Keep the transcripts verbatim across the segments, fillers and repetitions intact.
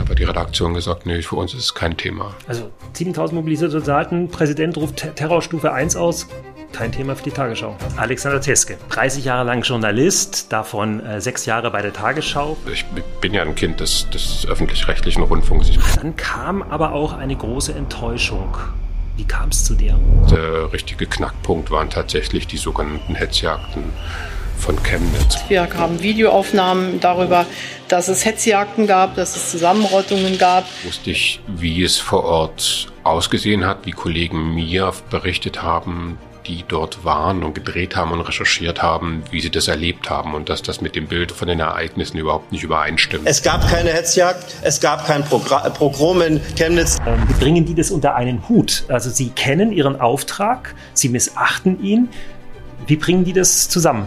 aber die Redaktion gesagt, nee, für uns ist es kein Thema. Also siebentausend mobilisierte Soldaten, Präsident ruft Terrorstufe eins aus. Kein Thema für die Tagesschau. Alexander Teske, dreißig Jahre lang Journalist, davon äh, sechs Jahre bei der Tagesschau. Ich bin ja ein Kind des, des öffentlich-rechtlichen Rundfunks. Dann kam aber auch eine große Enttäuschung. Wie kam es zu der? Der richtige Knackpunkt waren tatsächlich die sogenannten Hetzjagden von Chemnitz. Wir haben Videoaufnahmen darüber, dass es Hetzjagden gab, dass es Zusammenrottungen gab. Wusste ich, wie es vor Ort ausgesehen hat, wie Kollegen mir berichtet haben, die dort waren und gedreht haben und recherchiert haben, wie sie das erlebt haben und dass das mit dem Bild von den Ereignissen überhaupt nicht übereinstimmt. Es gab keine Hetzjagd, es gab kein Progra- Pogrom in Chemnitz. Ähm, bringen die das unter einen Hut? Also sie kennen ihren Auftrag, sie missachten ihn. Wie bringen die das zusammen?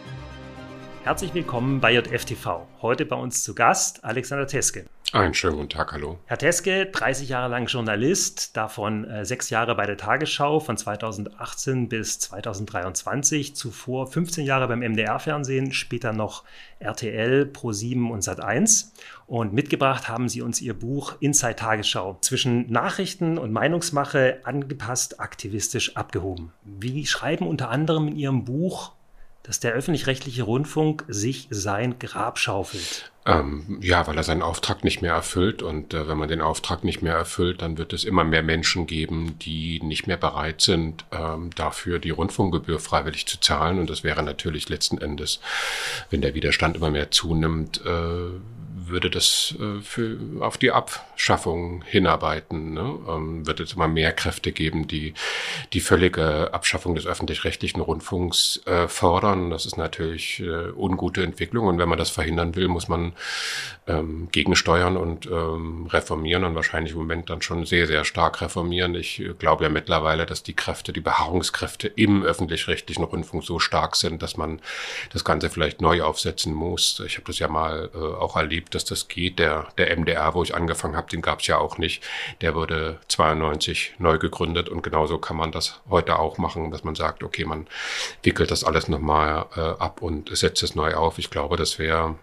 Herzlich willkommen bei J F T V. Heute bei uns zu Gast Alexander Teske. Einen schönen guten Tag, hallo. Herr Teske, dreißig Jahre lang Journalist, davon äh, sechs Jahre bei der Tagesschau, von zweitausendachtzehn bis zweitausenddreiundzwanzig, zuvor fünfzehn Jahre beim M D R-Fernsehen, später noch R T L, ProSieben und Sat eins. Und mitgebracht haben Sie uns Ihr Buch Inside Tagesschau. Zwischen Nachrichten und Meinungsmache angepasst, aktivistisch abgehoben. Wie schreiben unter anderem in Ihrem Buch, dass der öffentlich-rechtliche Rundfunk sich sein Grab schaufelt? Ähm, ja, weil er seinen Auftrag nicht mehr erfüllt. Und äh, wenn man den Auftrag nicht mehr erfüllt, dann wird es immer mehr Menschen geben, die nicht mehr bereit sind, ähm, dafür die Rundfunkgebühr freiwillig zu zahlen. Und das wäre natürlich letzten Endes, wenn der Widerstand immer mehr zunimmt, äh, würde das äh, für, auf die Abschaffung hinarbeiten. Ne? Ähm, wird es immer mehr Kräfte geben, die die völlige Abschaffung des öffentlich-rechtlichen Rundfunks äh, fordern. Das ist natürlich äh, ungute Entwicklung. Und wenn man das verhindern will, muss man ähm, gegensteuern und ähm, reformieren und wahrscheinlich im Moment dann schon sehr, sehr stark reformieren. Ich äh, glaube ja mittlerweile, dass die Kräfte, die Beharrungskräfte im öffentlich-rechtlichen Rundfunk so stark sind, dass man das Ganze vielleicht neu aufsetzen muss. Ich habe das ja mal äh, auch erlebt, dass das geht. Der, der M D R, wo ich angefangen habe, den gab es ja auch nicht. Der wurde zweiundneunzig neu gegründet und genauso kann man das heute auch machen, dass man sagt, okay, man wickelt das alles nochmal äh, ab und setzt es neu auf. Ich glaube, das wäre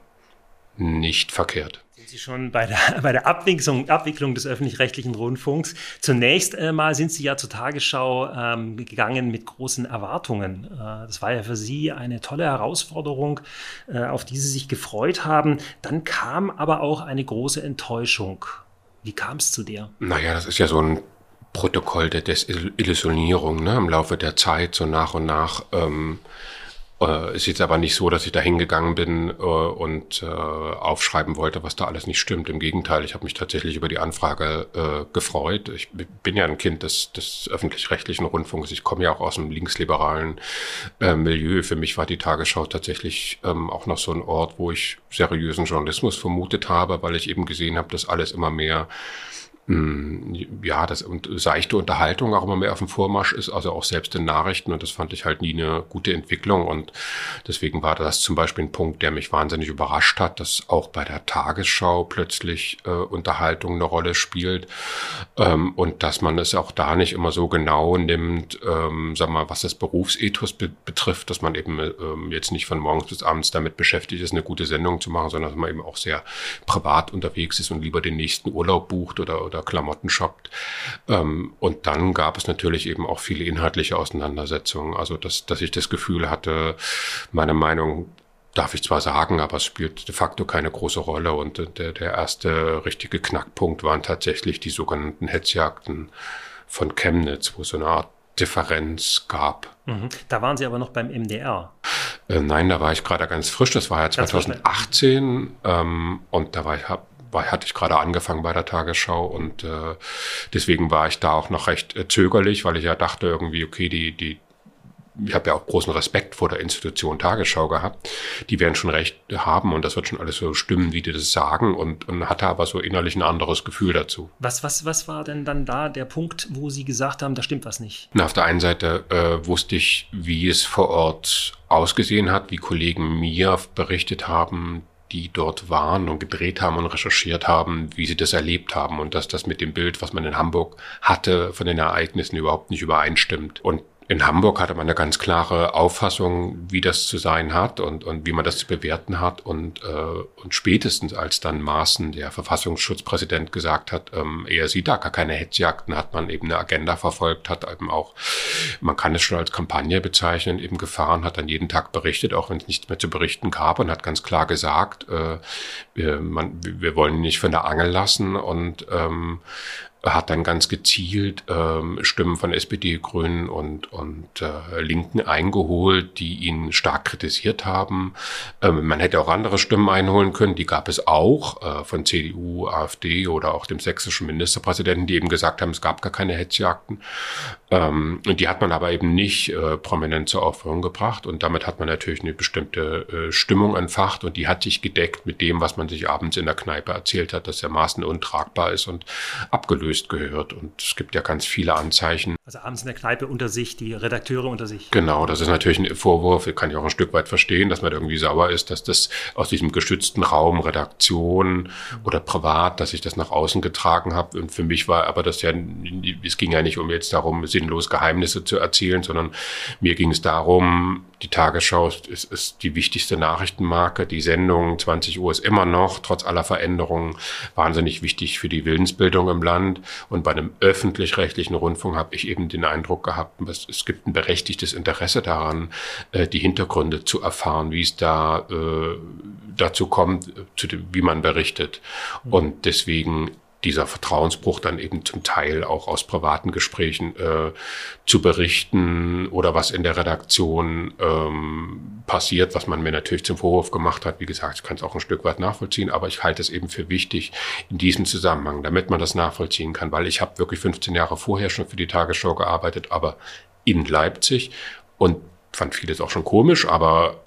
nicht verkehrt. Sind Sie schon bei der, bei der Abwicklung, Abwicklung des öffentlich-rechtlichen Rundfunks? Zunächst äh, mal sind Sie ja zur Tagesschau ähm, gegangen mit großen Erwartungen. Äh, das war ja für Sie eine tolle Herausforderung, äh, auf die Sie sich gefreut haben. Dann kam aber auch eine große Enttäuschung. Wie kam es zu der? Naja, das ist ja so ein Protokoll der Desillusionierung, ne? Im Laufe der Zeit, so nach und nach. Ähm, Äh, ist jetzt aber nicht so, dass ich da hingegangen bin äh, und äh, aufschreiben wollte, was da alles nicht stimmt. Im Gegenteil, ich habe mich tatsächlich über die Anfrage äh, gefreut. Ich bin ja ein Kind des, des öffentlich-rechtlichen Rundfunks. Ich komme ja auch aus einem linksliberalen äh, Milieu. Für mich war die Tagesschau tatsächlich ähm, auch noch so ein Ort, wo ich seriösen Journalismus vermutet habe, weil ich eben gesehen habe, dass alles immer mehr ja, das und seichte Unterhaltung auch immer mehr auf dem Vormarsch ist, also auch selbst in Nachrichten, und das fand ich halt nie eine gute Entwicklung, und deswegen war das zum Beispiel ein Punkt, der mich wahnsinnig überrascht hat, dass auch bei der Tagesschau plötzlich äh, Unterhaltung eine Rolle spielt ähm, und dass man es auch da nicht immer so genau nimmt, ähm, sag mal, was das Berufsethos be- betrifft, dass man eben ähm, jetzt nicht von morgens bis abends damit beschäftigt ist, eine gute Sendung zu machen, sondern dass man eben auch sehr privat unterwegs ist und lieber den nächsten Urlaub bucht oder, oder Klamotten shoppt. Ähm, und dann gab es natürlich eben auch viele inhaltliche Auseinandersetzungen. Also, dass, dass ich das Gefühl hatte, meine Meinung darf ich zwar sagen, aber es spielt de facto keine große Rolle. Und der, der erste richtige Knackpunkt waren tatsächlich die sogenannten Hetzjagden von Chemnitz, wo es so eine Art Differenz gab. Mhm. Da waren Sie aber noch beim M D R. Äh, nein, da war ich gerade ganz frisch. Das war ja zweitausendachtzehn. Ähm, und da war ich, hab, war, hatte ich gerade angefangen bei der Tagesschau. Und äh, deswegen war ich da auch noch recht äh, zögerlich, weil ich ja dachte irgendwie, okay, die, die, ich habe ja auch großen Respekt vor der Institution Tagesschau gehabt. Die werden schon recht haben und das wird schon alles so stimmen, wie die das sagen, und, und hatte aber so innerlich ein anderes Gefühl dazu. Was, was, was war denn dann da der Punkt, wo Sie gesagt haben, da stimmt was nicht? Na, auf der einen Seite äh, wusste ich, wie es vor Ort ausgesehen hat, wie Kollegen mir berichtet haben, die dort waren und gedreht haben und recherchiert haben, wie sie das erlebt haben und dass das mit dem Bild, was man in Hamburg hatte, von den Ereignissen überhaupt nicht übereinstimmt. Und in Hamburg hatte man eine ganz klare Auffassung, wie das zu sein hat und, und wie man das zu bewerten hat. Und, äh, und spätestens als dann Maaßen, der Verfassungsschutzpräsident, gesagt hat, ähm, er sieht da gar keine Hetzjagden, hat man eben eine Agenda verfolgt, hat eben auch, man kann es schon als Kampagne bezeichnen, eben gefahren, hat dann jeden Tag berichtet, auch wenn es nichts mehr zu berichten gab, und hat ganz klar gesagt, äh, wir, man, wir wollen ihn nicht von der Angel lassen, und ähm, hat dann ganz gezielt ähm, Stimmen von S P D, Grünen und, und äh, Linken eingeholt, die ihn stark kritisiert haben. Ähm, man hätte auch andere Stimmen einholen können, die gab es auch, äh, von C D U, AfD oder auch dem sächsischen Ministerpräsidenten, die eben gesagt haben, es gab gar keine Hetzjagden. Ähm, und die hat man aber eben nicht äh, prominent zur Aufführung gebracht, und damit hat man natürlich eine bestimmte äh, Stimmung entfacht, und die hat sich gedeckt mit dem, was man sich abends in der Kneipe erzählt hat, dass der Maaßen untragbar ist und abgelöst gehört. Und es gibt ja ganz viele Anzeichen. Also abends in der Kneipe unter sich, die Redakteure unter sich. Genau, das ist natürlich ein Vorwurf, kann ich auch ein Stück weit verstehen, dass man irgendwie sauer ist, dass das aus diesem geschützten Raum, Redaktion oder privat, dass ich das nach außen getragen habe. Und für mich war aber das ja, es ging ja nicht um jetzt darum, sinnlos Geheimnisse zu erzählen, sondern mir ging es darum, die Tagesschau ist, ist die wichtigste Nachrichtenmarke. Die Sendung zwanzig Uhr ist immer noch, trotz aller Veränderungen, wahnsinnig wichtig für die Willensbildung im Land. Und bei einem öffentlich-rechtlichen Rundfunk habe ich eben den Eindruck gehabt, es gibt ein berechtigtes Interesse daran, die Hintergründe zu erfahren, wie es da äh, dazu kommt, zu dem, wie man berichtet. Und deswegen dieser Vertrauensbruch dann eben zum Teil auch aus privaten Gesprächen äh, zu berichten, oder was in der Redaktion ähm, passiert, was man mir natürlich zum Vorwurf gemacht hat. Wie gesagt, ich kann es auch ein Stück weit nachvollziehen, aber ich halte es eben für wichtig in diesem Zusammenhang, damit man das nachvollziehen kann, weil ich habe wirklich fünfzehn Jahre vorher schon für die Tagesschau gearbeitet, aber in Leipzig, und fand vieles auch schon komisch, aber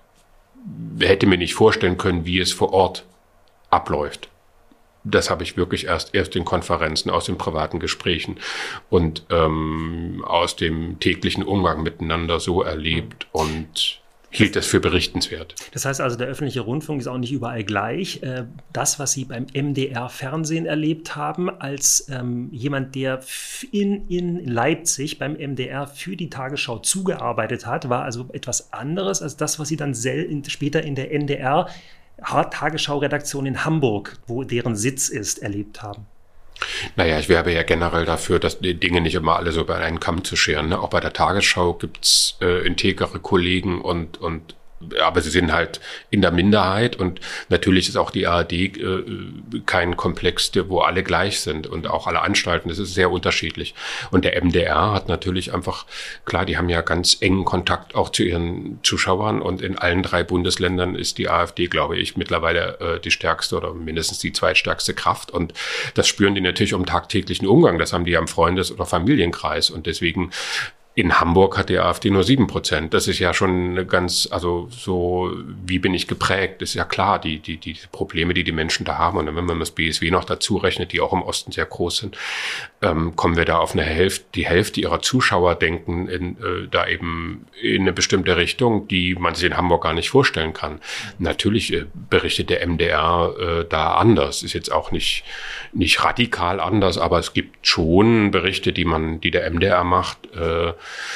hätte mir nicht vorstellen können, wie es vor Ort abläuft. Das habe ich wirklich erst erst in Konferenzen, aus den privaten Gesprächen und ähm, aus dem täglichen Umgang miteinander so erlebt und hielt das für berichtenswert. Das heißt also, der öffentliche Rundfunk ist auch nicht überall gleich. Das, was Sie beim M D R-Fernsehen erlebt haben, als ähm, jemand, der in, in Leipzig beim M D R für die Tagesschau zugearbeitet hat, war also etwas anderes als das, was Sie dann sel- in, später in der N D R Tagesschau-Redaktion in Hamburg, wo deren Sitz ist, erlebt haben. Naja, ich werbe ja generell dafür, dass die Dinge nicht immer alle so über einen Kamm zu scheren. Ne? Auch bei der Tagesschau gibt's äh, integere Kollegen und, und aber sie sind halt in der Minderheit, und natürlich ist auch die A R D äh, kein Komplex, wo alle gleich sind, und auch alle Anstalten, das ist sehr unterschiedlich. Und der M D R hat natürlich einfach, klar, die haben ja ganz engen Kontakt auch zu ihren Zuschauern, und in allen drei Bundesländern ist die AfD, glaube ich, mittlerweile äh, die stärkste oder mindestens die zweitstärkste Kraft, und das spüren die natürlich im tagtäglichen Umgang, das haben die ja im Freundes- oder Familienkreis, und deswegen in Hamburg hat die AfD nur sieben Prozent. Das ist ja schon eine ganz, also so, wie bin ich geprägt? Das ist ja klar, die, die, die Probleme, die die Menschen da haben. Und wenn man das B S W noch dazu rechnet, die auch im Osten sehr groß sind, ähm, kommen wir da auf eine Hälfte, die Hälfte ihrer Zuschauer denken in, äh, da eben in eine bestimmte Richtung, die man sich in Hamburg gar nicht vorstellen kann. Natürlich äh, berichtet der M D R äh, da anders. Ist jetzt auch nicht, nicht radikal anders, aber es gibt schon Berichte, die man, die der M D R macht, äh,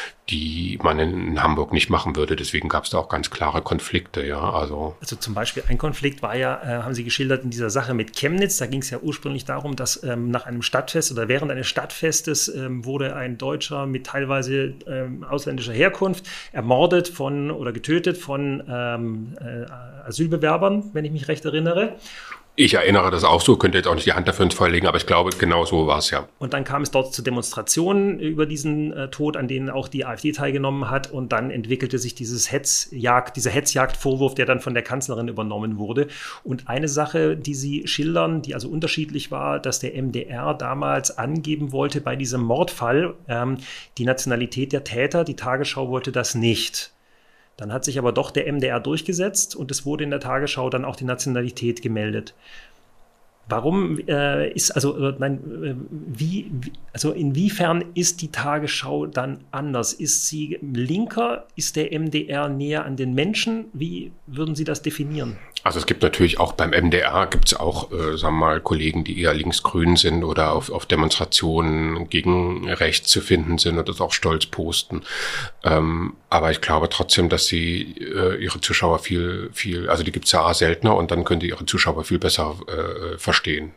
die man in Hamburg nicht machen würde. Deswegen gab es da auch ganz klare Konflikte, ja. Also, also zum Beispiel ein Konflikt war ja, äh, haben Sie geschildert, in dieser Sache mit Chemnitz. Da ging es ja ursprünglich darum, dass ähm, nach einem Stadtfest oder während eines Stadtfestes ähm, wurde ein Deutscher mit teilweise ähm, ausländischer Herkunft ermordet von oder getötet von ähm, äh, Asylbewerbern, wenn ich mich recht erinnere. Ich erinnere das auch so, könnte jetzt auch nicht die Hand dafür ins Feuer legen, aber ich glaube, genau so war es ja. Und dann kam es dort zu Demonstrationen über diesen äh, Tod, an denen auch die AfD teilgenommen hat. Und dann entwickelte sich dieses Hetzjagd, dieser Hetzjagdvorwurf, der dann von der Kanzlerin übernommen wurde. Und eine Sache, die Sie schildern, die also unterschiedlich war, dass der M D R damals angeben wollte bei diesem Mordfall ähm, die Nationalität der Täter. Die Tagesschau wollte das nicht. Dann hat sich aber doch der M D R durchgesetzt, und es wurde in der Tagesschau dann auch die Nationalität gemeldet. Warum äh, ist, also, nein, äh, wie, also inwiefern ist die Tagesschau dann anders? Ist sie linker? Ist der M D R näher an den Menschen? Wie würden Sie das definieren? Also es gibt natürlich auch beim M D R gibt es auch, äh, sagen wir mal, Kollegen, die eher linksgrün sind oder auf, auf Demonstrationen gegen rechts zu finden sind und das auch stolz posten. Ähm, aber ich glaube trotzdem, dass sie äh, ihre Zuschauer viel, viel, also die gibt es ja seltener und dann können die ihre Zuschauer viel besser äh, verstehen.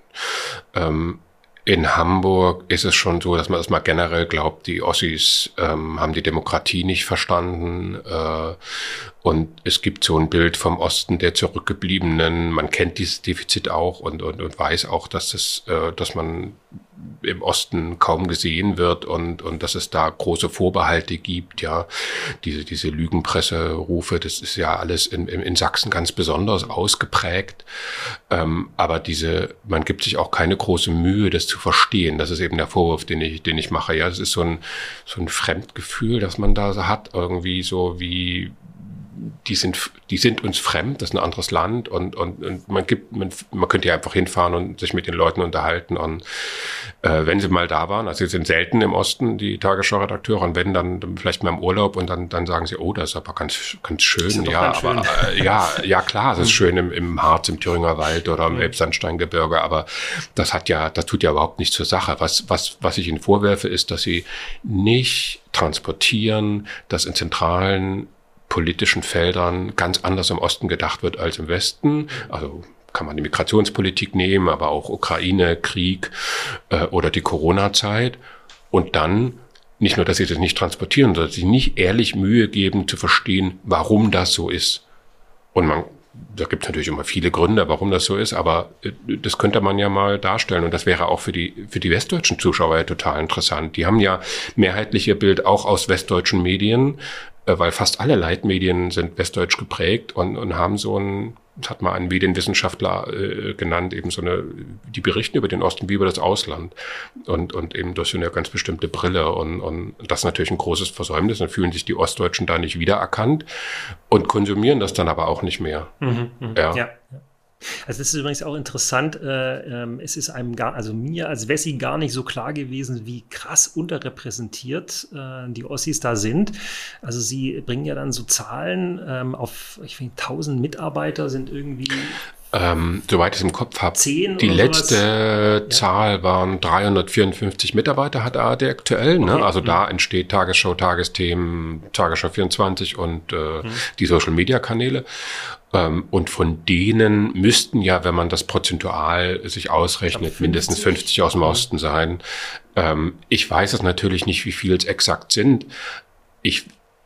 Ähm, In Hamburg ist es schon so, dass man erstmal generell glaubt, die Ossis ähm, haben die Demokratie nicht verstanden. Äh, und es gibt so ein Bild vom Osten der Zurückgebliebenen. Man kennt dieses Defizit auch und, und, und weiß auch, dass es, äh, dass man im Osten kaum gesehen wird und, und dass es da große Vorbehalte gibt, ja. Diese, diese Lügenpresserufe, das ist ja alles in, in, in Sachsen ganz besonders ausgeprägt. Ähm, aber diese, man gibt sich auch keine große Mühe, das zu verstehen. Das ist eben der Vorwurf, den ich, den ich mache. Ja, es ist so ein, so ein Fremdgefühl, das man da hat, irgendwie so wie, die sind, die sind uns fremd, das ist ein anderes Land und, und, und man gibt, man, man könnte ja einfach hinfahren und sich mit den Leuten unterhalten und äh, wenn sie mal da waren, also sie sind selten im Osten, die Tagesschau-Redakteure, und wenn, dann, dann vielleicht mal im Urlaub und dann, dann sagen sie, oh, das ist aber ganz, ganz schön, ja, ganz aber, schön. Äh, ja, ja, klar, es ist schön im, im Harz, im Thüringer Wald oder im Elbsandsteingebirge, aber das hat ja, das tut ja überhaupt nichts zur Sache. Was, was, was ich ihnen vorwerfe, ist, dass sie nicht transportieren, dass in zentralen politischen Feldern ganz anders im Osten gedacht wird als im Westen. Also kann man die Migrationspolitik nehmen, aber auch Ukraine, Krieg äh, oder die Corona-Zeit. Und dann nicht nur, dass sie das nicht transportieren, sondern sich nicht ehrlich Mühe geben zu verstehen, warum das so ist. Und man, da gibt es natürlich immer viele Gründe, warum das so ist, aber das könnte man ja mal darstellen. Und das wäre auch für die, für die westdeutschen Zuschauer ja total interessant. Die haben ja mehrheitlich ihr Bild auch aus westdeutschen Medien, weil fast alle Leitmedien sind westdeutsch geprägt und, und haben so ein, das hat mal ein Medienwissenschaftler äh, genannt, eben so eine, die berichten über den Osten wie über das Ausland und, und eben durch so eine ganz bestimmte Brille und, und das ist natürlich ein großes Versäumnis, dann fühlen sich die Ostdeutschen da nicht wiedererkannt und konsumieren das dann aber auch nicht mehr. Mhm, mh. Ja. Ja. Also das ist übrigens auch interessant, äh, ähm, es ist einem gar, also mir als Wessi gar nicht so klar gewesen, wie krass unterrepräsentiert äh, die Ossis da sind. Also sie bringen ja dann so Zahlen ähm, auf, ich finde, tausend Mitarbeiter sind irgendwie... Ähm, soweit ich es im Kopf habe, die oder letzte sowas. Zahl waren dreihundertvierundfünfzig Mitarbeiter, hat A R D aktuell. Ne? Okay. Also Mhm. da entsteht Tagesschau, Tagesthemen, Tagesschau vierundzwanzig und äh, mhm. die Social-Media-Kanäle. Ähm, und von denen müssten ja, wenn man das prozentual sich ausrechnet, fünfzig mindestens fünfzig aus dem Osten sein. Ähm, ich weiß es natürlich nicht, wie viel es exakt sind. Ich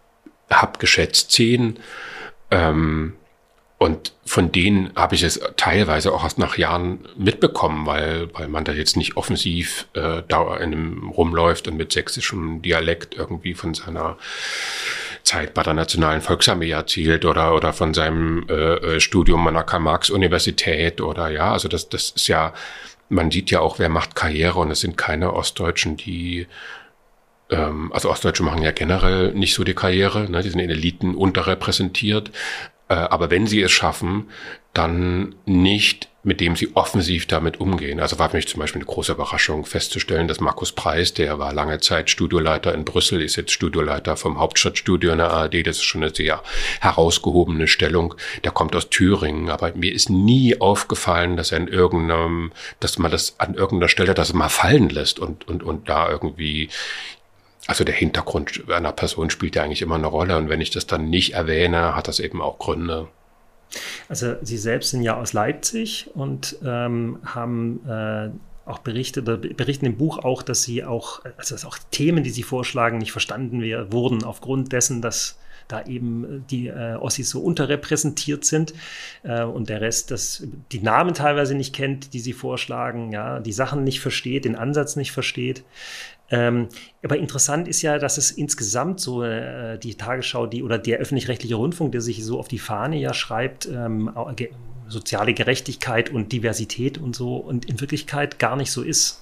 habe geschätzt zehn. Ähm, Und von denen habe ich es teilweise auch erst nach Jahren mitbekommen, weil, weil man da jetzt nicht offensiv äh, da in einem rumläuft und mit sächsischem Dialekt irgendwie von seiner Zeit bei der Nationalen Volksarmee erzählt oder, oder von seinem äh, Studium an der Karl-Marx-Universität oder ja, also das, das ist ja, man sieht ja auch, wer macht Karriere und es sind keine Ostdeutschen, die ähm, also Ostdeutsche machen ja generell nicht so die Karriere, ne? Die sind in Eliten unterrepräsentiert. Aber wenn sie es schaffen, dann nicht, mit dem sie offensiv damit umgehen. Also war für mich zum Beispiel eine große Überraschung festzustellen, dass Markus Preis, der war lange Zeit Studioleiter in Brüssel, ist jetzt Studioleiter vom Hauptstadtstudio in der A R D. Das ist schon eine sehr herausgehobene Stellung. Der kommt aus Thüringen, aber mir ist nie aufgefallen, dass er in irgendeinem, dass man das an irgendeiner Stelle das mal fallen lässt und, und, und da irgendwie. Also der Hintergrund einer Person spielt ja eigentlich immer eine Rolle und wenn ich das dann nicht erwähne, hat das eben auch Gründe. Also Sie selbst sind ja aus Leipzig und ähm, haben äh, auch berichtet oder berichten im Buch auch, dass Sie auch, also dass auch Themen, die Sie vorschlagen, nicht verstanden wir, wurden aufgrund dessen, dass da eben die äh, Ossis so unterrepräsentiert sind äh, und der Rest, dass die Namen teilweise nicht kennt, die Sie vorschlagen, ja, die Sachen nicht versteht, den Ansatz nicht versteht. Ähm, aber interessant ist ja, dass es insgesamt so äh, die Tagesschau, die oder der öffentlich-rechtliche Rundfunk, der sich so auf die Fahne ja schreibt, ähm, ge- soziale Gerechtigkeit und Diversität und so und in Wirklichkeit gar nicht so ist.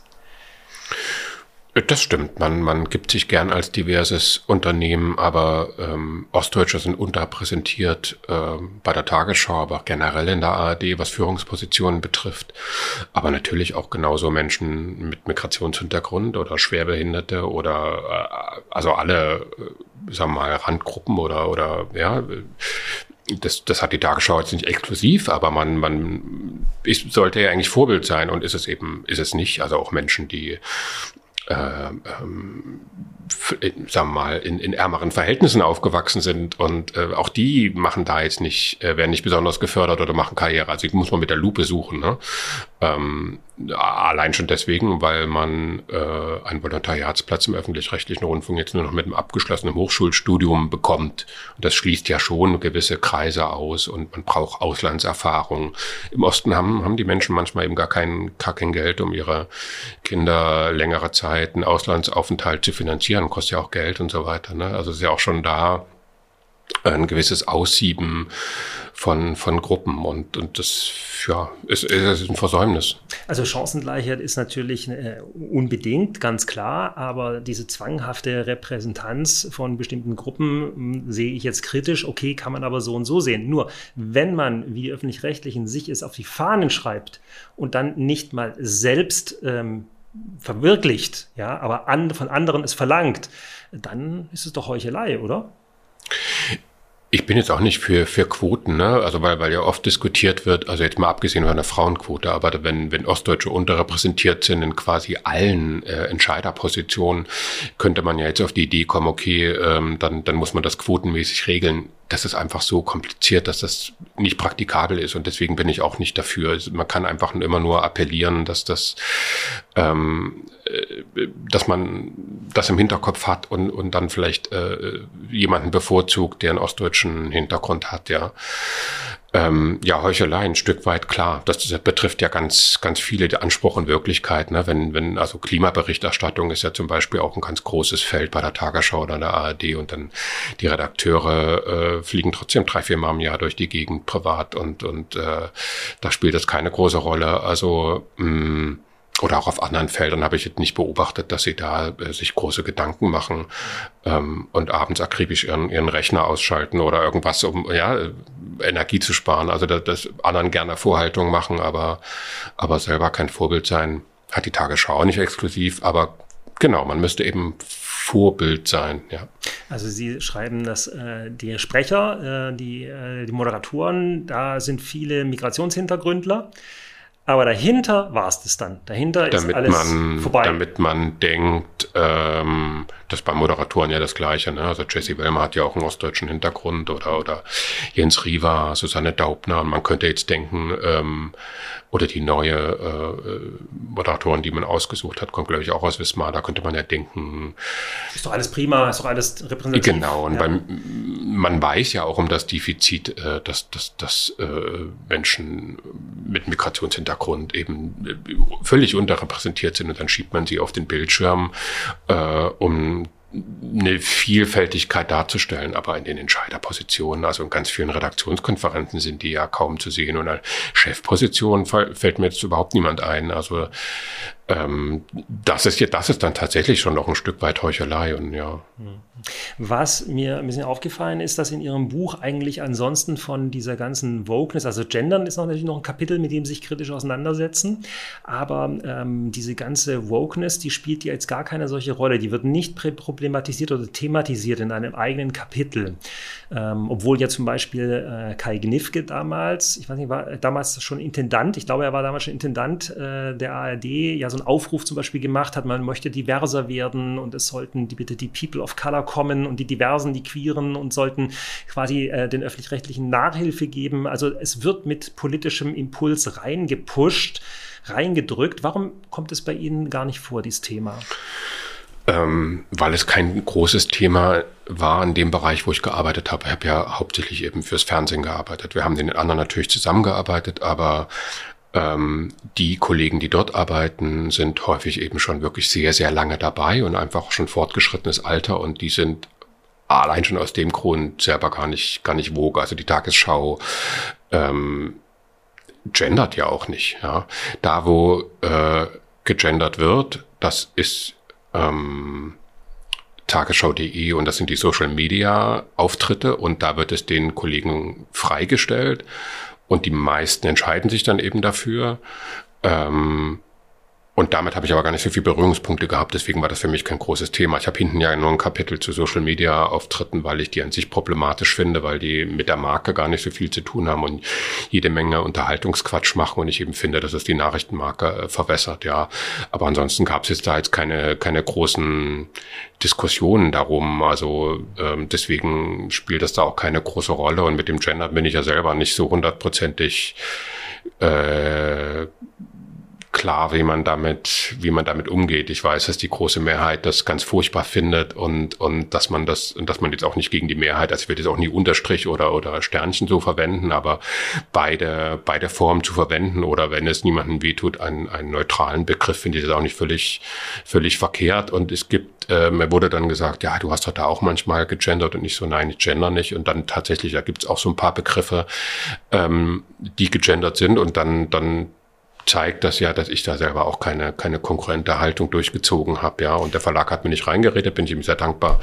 Das stimmt, man, man gibt sich gern als diverses Unternehmen, aber ähm, Ostdeutsche sind unterrepräsentiert ähm, bei der Tagesschau, aber auch generell in der A R D, was Führungspositionen betrifft. Aber natürlich auch genauso Menschen mit Migrationshintergrund oder Schwerbehinderte oder äh, also alle, äh, sagen wir mal, Randgruppen oder oder ja. das, das hat die Tagesschau jetzt nicht exklusiv, aber man, man ist, sollte ja eigentlich Vorbild sein und ist es eben, ist es nicht. Also auch Menschen, die Äh, ähm, sagen wir mal, in, in ärmeren Verhältnissen aufgewachsen sind und äh, auch die machen da jetzt nicht, äh, werden nicht besonders gefördert oder machen Karriere. Also die muss man mit der Lupe suchen. Ne? Ähm, allein schon deswegen, weil man äh, einen Volontariatsplatz im öffentlich-rechtlichen Rundfunk jetzt nur noch mit einem abgeschlossenen Hochschulstudium bekommt. Und das schließt ja schon gewisse Kreise aus und man braucht Auslandserfahrung. Im Osten haben, haben die Menschen manchmal eben gar kein, gar kein Geld, um ihre Kinder längere Zeit einen Auslandsaufenthalt zu finanzieren. Kostet ja auch Geld und so weiter. Ne? Also es ist ja auch schon da ein gewisses Aussieben von, von Gruppen und, und das ja, ist, ist ein Versäumnis. Also Chancengleichheit ist natürlich äh, unbedingt, ganz klar, aber diese zwanghafte Repräsentanz von bestimmten Gruppen mh, sehe ich jetzt kritisch. Okay, kann man aber so und so sehen. Nur, wenn man, wie die Öffentlich-Rechtlichen, sich es auf die Fahnen schreibt und dann nicht mal selbst ähm, verwirklicht, ja, aber an, von anderen es verlangt, dann ist es doch Heuchelei, oder? Ich bin jetzt auch nicht für für Quoten, ne? Also weil weil ja oft diskutiert wird, also jetzt mal abgesehen von der Frauenquote, aber wenn wenn Ostdeutsche unterrepräsentiert sind in quasi allen äh, Entscheiderpositionen, könnte man ja jetzt auf die Idee kommen, okay, ähm, dann dann muss man das quotenmäßig regeln. Das ist einfach so kompliziert, dass das nicht praktikabel ist und deswegen bin ich auch nicht dafür. Man kann einfach immer nur appellieren, dass das, ähm, dass man das im Hinterkopf hat und und dann vielleicht äh, jemanden bevorzugt, der einen ostdeutschen Hintergrund hat, ja. Ähm, ja, Heuchelei ein Stück weit, klar. Das, das betrifft ja ganz, ganz viele der Anspruch und Wirklichkeit, ne? Wenn, wenn, also Klimaberichterstattung ist ja zum Beispiel auch ein ganz großes Feld bei der Tagesschau oder der A R D und dann die Redakteure äh, fliegen trotzdem drei, vier Mal im Jahr durch die Gegend privat und, und, äh, da spielt das keine große Rolle. Also, mh, oder auch auf anderen Feldern habe ich jetzt nicht beobachtet, dass sie da äh, sich große Gedanken machen ähm, und abends akribisch ihren, ihren Rechner ausschalten oder irgendwas, um ja Energie zu sparen. Also dass, dass anderen gerne Vorhaltungen machen, aber aber selber kein Vorbild sein. Hat die Tagesschau auch nicht exklusiv, aber genau, man müsste eben Vorbild sein, ja. Also Sie schreiben, dass äh, die Sprecher, äh, die, äh, die Moderatoren, da sind viele Migrationshintergründler. Aber dahinter war es das dann. Dahinter ist damit alles man, vorbei. Damit man denkt, ähm, das ist bei Moderatoren ja das Gleiche. Ne? Also Jessie Wellmer hat ja auch einen ostdeutschen Hintergrund oder oder Jens Riva, Susanne Daubner. Und man könnte jetzt denken, ähm, oder die neue äh, Moderatorin, die man ausgesucht hat, kommt, glaube ich, auch aus Wismar. Da könnte man ja denken... Ist doch alles prima, ist doch alles repräsentativ. Genau, und ja. beim, man weiß ja auch um das Defizit, äh, dass, dass, dass äh, Menschen mit Migrationshintergrund eben äh, völlig unterrepräsentiert sind und dann schiebt man sie auf den Bildschirm, äh, um eine Vielfältigkeit darzustellen, aber in den Entscheiderpositionen, also in ganz vielen Redaktionskonferenzen sind die ja kaum zu sehen und an Chefpositionen fällt mir jetzt überhaupt niemand ein. Also ähm, das ist ja, das ist dann tatsächlich schon noch ein Stück weit Heuchelei und ja. Was mir ein bisschen aufgefallen ist, dass in Ihrem Buch eigentlich ansonsten von dieser ganzen Wokeness, also Gendern ist noch natürlich noch ein Kapitel, mit dem Sie sich kritisch auseinandersetzen, aber ähm, diese ganze Wokeness, die spielt ja jetzt gar keine solche Rolle. Die wird nicht problematisiert oder thematisiert in einem eigenen Kapitel. Ähm, obwohl ja zum Beispiel äh, Kai Gnifke damals, ich weiß nicht, war damals schon Intendant, ich glaube, er war damals schon Intendant äh, der A R D, ja so einen Aufruf zum Beispiel gemacht hat, man möchte diverser werden und es sollten die, bitte die People of Color kommen und die Diversen, die Queeren und sollten quasi äh, den Öffentlich-Rechtlichen Nachhilfe geben. Also es wird mit politischem Impuls reingepusht, reingedrückt. Warum kommt es bei Ihnen gar nicht vor, dieses Thema? Ähm, weil es kein großes Thema war in dem Bereich, wo ich gearbeitet habe. Ich habe ja hauptsächlich eben fürs Fernsehen gearbeitet. Wir haben den anderen natürlich zusammengearbeitet, aber ähm, die Kollegen, die dort arbeiten, sind häufig eben schon wirklich sehr, sehr lange dabei und einfach schon fortgeschrittenes Alter und die sind allein schon aus dem Grund selber gar nicht, gar nicht vogue. Also die Tagesschau ähm, gendert ja auch nicht. Ja. Da, wo äh, gegendert wird, das ist ähm, Tagesschau punkt de und das sind die Social-Media-Auftritte und da wird es den Kollegen freigestellt und die meisten entscheiden sich dann eben dafür. Ähm, Und damit habe ich aber gar nicht so viele Berührungspunkte gehabt, deswegen war das für mich kein großes Thema. Ich habe hinten ja nur ein Kapitel zu Social-Media-Auftritten, weil ich die an sich problematisch finde, weil die mit der Marke gar nicht so viel zu tun haben und jede Menge Unterhaltungsquatsch machen und ich eben finde, dass es die Nachrichtenmarke äh, verwässert, ja. Aber ansonsten gab es jetzt da jetzt keine keine großen Diskussionen darum, also ähm, deswegen spielt das da auch keine große Rolle und mit dem Gender bin ich ja selber nicht so hundertprozentig äh, klar, wie man damit, wie man damit umgeht. Ich weiß, dass die große Mehrheit das ganz furchtbar findet und, und dass man das, und dass man jetzt auch nicht gegen die Mehrheit, also ich würde jetzt auch nie Unterstrich oder, oder Sternchen so verwenden, aber beide, beide Formen zu verwenden oder wenn es niemandem wehtut, einen, einen neutralen Begriff finde ich das auch nicht völlig, völlig verkehrt. Und es gibt, äh, mir wurde dann gesagt, ja, du hast doch da auch manchmal gegendert und ich so, nein, ich gender nicht. Und dann tatsächlich, da gibt es auch so ein paar Begriffe, ähm, die gegendert sind und dann, dann zeigt das ja, dass ich da selber auch keine keine konkurrente Haltung durchgezogen habe, ja. Und der Verlag hat mir nicht reingeredet, bin ich ihm sehr dankbar.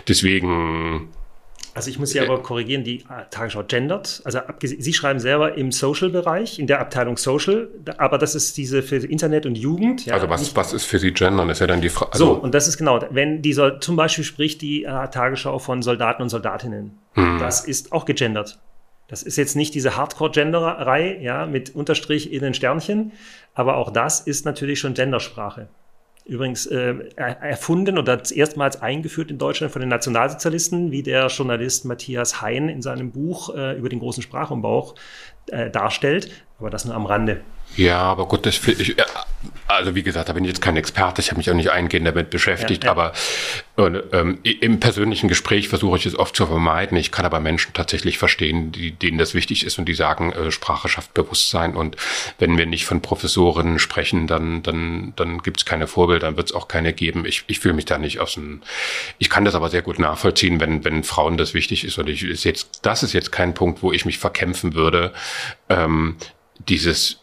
Deswegen. Also ich muss Sie aber korrigieren, die Tagesschau gendert. Also Sie schreiben selber im Social-Bereich, in der Abteilung Social, aber das ist diese für Internet und Jugend. Ja, also was was ist für Sie gendern? Ist ja dann die Frage. Also so, und das ist genau, wenn die soll, zum Beispiel spricht die äh, Tagesschau von Soldaten und Soldatinnen. Hm. Das ist auch gegendert. Das ist jetzt nicht diese Hardcore-Genderei, ja, mit Unterstrich in den Sternchen, aber auch das ist natürlich schon Gendersprache. Übrigens äh, erfunden oder erstmals eingeführt in Deutschland von den Nationalsozialisten, wie der Journalist Matthias Hein in seinem Buch äh, über den großen Sprachumbau äh, darstellt, aber das nur am Rande. Ja, aber gut, das ich, also wie gesagt, da bin ich jetzt kein Experte, ich habe mich auch nicht eingehend damit beschäftigt, ja, ja. aber äh, ähm, im persönlichen Gespräch versuche ich es oft zu vermeiden. Ich kann aber Menschen tatsächlich verstehen, die, denen das wichtig ist und die sagen, äh, Sprache schafft Bewusstsein und wenn wir nicht von Professorinnen sprechen, dann dann dann gibt es keine Vorbilder, dann wird es auch keine geben. Ich, ich fühle mich da nicht aus dem, ich kann das aber sehr gut nachvollziehen, wenn wenn Frauen das wichtig ist und ich ist jetzt, das ist jetzt kein Punkt, wo ich mich verkämpfen würde, ähm, dieses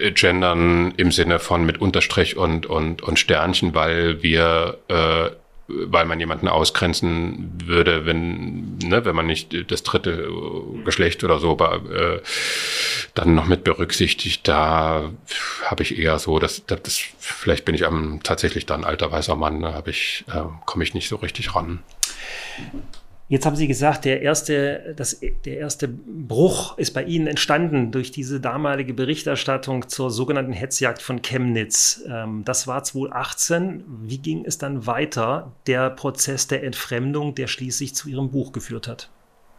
Gendern im Sinne von mit Unterstrich und und und Sternchen, weil wir äh, weil man jemanden ausgrenzen würde, wenn ne, wenn man nicht das dritte Geschlecht oder so äh, dann noch mit berücksichtigt. Da habe ich eher so, dass das, das vielleicht bin ich am tatsächlich dann alter weißer Mann, da habe ich äh, komme ich nicht so richtig ran. Jetzt haben Sie gesagt, der erste, das, der erste Bruch ist bei Ihnen entstanden durch diese damalige Berichterstattung zur sogenannten Hetzjagd von Chemnitz. Das war zweitausendachtzehn. Wie ging es dann weiter, der Prozess der Entfremdung, der schließlich zu Ihrem Buch geführt hat?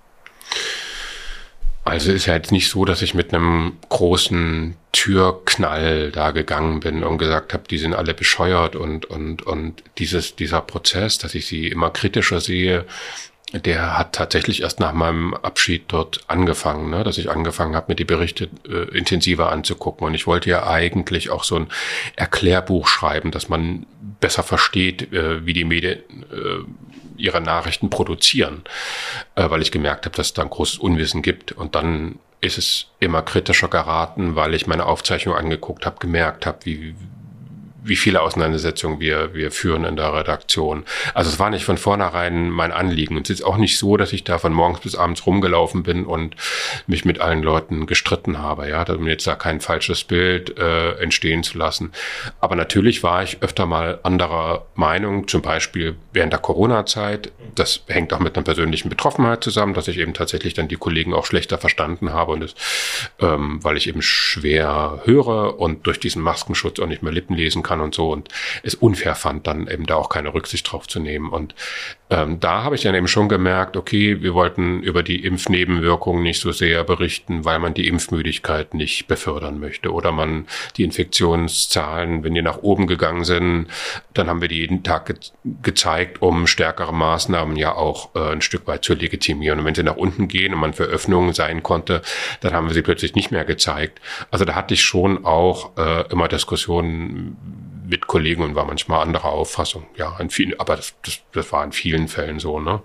Also ist ja jetzt nicht so, dass ich mit einem großen Türknall da gegangen bin und gesagt habe, die sind alle bescheuert und und und dieses dieser Prozess, dass ich sie immer kritischer sehe, der hat tatsächlich erst nach meinem Abschied dort angefangen, ne, dass ich angefangen habe, mir die Berichte äh, intensiver anzugucken. Und ich wollte ja eigentlich auch so ein Erklärbuch schreiben, dass man besser versteht, äh, wie die Medien äh, ihre Nachrichten produzieren, äh, weil ich gemerkt habe, dass es da ein großes Unwissen gibt. Und dann ist es immer kritischer geraten, weil ich meine Aufzeichnung angeguckt habe, gemerkt habe, wie wie viele Auseinandersetzungen wir wir führen in der Redaktion. Also es war nicht von vornherein mein Anliegen. Und es ist auch nicht so, dass ich da von morgens bis abends rumgelaufen bin und mich mit allen Leuten gestritten habe, ja, um jetzt da kein falsches Bild äh, entstehen zu lassen. Aber natürlich war ich öfter mal anderer Meinung, zum Beispiel während der Corona-Zeit. Das hängt auch mit einer persönlichen Betroffenheit zusammen, dass ich eben tatsächlich dann die Kollegen auch schlechter verstanden habe und es, ähm, weil ich eben schwer höre und durch diesen Maskenschutz auch nicht mehr Lippen lesen kann und so und es unfair fand, dann eben da auch keine Rücksicht drauf zu nehmen. Und ähm, da habe ich dann eben schon gemerkt, okay, wir wollten über die Impfnebenwirkungen nicht so sehr berichten, weil man die Impfmüdigkeit nicht befördern möchte oder man die Infektionszahlen, wenn die nach oben gegangen sind, dann haben wir die jeden Tag ge- gezeigt, um stärkere Maßnahmen ja auch äh, ein Stück weit zu legitimieren. Und wenn sie nach unten gehen und man für Öffnungen sein konnte, dann haben wir sie plötzlich nicht mehr gezeigt. Also da hatte ich schon auch äh, immer Diskussionen mit Kollegen und war manchmal anderer Auffassung. Ja, in vielen, aber das, das, das war in vielen Fällen so, ne?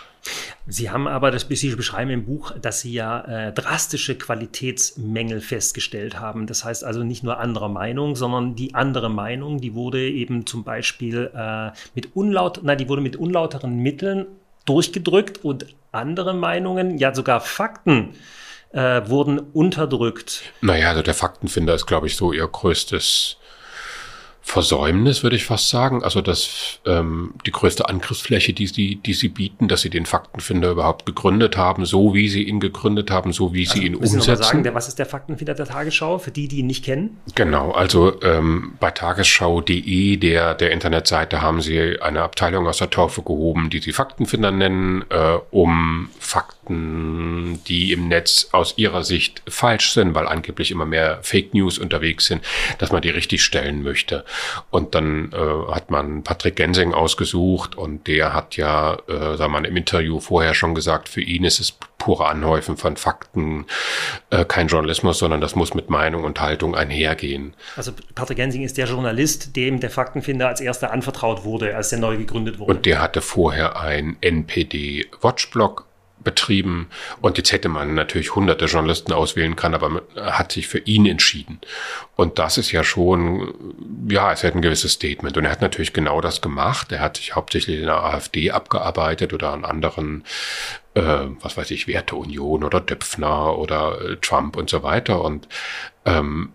Sie haben aber, das Sie beschreiben im Buch, dass Sie ja äh, drastische Qualitätsmängel festgestellt haben. Das heißt also nicht nur anderer Meinung, sondern die andere Meinung, die wurde eben zum Beispiel äh, mit unlaut, nein, die wurde mit unlauteren Mitteln durchgedrückt und andere Meinungen, ja sogar Fakten, äh, wurden unterdrückt. Naja, also der Faktenfinder ist, glaube ich, so ihr größtes Versäumnis, würde ich fast sagen. Also das ähm, die größte Angriffsfläche, die sie, die sie bieten, dass sie den Faktenfinder überhaupt gegründet haben, so wie sie ihn gegründet haben, so wie also, sie ihn umsetzen. Müssen Sie noch mal sagen, der, was ist der Faktenfinder der Tagesschau, für die, die ihn nicht kennen? Genau, also ähm, bei tagesschau punkt de, der, der Internetseite, haben sie eine Abteilung aus der Taufe gehoben, die sie Faktenfinder nennen, äh, um Fakten, die im Netz aus ihrer Sicht falsch sind, weil angeblich immer mehr Fake News unterwegs sind, dass man die richtig stellen möchte. Und dann äh, hat man Patrick Gensing ausgesucht und der hat ja, äh, sagen wir mal, im Interview vorher schon gesagt, für ihn ist es pure Anhäufen von Fakten, äh, kein Journalismus, sondern das muss mit Meinung und Haltung einhergehen. Also Patrick Gensing ist der Journalist, dem der Faktenfinder als erster anvertraut wurde, als der neu gegründet wurde. Und der hatte vorher ein N P D-Watchblog betrieben und jetzt hätte man natürlich hunderte Journalisten auswählen können, aber man hat sich für ihn entschieden. Und das ist ja schon, ja, es hat ein gewisses Statement. Und er hat natürlich genau das gemacht. Er hat sich hauptsächlich in der AfD abgearbeitet oder an anderen, äh, was weiß ich, Werteunion oder Döpfner oder äh, Trump und so weiter. Und ähm,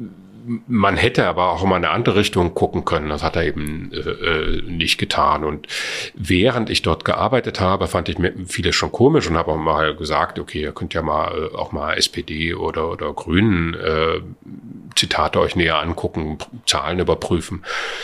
man hätte aber auch in eine andere Richtung gucken können. Das hat er eben äh, nicht getan. Und während ich dort gearbeitet habe, fand ich mir vieles schon komisch und habe auch mal gesagt, okay, ihr könnt ja mal auch mal S P D oder oder Grünen äh, Zitate euch näher angucken, Zahlen überprüfen.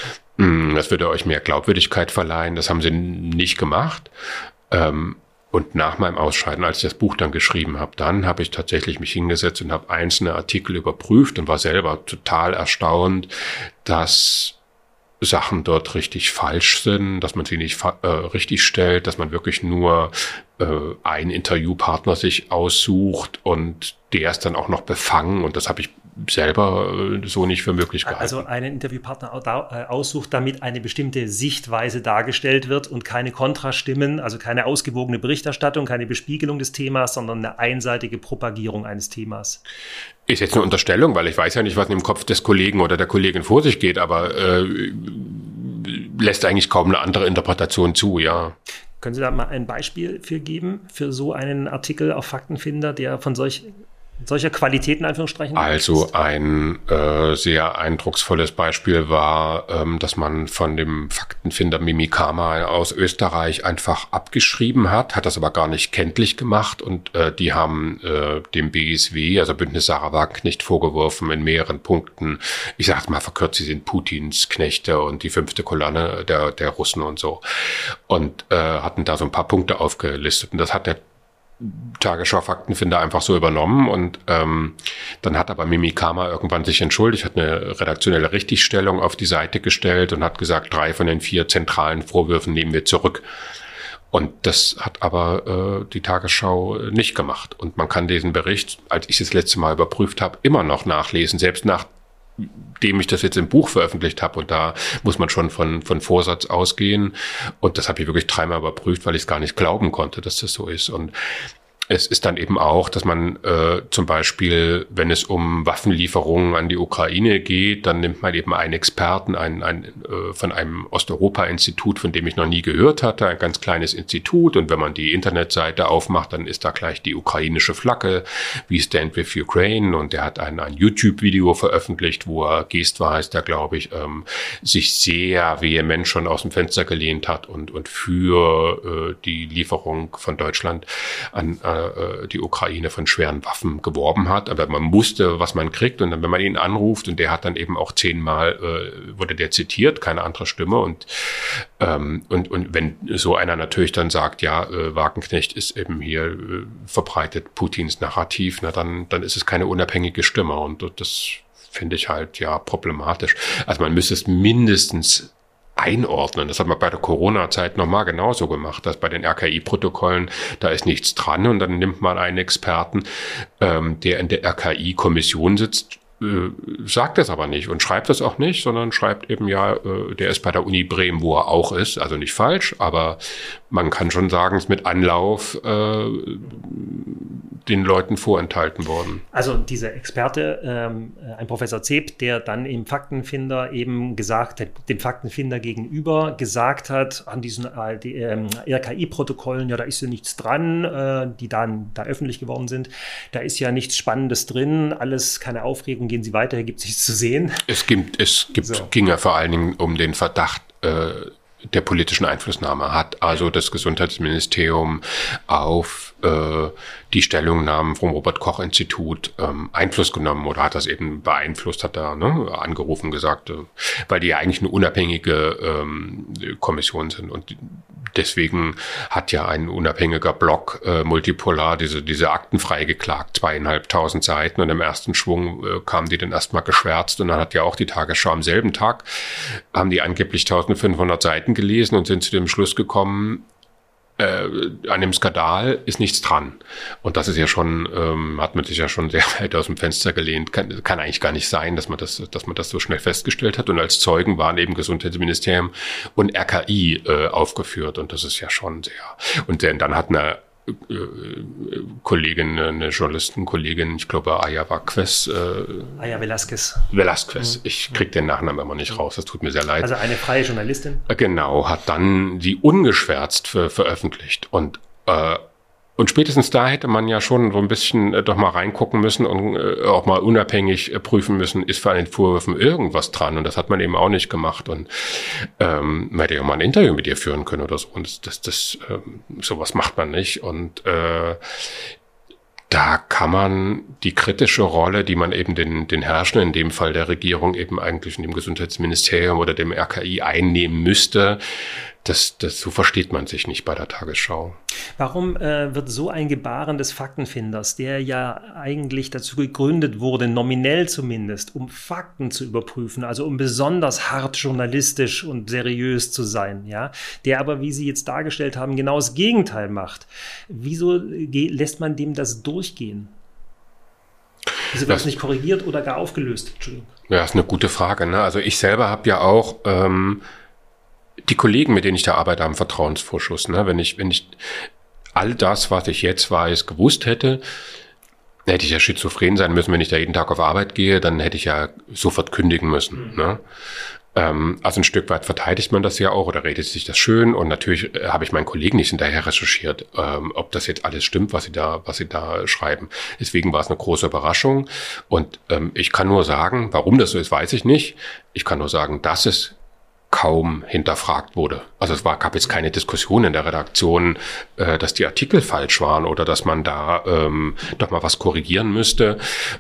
Das würde euch mehr Glaubwürdigkeit verleihen. Das haben sie nicht gemacht. Ähm, Und nach meinem Ausscheiden, als ich das Buch dann geschrieben habe, dann habe ich tatsächlich mich hingesetzt und habe einzelne Artikel überprüft und war selber total erstaunt, dass Sachen dort richtig falsch sind, dass man sie nicht äh, richtig stellt, dass man wirklich nur äh, einen Interviewpartner sich aussucht und der ist dann auch noch befangen und das habe ich selber so nicht für möglich gehalten. Also einen Interviewpartner aussucht, damit eine bestimmte Sichtweise dargestellt wird und keine Kontrastimmen, also keine ausgewogene Berichterstattung, keine Bespiegelung des Themas, sondern eine einseitige Propagierung eines Themas. Ist jetzt eine Unterstellung, weil ich weiß ja nicht, was im Kopf des Kollegen oder der Kollegin vor sich geht, aber äh, lässt eigentlich kaum eine andere Interpretation zu, ja. Können Sie da mal ein Beispiel für geben, für so einen Artikel auf Faktenfinder, der von solch solcher Qualität in Anführungsstrichen? Also ein äh, sehr eindrucksvolles Beispiel war, ähm, dass man von dem Faktenfinder Mimikama aus Österreich einfach abgeschrieben hat, hat das aber gar nicht kenntlich gemacht und äh, die haben äh, dem B S W, also Bündnis Sarah Wagenknecht, vorgeworfen in mehreren Punkten, ich sag's mal verkürzt, sie sind Putins Knechte und die fünfte Kolonne der, der Russen und so und äh, hatten da so ein paar Punkte aufgelistet und das hat der Tagesschau Faktenfinder einfach so übernommen und ähm, dann hat aber Mimikama irgendwann sich entschuldigt, hat eine redaktionelle Richtigstellung auf die Seite gestellt und hat gesagt, drei von den vier zentralen Vorwürfen nehmen wir zurück. Und das hat aber äh, die Tagesschau nicht gemacht. Und man kann diesen Bericht, als ich es das letzte Mal überprüft habe, immer noch nachlesen, selbst nach dem ich das jetzt im Buch veröffentlicht habe und da muss man schon von von Vorsatz ausgehen und das habe ich wirklich dreimal überprüft, weil ich es gar nicht glauben konnte, dass das so ist und es ist dann eben auch, dass man äh, zum Beispiel, wenn es um Waffenlieferungen an die Ukraine geht, dann nimmt man eben einen Experten ein, ein, äh, von einem Osteuropa-Institut, von dem ich noch nie gehört hatte, ein ganz kleines Institut. Und wenn man die Internetseite aufmacht, dann ist da gleich die ukrainische Flagge, wie Stand with Ukraine. Und der hat ein, ein YouTube-Video veröffentlicht, wo er, Geest war heißt er, glaube ich, ähm, sich sehr vehement schon aus dem Fenster gelehnt hat und, und für äh, die Lieferung von Deutschland an äh, die Ukraine von schweren Waffen geworben hat, aber man wusste, was man kriegt und dann, wenn man ihn anruft und der hat dann eben auch zehnmal, äh, wurde der zitiert, keine andere Stimme und ähm, und und wenn so einer natürlich dann sagt, ja, äh, Wagenknecht ist eben hier äh, verbreitet Putins Narrativ, na dann dann ist es keine unabhängige Stimme und das finde ich halt ja problematisch. Also man müsste es mindestens einordnen. Das hat man bei der Corona-Zeit nochmal genauso gemacht, dass bei den R K I-Protokollen, da ist nichts dran und dann nimmt man einen Experten, ähm, der in der R K I-Kommission sitzt, äh, sagt das aber nicht und schreibt das auch nicht, sondern schreibt eben ja, äh, der ist bei der Uni Bremen, wo er auch ist, also nicht falsch, aber man kann schon sagen, es mit Anlauf äh, den Leuten vorenthalten worden. Also dieser Experte, ähm, ein Professor Zeb, der dann im Faktenfinder eben gesagt hat, dem Faktenfinder gegenüber gesagt hat, an diesen äh, die, ähm, R K I-Protokollen, ja, da ist ja nichts dran, äh, die dann da öffentlich geworden sind. Da ist ja nichts Spannendes drin, alles, keine Aufregung, gehen Sie weiter, hier gibt es nichts zu sehen. Es gibt, es gibt, so. ging ja vor allen Dingen um den Verdacht, äh, der politischen Einflussnahme hat also das Gesundheitsministerium auf äh, die Stellungnahmen vom Robert-Koch-Institut ähm, Einfluss genommen oder hat das eben beeinflusst, hat da ne, angerufen, gesagt, äh, weil die ja eigentlich eine unabhängige ähm, Kommission sind und deswegen hat ja ein unabhängiger Blog äh, Multipolar diese diese Akten freigeklagt, zweieinhalbtausend Seiten und im ersten Schwung äh, kamen die dann erstmal geschwärzt und dann hat ja auch die Tagesschau am selben Tag, haben die angeblich eintausendfünfhundert Seiten gelesen und sind zu dem Schluss gekommen, äh, an dem Skandal ist nichts dran. Und das ist ja schon, ähm, hat man sich ja schon sehr weit aus dem Fenster gelehnt. Kann, kann eigentlich gar nicht sein, dass man das, dass man das so schnell festgestellt hat. Und als Zeugen waren eben Gesundheitsministerium und R K I äh, aufgeführt. Und das ist ja schon sehr. Und dann hat eine Kollegin, eine Journalistenkollegin, ich glaube Aya Vaquez. Äh, Aya Velasquez. Velasquez. Ich kriege den Nachnamen immer nicht raus, das tut mir sehr leid. Also eine freie Journalistin? Genau, hat dann die ungeschwärzt ver- veröffentlicht. Und äh, Und spätestens da hätte man ja schon so ein bisschen äh, doch mal reingucken müssen und äh, auch mal unabhängig äh, prüfen müssen, ist für an den Vorwürfen irgendwas dran. Und das hat man eben auch nicht gemacht. Und ähm, man hätte ja mal ein Interview mit ihr führen können oder so. Und das, das, das ähm, sowas macht man nicht. Und äh, da kann man die kritische Rolle, die man eben den, den Herrschenden, in dem Fall der Regierung, eben eigentlich in dem Gesundheitsministerium oder dem R K I einnehmen müsste, das, das, so versteht man sich nicht bei der Tagesschau. Warum äh, wird so ein Gebaren des Faktenfinders, der ja eigentlich dazu gegründet wurde, nominell zumindest, um Fakten zu überprüfen, also um besonders hart journalistisch und seriös zu sein, ja, der aber, wie Sie jetzt dargestellt haben, genau das Gegenteil macht. Wieso ge- lässt man dem das durchgehen? Wieso wird es nicht korrigiert oder gar aufgelöst? Entschuldigung. Ja, ist eine gute Frage, ne? Also ich selber habe ja auch ähm, die Kollegen, mit denen ich da arbeite, haben Vertrauensvorschuss. Ne? Wenn ich, wenn ich all das, was ich jetzt weiß, gewusst hätte, hätte ich ja schizophren sein müssen, wenn ich da jeden Tag auf Arbeit gehe, dann hätte ich ja sofort kündigen müssen. Mhm. Ne? Ähm, also ein Stück weit verteidigt man das ja auch oder redet sich das schön und natürlich äh, habe ich meinen Kollegen nicht hinterher recherchiert, ähm, ob das jetzt alles stimmt, was sie da, was sie da schreiben. Deswegen war es eine große Überraschung und ähm, ich kann nur sagen, warum das so ist, weiß ich nicht. Ich kann nur sagen, dass es kaum hinterfragt wurde. Also es war, gab jetzt keine Diskussion in der Redaktion, äh, dass die Artikel falsch waren oder dass man da ähm, doch mal was korrigieren müsste.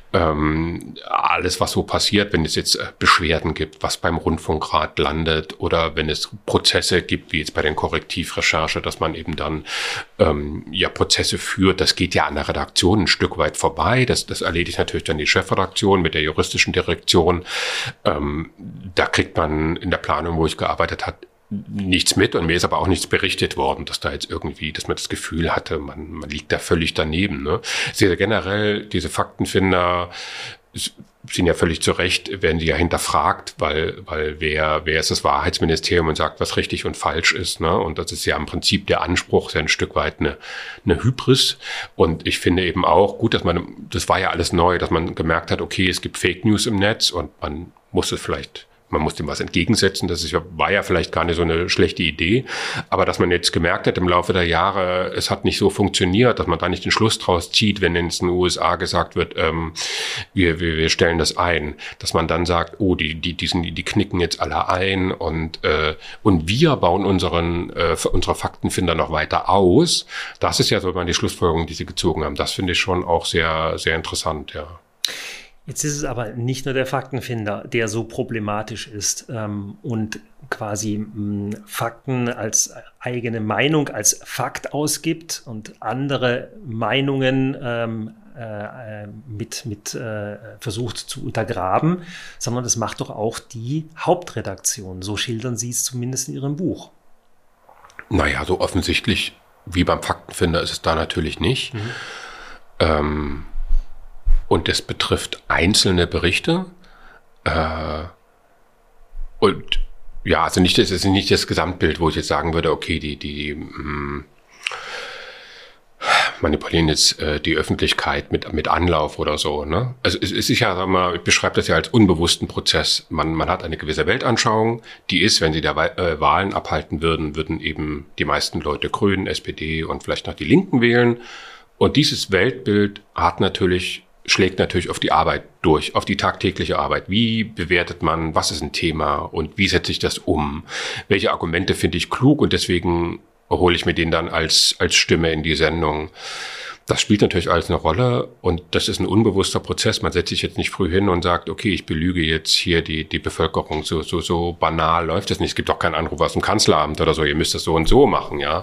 Ähm, alles, was so passiert, wenn es jetzt äh, Beschwerden gibt, was beim Rundfunkrat landet oder wenn es Prozesse gibt, wie jetzt bei den Korrektivrecherche, dass man eben dann ähm, ja Prozesse führt, das geht ja an der Redaktion ein Stück weit vorbei. Das, das erledigt natürlich dann die Chefredaktion mit der juristischen Direktion. Ähm, da kriegt man in der Planung, wo ich gearbeitet habe, nichts mit und mir ist aber auch nichts berichtet worden, dass da jetzt irgendwie, dass man das Gefühl hatte, man, man liegt da völlig daneben. Ne? Sehr generell, diese Faktenfinder sind ja völlig zu Recht, werden sie ja hinterfragt, weil, weil wer, wer ist das Wahrheitsministerium und sagt, was richtig und falsch ist, ne? Und das ist ja im Prinzip der Anspruch, ist ja ein Stück weit eine, eine Hybris. Und ich finde eben auch gut, dass man, das war ja alles neu, dass man gemerkt hat, okay, es gibt Fake News im Netz und man muss es vielleicht Man muss dem was entgegensetzen, das ist ja, war ja vielleicht gar nicht so eine schlechte Idee, aber dass man jetzt gemerkt hat im Laufe der Jahre, es hat nicht so funktioniert, dass man da nicht den Schluss draus zieht, wenn in den U S A gesagt wird, ähm, wir, wir, wir stellen das ein, dass man dann sagt, oh, die, die, die, sind, die knicken jetzt alle ein und, äh, und wir bauen unseren, äh, unsere Faktenfinder noch weiter aus. Das ist ja so mal die Schlussfolgerung, die sie gezogen haben. Das finde ich schon auch sehr, sehr interessant, ja. Jetzt ist es aber nicht nur der Faktenfinder, der so problematisch ist ähm, und quasi mh, Fakten als eigene Meinung, als Fakt ausgibt und andere Meinungen ähm, äh, mit, mit äh, versucht zu untergraben, sondern das macht doch auch die Hauptredaktion. So schildern Sie es zumindest in Ihrem Buch. Naja, so offensichtlich wie beim Faktenfinder ist es da natürlich nicht. Mhm. Ähm, Und das betrifft einzelne Berichte. Äh, und ja, also nicht, das ist nicht das Gesamtbild, wo ich jetzt sagen würde, okay, die, die, mh, manipulieren jetzt äh, die Öffentlichkeit mit mit Anlauf oder so, ne? Also es, es ist ja, sag mal, ich beschreibe das ja als unbewussten Prozess. Man man hat eine gewisse Weltanschauung, die ist, wenn sie da äh, Wahlen abhalten würden, würden eben die meisten Leute Grünen, S P D und vielleicht noch die Linken wählen. Und dieses Weltbild hat natürlich schlägt natürlich auf die Arbeit durch, auf die tagtägliche Arbeit. Wie bewertet man, was ist ein Thema und wie setze ich das um? Welche Argumente finde ich klug und deswegen hole ich mir den dann als als Stimme in die Sendung. Das spielt natürlich alles eine Rolle und das ist ein unbewusster Prozess. Man setzt sich jetzt nicht früh hin und sagt, okay, ich belüge jetzt hier die die Bevölkerung. So so so banal läuft das nicht. Es gibt auch keinen Anruf aus dem Kanzleramt oder so. Ihr müsst das so und so machen, ja.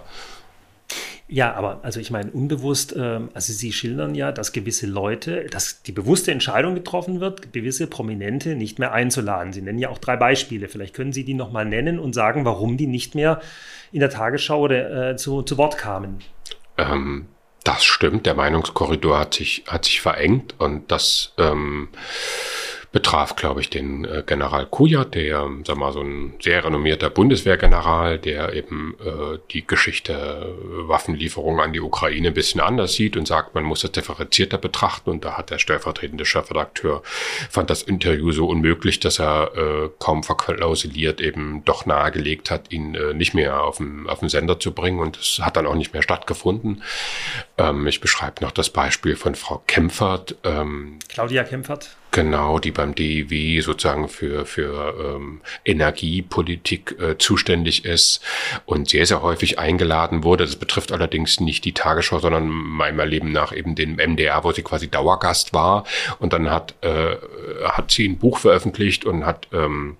Ja, aber also ich meine unbewusst, ähm, also Sie schildern ja, dass gewisse Leute, dass die bewusste Entscheidung getroffen wird, gewisse Prominente nicht mehr einzuladen. Sie nennen ja auch drei Beispiele. Vielleicht können Sie die nochmal nennen und sagen, warum die nicht mehr in der Tagesschau oder äh, zu, zu Wort kamen. Ähm, das stimmt. Der Meinungskorridor hat sich hat sich verengt und das ähm, betraf, glaube ich, den äh, General Kujat, der, sag mal, so ein sehr renommierter Bundeswehrgeneral, der eben äh, die Geschichte äh, Waffenlieferung an die Ukraine ein bisschen anders sieht und sagt, man muss das differenzierter betrachten. Und da hat der stellvertretende Chefredakteur, fand das Interview so unmöglich, dass er äh, kaum verklausuliert eben doch nahegelegt hat, ihn äh, nicht mehr auf den, auf den Sender zu bringen. Und das hat dann auch nicht mehr stattgefunden. Ähm, ich beschreibe noch das Beispiel von Frau Kempfert. Ähm, Claudia Kempfert. Genau, die beim D I W sozusagen für für ähm, Energiepolitik äh, zuständig ist und sehr, sehr häufig eingeladen wurde. Das betrifft allerdings nicht die Tagesschau, sondern meinem Erleben nach eben den M D R, wo sie quasi Dauergast war. Und dann hat äh, hat sie ein Buch veröffentlicht und hat ähm,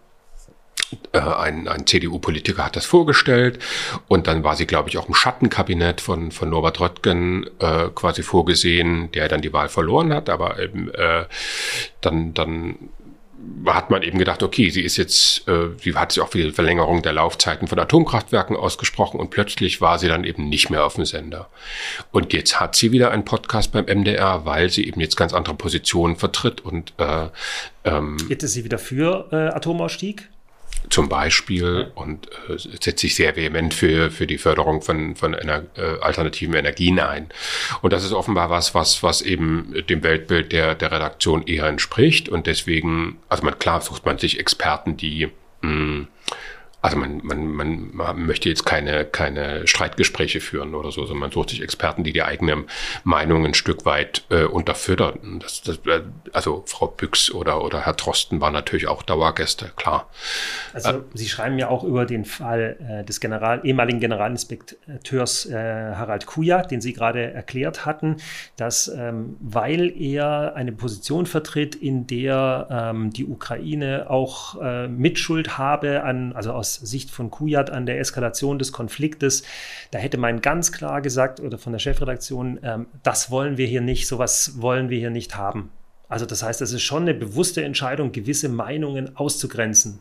Ein, ein C D U-Politiker hat das vorgestellt und dann war sie, glaube ich, auch im Schattenkabinett von von Norbert Röttgen äh, quasi vorgesehen, der dann die Wahl verloren hat, aber eben äh, dann dann hat man eben gedacht, okay, sie ist jetzt, äh, sie hat sich auch für die Verlängerung der Laufzeiten von Atomkraftwerken ausgesprochen und plötzlich war sie dann eben nicht mehr auf dem Sender. Und jetzt hat sie wieder einen Podcast beim M D R, weil sie eben jetzt ganz andere Positionen vertritt und äh, ähm, jetzt ist sie wieder für äh, Atomausstieg? Zum Beispiel und äh, setzt sich sehr vehement für für die Förderung von von ener, äh, alternativen Energien ein. Und das ist offenbar was, was was eben dem Weltbild der der Redaktion eher entspricht. Und deswegen, also man klar sucht man sich Experten, die mh, also man, man, man, man möchte jetzt keine, keine Streitgespräche führen oder so, sondern man sucht sich Experten, die die eigene Meinung ein Stück weit äh, unterfüttern. Das, das, also Frau Büchs oder, oder Herr Drosten waren natürlich auch Dauergäste, klar. Also äh, Sie schreiben ja auch über den Fall äh, des General, ehemaligen Generalinspekteurs äh, Harald Kujat, den Sie gerade erklärt hatten, dass ähm, weil er eine Position vertritt, in der ähm, die Ukraine auch äh, Mitschuld habe an, also aus Sicht von Kujat an der Eskalation des Konfliktes, da hätte man ganz klar gesagt, oder von der Chefredaktion, ähm, das wollen wir hier nicht, sowas wollen wir hier nicht haben. Also das heißt, es ist schon eine bewusste Entscheidung, gewisse Meinungen auszugrenzen.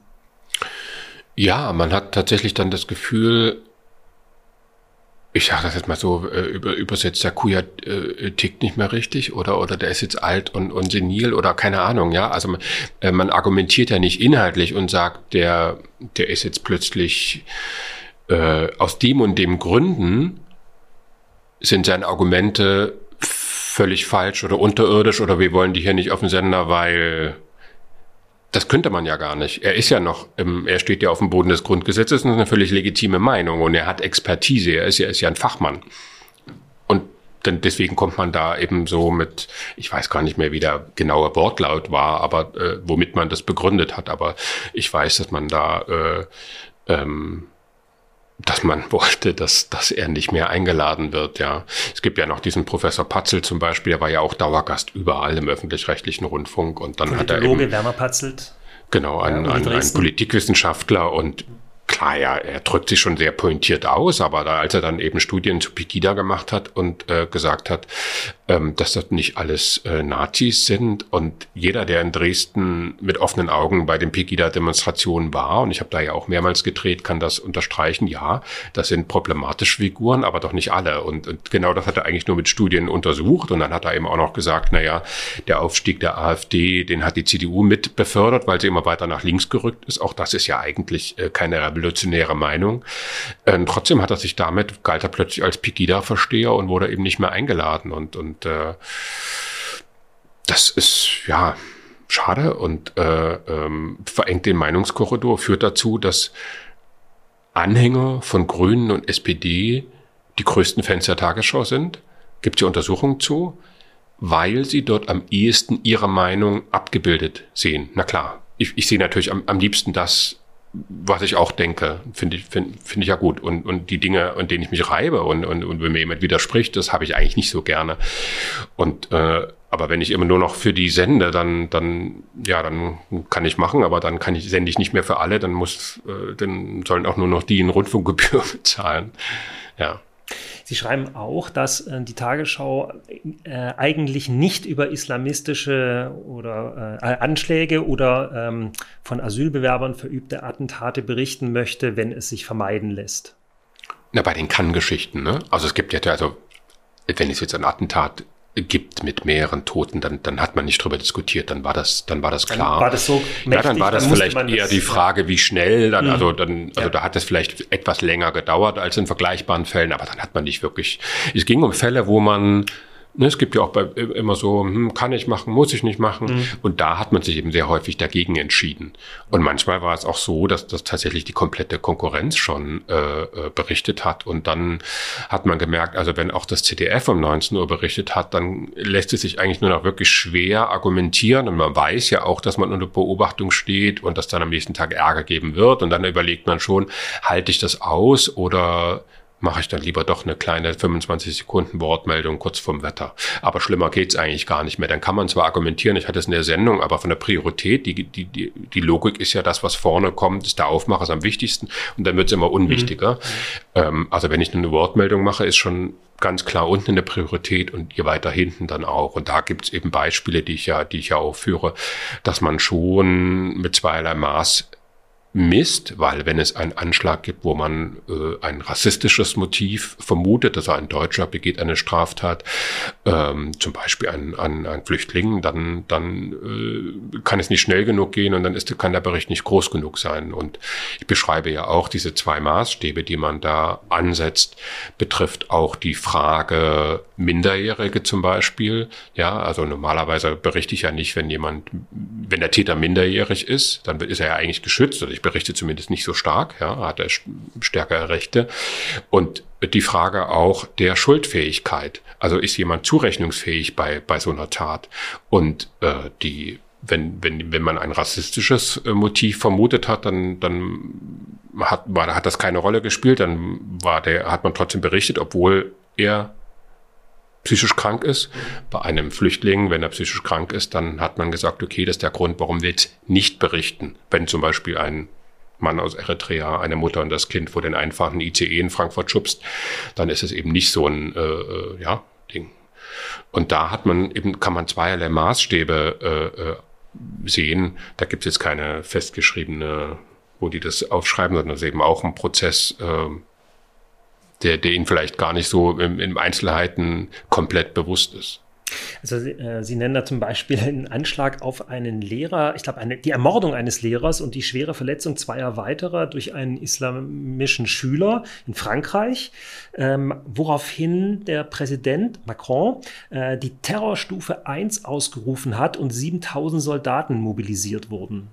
Ja, man hat tatsächlich dann das Gefühl, ich sage das jetzt mal so äh, über, übersetzt, der Kujat äh, tickt nicht mehr richtig oder oder der ist jetzt alt und, und senil oder keine Ahnung, ja. Also man, äh, man argumentiert ja nicht inhaltlich und sagt, der der ist jetzt plötzlich äh, aus dem und dem Gründen sind seine Argumente völlig falsch oder unterirdisch oder wir wollen die hier nicht auf dem Sender, weil das könnte man ja gar nicht. Er ist ja noch, ähm, er steht ja auf dem Boden des Grundgesetzes und das ist eine völlig legitime Meinung und er hat Expertise, er ist ja, ist ja ein Fachmann. Und dann, deswegen kommt man da eben so mit, ich weiß gar nicht mehr, wie der genaue Wortlaut war, aber äh, womit man das begründet hat. Aber ich weiß, dass man da, äh, ähm, dass man wollte, dass, dass er nicht mehr eingeladen wird, ja. Es gibt ja noch diesen Professor Patzelt zum Beispiel, der war ja auch Dauergast überall im öffentlich-rechtlichen Rundfunk und dann hat er eben, Werner Patzelt. Genau, ein, ja, ein, ein Politikwissenschaftler und klar, ja, er drückt sich schon sehr pointiert aus, aber da, als er dann eben Studien zu Pegida gemacht hat und äh, gesagt hat, ähm, dass das nicht alles äh, Nazis sind und jeder, der in Dresden mit offenen Augen bei den Pegida-Demonstrationen war, und ich habe da ja auch mehrmals gedreht, kann das unterstreichen, ja, das sind problematische Figuren, aber doch nicht alle. Und, und genau das hat er eigentlich nur mit Studien untersucht und dann hat er eben auch noch gesagt, naja, der Aufstieg der AfD, den hat die C D U mit befördert, weil sie immer weiter nach links gerückt ist. Auch das ist ja eigentlich äh, keine Revolution revolutionäre Meinung. Ähm, trotzdem hat er sich damit, galt er plötzlich als Pegida-Versteher und wurde eben nicht mehr eingeladen. Und, und äh, das ist, ja, schade und äh, ähm, verengt den Meinungskorridor, führt dazu, dass Anhänger von Grünen und S P D die größten Fans der Tagesschau sind. Gibt es ja Untersuchungen zu, weil sie dort am ehesten ihre Meinung abgebildet sehen. Na klar, ich, ich sehe natürlich am, am liebsten das, was ich auch denke, finde ich, finde find ich ja gut. Und, und die Dinge, an denen ich mich reibe und, und, und wenn mir jemand widerspricht, das habe ich eigentlich nicht so gerne. Und äh, aber wenn ich immer nur noch für die sende, dann, dann, ja, dann kann ich machen, aber dann kann ich, sende ich nicht mehr für alle, dann muss, äh, dann sollen auch nur noch die eine Rundfunkgebühr bezahlen. Ja. Sie schreiben auch, dass äh, die Tagesschau äh, eigentlich nicht über islamistische oder äh, Anschläge oder ähm, von Asylbewerbern verübte Attentate berichten möchte, wenn es sich vermeiden lässt. Na, bei den Kann-Geschichten, ne? Also es gibt ja, also wenn es jetzt ein Attentat gibt mit mehreren Toten, dann, dann hat man nicht drüber diskutiert, dann war das, dann war das klar. Dann war das so mächtig, ja, dann war das dann vielleicht eher das, die Frage, wie schnell, dann, mhm. also dann, also ja. da hat es vielleicht etwas länger gedauert als in vergleichbaren Fällen, aber dann hat man nicht wirklich, es ging um Fälle, wo man, ne, es gibt ja auch bei, immer so, hm, kann ich machen, muss ich nicht machen, mhm. und da hat man sich eben sehr häufig dagegen entschieden. Und manchmal war es auch so, dass das tatsächlich die komplette Konkurrenz schon äh, berichtet hat und dann hat man gemerkt, also wenn auch das Z D F um neunzehn Uhr berichtet hat, dann lässt es sich eigentlich nur noch wirklich schwer argumentieren und man weiß ja auch, dass man unter Beobachtung steht und dass dann am nächsten Tag Ärger geben wird und dann überlegt man schon, halte ich das aus oder mache ich dann lieber doch eine kleine fünfundzwanzig Sekunden Wortmeldung kurz vorm Wetter. Aber schlimmer geht's eigentlich gar nicht mehr. Dann kann man zwar argumentieren, ich hatte es in der Sendung, aber von der Priorität, die, die, die, die Logik ist ja das, was vorne kommt, ist der Aufmacher ist am wichtigsten und dann wird's immer unwichtiger. Mhm. Ähm, also wenn ich eine Wortmeldung mache, ist schon ganz klar unten in der Priorität und je weiter hinten dann auch. Und da gibt's eben Beispiele, die ich ja, die ich ja aufführe, dass man schon mit zweierlei Maß misst, weil wenn es einen Anschlag gibt, wo man äh, ein rassistisches Motiv vermutet, dass ein Deutscher begeht eine Straftat, ähm, zum Beispiel ein, ein, ein Flüchtling, dann, dann äh, kann es nicht schnell genug gehen und dann ist, kann der Bericht nicht groß genug sein. Und ich beschreibe ja auch diese zwei Maßstäbe, die man da ansetzt, betrifft auch die Frage Minderjährige zum Beispiel. Ja, also normalerweise berichte ich ja nicht, wenn jemand, wenn der Täter minderjährig ist, dann ist er ja eigentlich geschützt, oder ich berichte zumindest nicht so stark, ja, hat er stärkere Rechte. Und die Frage auch der Schuldfähigkeit. Also ist jemand zurechnungsfähig bei, bei so einer Tat? Und äh, die, wenn, wenn, wenn man ein rassistisches äh, Motiv vermutet hat, dann, dann hat, war, hat das keine Rolle gespielt, dann war der, hat man trotzdem berichtet, obwohl er psychisch krank ist. Bei einem Flüchtling, wenn er psychisch krank ist, dann hat man gesagt, okay, das ist der Grund, warum wir jetzt nicht berichten. Wenn zum Beispiel ein Mann aus Eritrea, eine Mutter und das Kind vor den einfachen I C E in Frankfurt schubst, dann ist es eben nicht so ein äh, ja, Ding. Und da hat man eben, kann man zweierlei Maßstäbe äh, sehen. Da gibt es jetzt keine festgeschriebene, wo die das aufschreiben, sondern es ist eben auch ein Prozess, äh, Der, der Ihnen vielleicht gar nicht so im, im Einzelheiten komplett bewusst ist. Also äh, Sie nennen da zum Beispiel einen Anschlag auf einen Lehrer, ich glaube eine, die Ermordung eines Lehrers und die schwere Verletzung zweier weiterer durch einen islamischen Schüler in Frankreich, ähm, woraufhin der Präsident Macron äh, die Terrorstufe eins ausgerufen hat und siebentausend Soldaten mobilisiert wurden.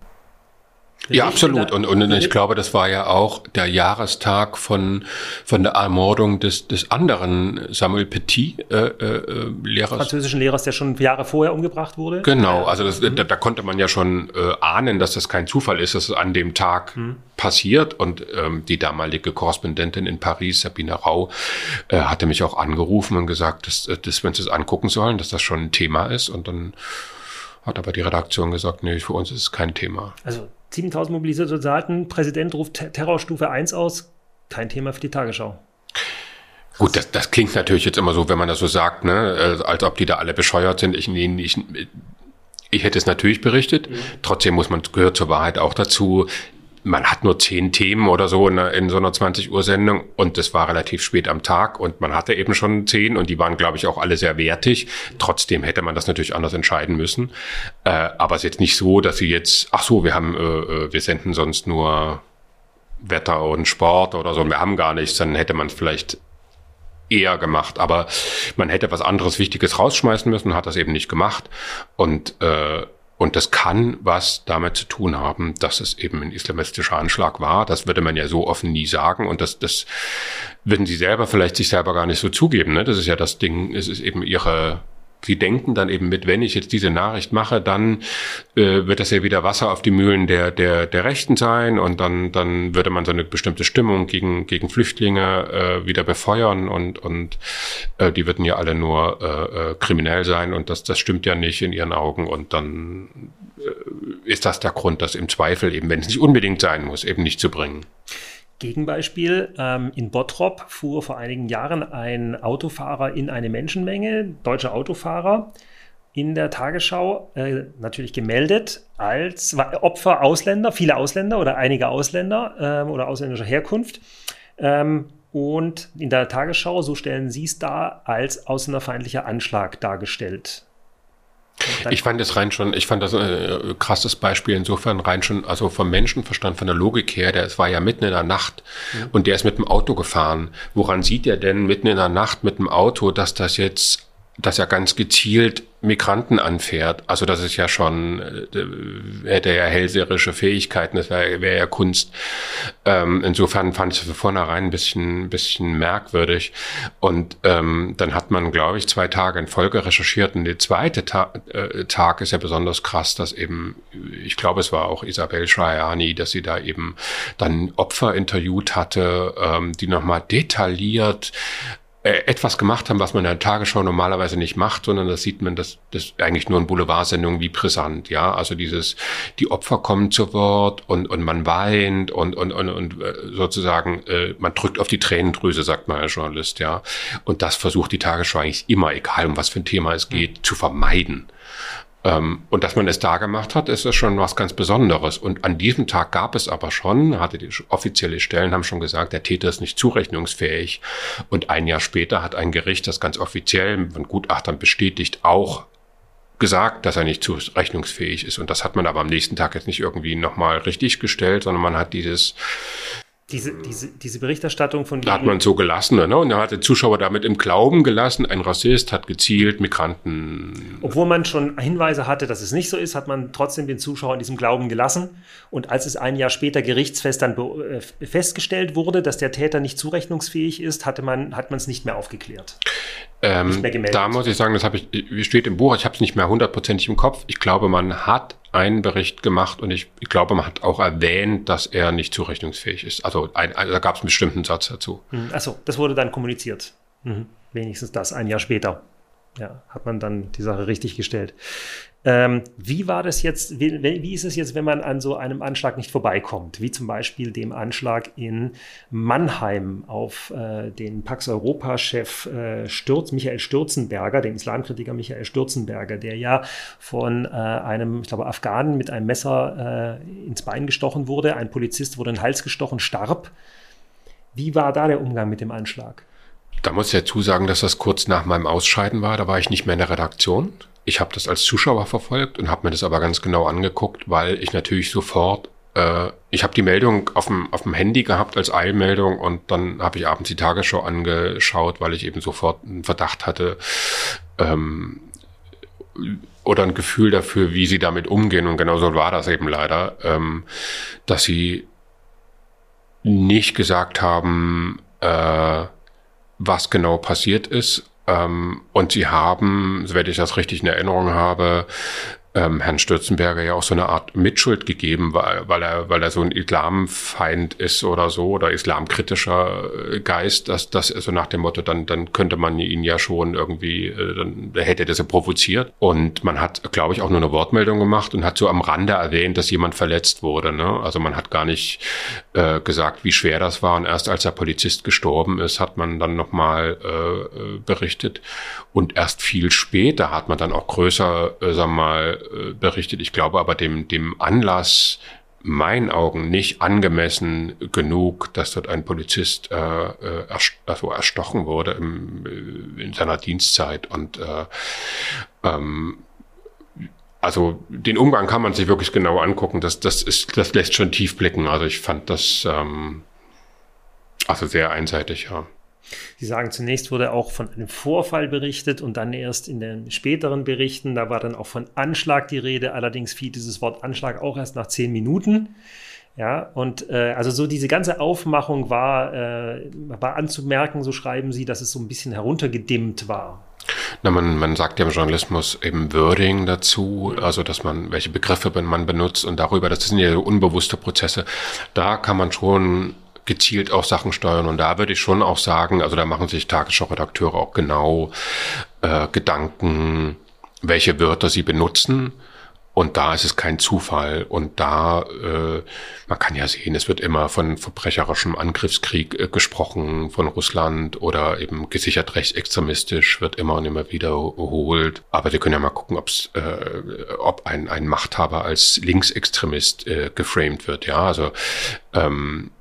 Ja, absolut. Und, und ich glaube, das war ja auch der Jahrestag von, von der Ermordung des, des anderen Samuel Paty, äh, äh, Lehrers. Französischen Lehrers, der schon Jahre vorher umgebracht wurde. Genau, also das, mhm. da, da konnte man ja schon äh, ahnen, dass das kein Zufall ist, dass es an dem Tag mhm. passiert. Und ähm, die damalige Korrespondentin in Paris, Sabine Rau, äh, hatte mich auch angerufen und gesagt, dass, dass wir uns das angucken sollen, dass das schon ein Thema ist. Und dann hat aber die Redaktion gesagt, nee, für uns ist es kein Thema. Also siebentausend mobilisierte Soldaten, Präsident ruft Terrorstufe eins aus, kein Thema für die Tagesschau. Gut, das, das klingt natürlich jetzt immer so, wenn man das so sagt, ne, als ob die da alle bescheuert sind. Ich, ich, ich hätte es natürlich berichtet. Mhm. Trotzdem muss man, gehört zur Wahrheit auch dazu, man hat nur zehn Themen oder so in, in so einer zwanzig Uhr Sendung und das war relativ spät am Tag und man hatte eben schon zehn und die waren, glaube ich, auch alle sehr wertig. Trotzdem hätte man das natürlich anders entscheiden müssen. Äh, aber es ist jetzt nicht so, dass sie jetzt, ach so, wir haben, äh, wir senden sonst nur Wetter und Sport oder so, wir haben gar nichts, dann hätte man es vielleicht eher gemacht. Aber man hätte was anderes Wichtiges rausschmeißen müssen, hat das eben nicht gemacht. Und äh, Und das kann was damit zu tun haben, dass es eben ein islamistischer Anschlag war. Das würde man ja so offen nie sagen. Und das, das würden sie selber vielleicht sich selber gar nicht so zugeben. Ne? Das ist ja das Ding, es ist eben ihre, sie denken dann eben mit, wenn ich jetzt diese Nachricht mache, dann äh, wird das ja wieder Wasser auf die Mühlen der, der, der Rechten sein. Und dann, dann würde man so eine bestimmte Stimmung gegen, gegen Flüchtlinge äh, wieder befeuern. Und, und äh, die würden ja alle nur äh, äh, kriminell sein. Und das, das stimmt ja nicht in ihren Augen. Und dann äh, ist das der Grund, das im Zweifel eben, wenn es nicht unbedingt sein muss, eben nicht zu bringen. Gegenbeispiel, ähm, in Bottrop fuhr vor einigen Jahren ein Autofahrer in eine Menschenmenge, deutscher Autofahrer, in der Tagesschau äh, natürlich gemeldet als Opfer Ausländer, viele Ausländer oder einige Ausländer ähm, oder ausländischer Herkunft. Ähm, und in der Tagesschau, so stellen sie es dar, als ausländerfeindlicher Anschlag dargestellt. Ich fand das rein schon, ich fand das ein äh, krasses Beispiel insofern rein schon, also vom Menschenverstand, von der Logik her, der, es war ja mitten in der Nacht mhm. und der ist mit dem Auto gefahren. Woran sieht er denn mitten in der Nacht mit dem Auto, dass das jetzt, dass er ganz gezielt Migranten anfährt? Also das ist ja schon, äh, hätte er hellseherische Fähigkeiten, das wäre wär ja Kunst. Ähm, insofern fand ich es von vornherein ein bisschen, ein bisschen merkwürdig. Und ähm, dann hat man, glaube ich, zwei Tage in Folge recherchiert. Und der zweite Ta- äh, Tag ist ja besonders krass, dass eben, ich glaube, es war auch Isabel Schreiani, dass sie da eben dann Opfer interviewt hatte, ähm, die nochmal detailliert etwas gemacht haben, was man in der Tagesschau normalerweise nicht macht, sondern das sieht man, das, das ist eigentlich nur in Boulevardsendungen wie brisant, ja, also dieses, die Opfer kommen zu Wort und, und man weint und, und, und, und sozusagen, äh, man drückt auf die Tränendrüse, sagt man als Journalist, ja, und das versucht die Tagesschau eigentlich immer, egal um was für ein Thema es geht, mhm. zu vermeiden. Ähm, und dass man es da gemacht hat, ist das schon was ganz Besonderes. Und an diesem Tag gab es aber schon, hatte die offizielle Stellen haben schon gesagt, der Täter ist nicht zurechnungsfähig. Und ein Jahr später hat ein Gericht das ganz offiziell von Gutachtern bestätigt, auch gesagt, dass er nicht zurechnungsfähig ist. Und das hat man aber am nächsten Tag jetzt nicht irgendwie nochmal richtig gestellt, sondern man hat dieses Diese, diese, diese Berichterstattung von... Da hat man so gelassen, ne? Und da hat der Zuschauer damit im Glauben gelassen, ein Rassist hat gezielt Migranten... Obwohl man schon Hinweise hatte, dass es nicht so ist, hat man trotzdem den Zuschauer in diesem Glauben gelassen. Und als es ein Jahr später gerichtsfest dann be- äh, festgestellt wurde, dass der Täter nicht zurechnungsfähig ist, hatte man, hat man es nicht mehr aufgeklärt. Ähm, nicht mehr gemeldet. Da muss ich sagen, das habe ich, steht im Buch, ich habe es nicht mehr hundertprozentig im Kopf. Ich glaube, man hat einen Bericht gemacht und ich, ich glaube, man hat auch erwähnt, dass er nicht zurechnungsfähig ist. Also ein, ein, da gab es einen bestimmten Satz dazu. Achso, das wurde dann kommuniziert. Mhm. Wenigstens das, ein Jahr später. Ja, hat man dann die Sache richtig gestellt. Ähm, wie war das jetzt, wie, wie ist es jetzt, wenn man an so einem Anschlag nicht vorbeikommt? Wie zum Beispiel dem Anschlag in Mannheim auf äh, den Pax-Europa-Chef äh, Stürz, Michael Stürzenberger, den Islamkritiker Michael Stürzenberger, der ja von äh, einem, ich glaube, Afghanen mit einem Messer äh, ins Bein gestochen wurde. Ein Polizist wurde in den Hals gestochen, starb. Wie war da der Umgang mit dem Anschlag? Da muss ich dazu sagen, dass das kurz nach meinem Ausscheiden war. Da war ich nicht mehr in der Redaktion. Ich habe das als Zuschauer verfolgt und habe mir das aber ganz genau angeguckt, weil ich natürlich sofort, äh, ich habe die Meldung auf dem auf dem Handy gehabt als Eilmeldung und dann habe ich abends die Tagesschau angeschaut, weil ich eben sofort einen Verdacht hatte ähm, oder ein Gefühl dafür, wie sie damit umgehen. Und genau so war das eben leider, ähm, dass sie nicht gesagt haben, äh, was genau passiert ist. Ähm, und sie haben, soweit ich das richtig in Erinnerung habe, ähm, Herrn Stürzenberger ja auch so eine Art Mitschuld gegeben, weil, weil er, weil er so ein Islamfeind ist oder so, oder islamkritischer Geist, dass, dass so nach dem Motto, dann, dann könnte man ihn ja schon irgendwie, äh, dann hätte er das ja provoziert. Und man hat, glaube ich, auch nur eine Wortmeldung gemacht und hat so am Rande erwähnt, dass jemand verletzt wurde, ne? Also man hat gar nicht äh, gesagt, wie schwer das war. Und erst als der Polizist gestorben ist, hat man dann nochmal äh, berichtet. Und erst viel später hat man dann auch größer, äh, sagen wir mal, berichtet. Ich glaube aber dem, dem Anlass, meinen Augen, nicht angemessen genug, dass dort ein Polizist äh, erst, also erstochen wurde im, in seiner Dienstzeit. Und äh, ähm, also den Umgang kann man sich wirklich genau angucken. Das, das ist, das lässt schon tief blicken. Also ich fand das ähm, also sehr einseitig, ja. Sie sagen, zunächst wurde auch von einem Vorfall berichtet und dann erst in den späteren Berichten, da war dann auch von Anschlag die Rede, allerdings fiel dieses Wort Anschlag auch erst nach zehn Minuten. Ja, und äh, also so diese ganze Aufmachung war, äh, war anzumerken, so schreiben Sie, dass es so ein bisschen heruntergedimmt war. Na, man, man sagt ja im Journalismus eben Wording dazu, also dass man, welche Begriffe man benutzt und darüber, das sind ja so unbewusste Prozesse, da kann man schon gezielt auf Sachen steuern und da würde ich schon auch sagen, also da machen sich Tagesschau-Redakteure auch genau äh, Gedanken, welche Wörter sie benutzen. Und da ist es kein Zufall. Und da, äh, man kann ja sehen, es wird immer von verbrecherischem Angriffskrieg äh, gesprochen von Russland oder eben gesichert rechtsextremistisch wird immer und immer wiederholt. Aber wir können ja mal gucken, ob's, äh, ob ein, ein Machthaber als Linksextremist äh, geframed wird. Ja, also ähm,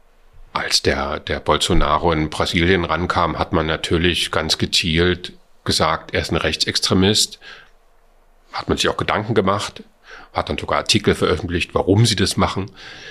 als der, der Bolsonaro in Brasilien rankam, hat man natürlich ganz gezielt gesagt, er ist ein Rechtsextremist. Hat man sich auch Gedanken gemacht, hat dann sogar Artikel veröffentlicht, warum sie das machen.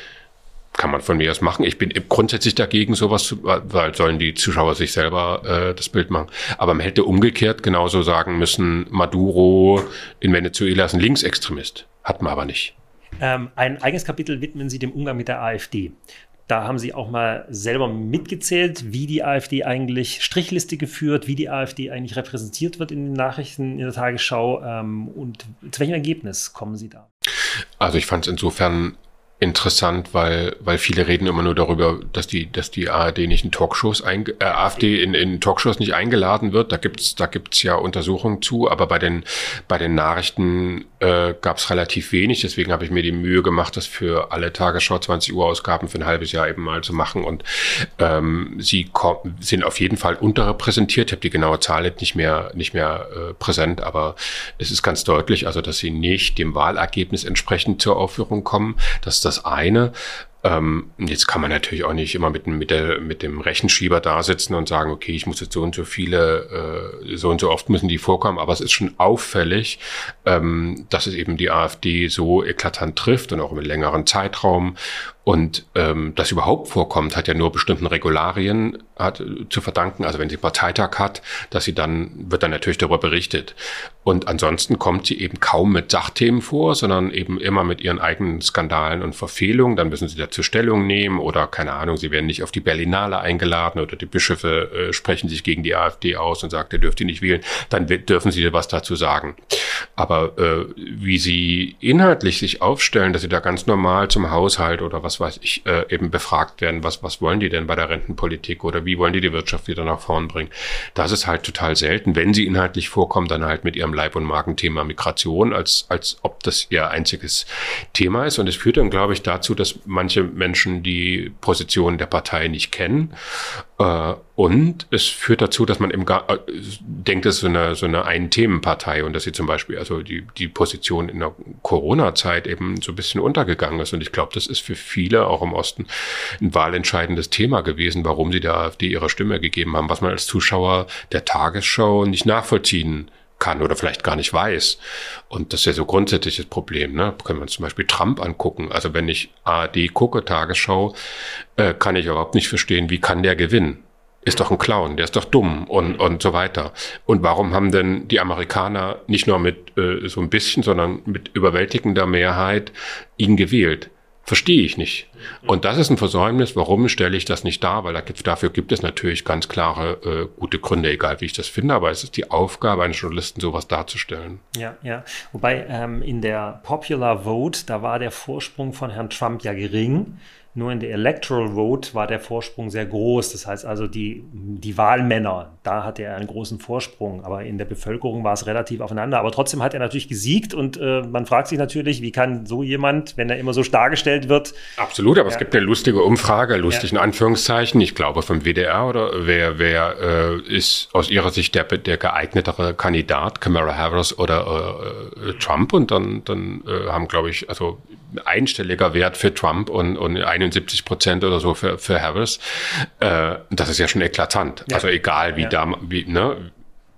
Kann man von mir aus machen. Ich bin grundsätzlich dagegen, sowas, weil sollen die Zuschauer sich selber äh, das Bild machen. Aber man hätte umgekehrt genauso sagen müssen, Maduro in Venezuela ist ein Linksextremist. Hat man aber nicht. Ähm, ein eigenes Kapitel widmen Sie dem Umgang mit der AfD. Da haben Sie auch mal selber mitgezählt, wie die AfD eigentlich Strichliste geführt, wie die AfD eigentlich repräsentiert wird in den Nachrichten in der Tagesschau ähm, und zu welchem Ergebnis kommen Sie da? Also ich fand es insofern interessant, weil weil viele reden immer nur darüber, dass die dass die A R D nicht in Talkshows einge, äh, AfD in in Talkshows nicht eingeladen wird. Da gibt's da gibt's ja Untersuchungen zu, aber bei den bei den Nachrichten äh, gab's relativ wenig. Deswegen habe ich mir die Mühe gemacht, das für alle Tagesschau zwanzig Uhr Ausgaben für ein halbes Jahr eben mal zu machen. Und ähm, sie kommen, sind auf jeden Fall unterrepräsentiert. Ich habe die genaue Zahl jetzt nicht mehr nicht mehr äh, präsent, aber es ist ganz deutlich, also dass sie nicht dem Wahlergebnis entsprechend zur Aufführung kommen. Dass das Das eine. Ähm, jetzt kann man natürlich auch nicht immer mit, mit, der, mit dem Rechenschieber da sitzen und sagen, okay, ich muss jetzt so und so viele, äh, so und so oft müssen die vorkommen. Aber es ist schon auffällig, ähm, dass es eben die AfD so eklatant trifft und auch im längeren Zeitraum. Und ähm, das überhaupt vorkommt, hat ja nur bestimmten Regularien hat, zu verdanken. Also wenn sie einen Parteitag hat, dass sie dann, wird dann natürlich darüber berichtet. Und ansonsten kommt sie eben kaum mit Sachthemen vor, sondern eben immer mit ihren eigenen Skandalen und Verfehlungen. Dann müssen sie dazu Stellung nehmen oder, keine Ahnung, sie werden nicht auf die Berlinale eingeladen oder die Bischöfe äh, sprechen sich gegen die AfD aus und sagen, ihr dürft die nicht wählen. Dann dürfen sie was dazu sagen. Aber äh, wie sie inhaltlich sich aufstellen, dass sie da ganz normal zum Haushalt oder was weiß ich, äh, eben befragt werden, was was wollen die denn bei der Rentenpolitik oder wie wollen die die Wirtschaft wieder nach vorn bringen. Das ist halt total selten. Wenn sie inhaltlich vorkommen, dann halt mit ihrem Leib- und Magenthema Migration, als als ob das ihr einziges Thema ist. Und es führt dann, glaube ich, dazu, dass manche Menschen die Position der Partei nicht kennen. Äh, und es führt dazu, dass man eben gar, äh, denkt, es ist so eine, so eine Ein-Themen-Partei und dass sie zum Beispiel, also die, die Position in der Corona-Zeit eben so ein bisschen untergegangen ist. Und ich glaube, das ist für viele, auch im Osten, ein wahlentscheidendes Thema gewesen, warum sie der AfD ihre Stimme gegeben haben, was man als Zuschauer der Tagesschau nicht nachvollziehen kann oder vielleicht gar nicht weiß. Und das ist ja so grundsätzliches Problem, ne? Können wir uns zum Beispiel Trump angucken. Also wenn ich A R D gucke, Tagesschau, äh, kann ich überhaupt nicht verstehen, wie kann der gewinnen? Ist doch ein Clown, der ist doch dumm und und so weiter. Und warum haben denn die Amerikaner nicht nur mit äh, so ein bisschen, sondern mit überwältigender Mehrheit ihn gewählt? Verstehe ich nicht. Und das ist ein Versäumnis. Warum stelle ich das nicht dar? Weil da gibt, dafür gibt es natürlich ganz klare, äh, gute Gründe, egal wie ich das finde. Aber es ist die Aufgabe eines Journalisten, sowas darzustellen. Ja, ja. Wobei ähm, in der Popular Vote, da war der Vorsprung von Herrn Trump ja gering. Nur in der Electoral Vote war der Vorsprung sehr groß. Das heißt also, die, die Wahlmänner, da hatte er einen großen Vorsprung. Aber in der Bevölkerung war es relativ aufeinander. Aber trotzdem hat er natürlich gesiegt. Und äh, man fragt sich natürlich, wie kann so jemand, wenn er immer so dargestellt wird. Absolut, aber ja. Es gibt eine lustige Umfrage, lustig in ja. Anführungszeichen. Ich glaube vom W D R oder wer, wer äh, ist aus ihrer Sicht der, der geeignetere Kandidat, Kamala Harris oder äh, Trump? Und dann, dann äh, haben, glaube ich, also einstelliger Wert für Trump und, und einundsiebzig Prozent oder so für, für Harris. Äh, das ist ja schon eklatant. Ja. Also egal wie ja. da, wie, ne,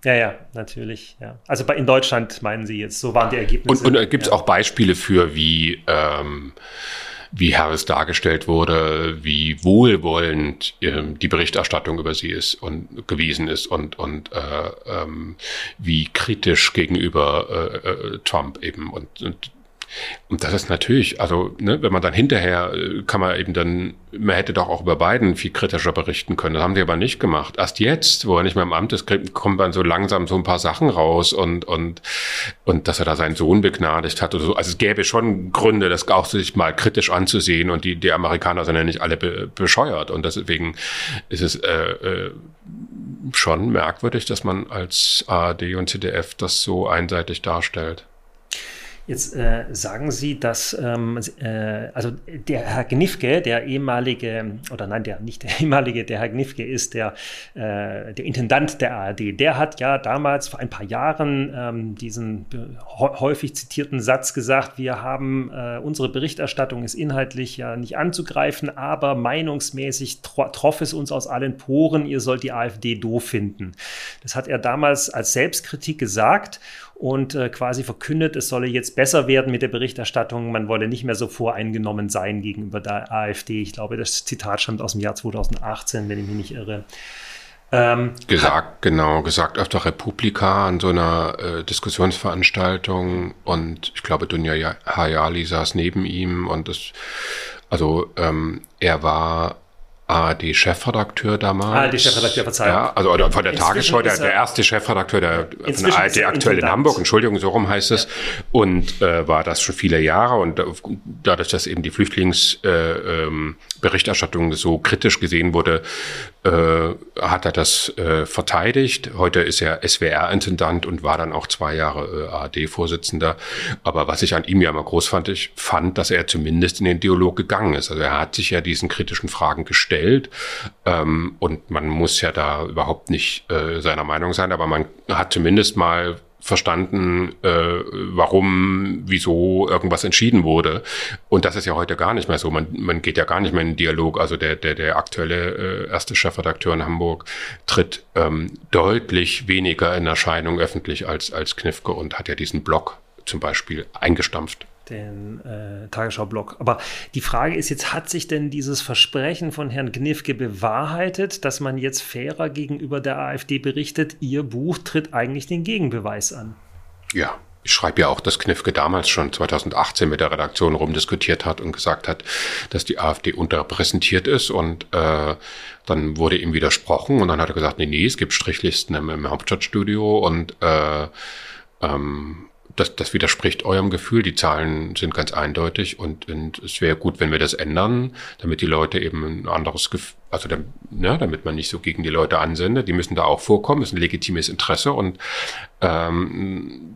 Ja, ja, natürlich. Ja. Also bei, in Deutschland meinen Sie jetzt, so waren die Ergebnisse. Und, und da gibt es ja. auch Beispiele für, wie, ähm, wie Harris dargestellt wurde, wie wohlwollend ähm, die Berichterstattung über sie ist und gewesen ist und, und äh, ähm, wie kritisch gegenüber äh, äh, Trump eben. Und, und Und das ist natürlich, also ne, wenn man dann hinterher, kann man eben dann, man hätte doch auch über Biden viel kritischer berichten können. Das haben sie aber nicht gemacht. Erst jetzt, wo er nicht mehr im Amt ist, kommen dann so langsam so ein paar Sachen raus und und und dass er da seinen Sohn begnadigt hat oder so. Also es gäbe schon Gründe, das auch sich mal kritisch anzusehen. Und die die Amerikaner sind ja nicht alle be, bescheuert. Und deswegen ist es äh, äh, schon merkwürdig, dass man als A R D und Z D F das so einseitig darstellt. Jetzt äh, sagen Sie, dass ähm, äh, also der Herr Gnifke, der ehemalige, oder nein, der nicht der ehemalige, der Herr Gnifke ist der, äh, der Intendant der A R D. Der hat ja damals vor ein paar Jahren ähm, diesen häufig zitierten Satz gesagt, wir haben, äh, unsere Berichterstattung ist inhaltlich ja nicht anzugreifen, aber meinungsmäßig tro- troff es uns aus allen Poren, ihr sollt die AfD doof finden. Das hat er damals als Selbstkritik gesagt und äh, quasi verkündet, es solle jetzt besser werden mit der Berichterstattung. Man wolle nicht mehr so voreingenommen sein gegenüber der AfD. Ich glaube, das Zitat stammt aus dem Jahr zweitausendachtzehn, wenn ich mich nicht irre. Ähm, gesagt, genau, gesagt auf der Republika an so einer äh, Diskussionsveranstaltung und ich glaube, Dunja Hayali saß neben ihm und das, also ähm, er war A R D-Chefredakteur damals. A R D-Chefredakteur, Verzeihung. Ja, also oder von der Inzwischen Tagesschau, der, der erste Chefredakteur der, von der A R D aktuell in Hamburg, Entschuldigung, so rum heißt es. Ja. Und äh, war das schon viele Jahre. Und dadurch, dass eben die Flüchtlingsberichterstattung äh, ähm, so kritisch gesehen wurde, äh, hat er das äh, verteidigt. Heute ist er S W R-Intendant und war dann auch zwei Jahre äh, A R D-Vorsitzender. Aber was ich an ihm ja immer groß fand, ich fand, dass er zumindest in den Dialog gegangen ist. Also er hat sich ja diesen kritischen Fragen gestellt. Ähm, und man muss ja da überhaupt nicht äh, seiner Meinung sein, aber man hat zumindest mal verstanden, äh, warum, wieso irgendwas entschieden wurde. Und das ist ja heute gar nicht mehr so. Man, man geht ja gar nicht mehr in den Dialog. Also der, der, der aktuelle äh, erste Chefredakteur in Hamburg tritt ähm, deutlich weniger in Erscheinung öffentlich als, als Gnifke und hat ja diesen Blog zum Beispiel eingestampft. Den äh, Tagesschau-Blog. Aber die Frage ist jetzt, hat sich denn dieses Versprechen von Herrn Gnifke bewahrheitet, dass man jetzt fairer gegenüber der AfD berichtet? Ihr Buch tritt eigentlich den Gegenbeweis an. Ja, ich schreibe ja auch, dass Gnifke damals schon zweitausendachtzehn mit der Redaktion rumdiskutiert hat und gesagt hat, dass die AfD unterrepräsentiert ist und äh, dann wurde ihm widersprochen und dann hat er gesagt, nee, nee, es gibt Strichlisten im, im Hauptstadtstudio und äh, ähm, Das, das widerspricht eurem Gefühl. Die Zahlen sind ganz eindeutig und, und es wäre gut, wenn wir das ändern, damit die Leute eben ein anderes Gefühl, also der, ne, damit man nicht so gegen die Leute ansendet. Die müssen da auch vorkommen, das ist ein legitimes Interesse und ähm,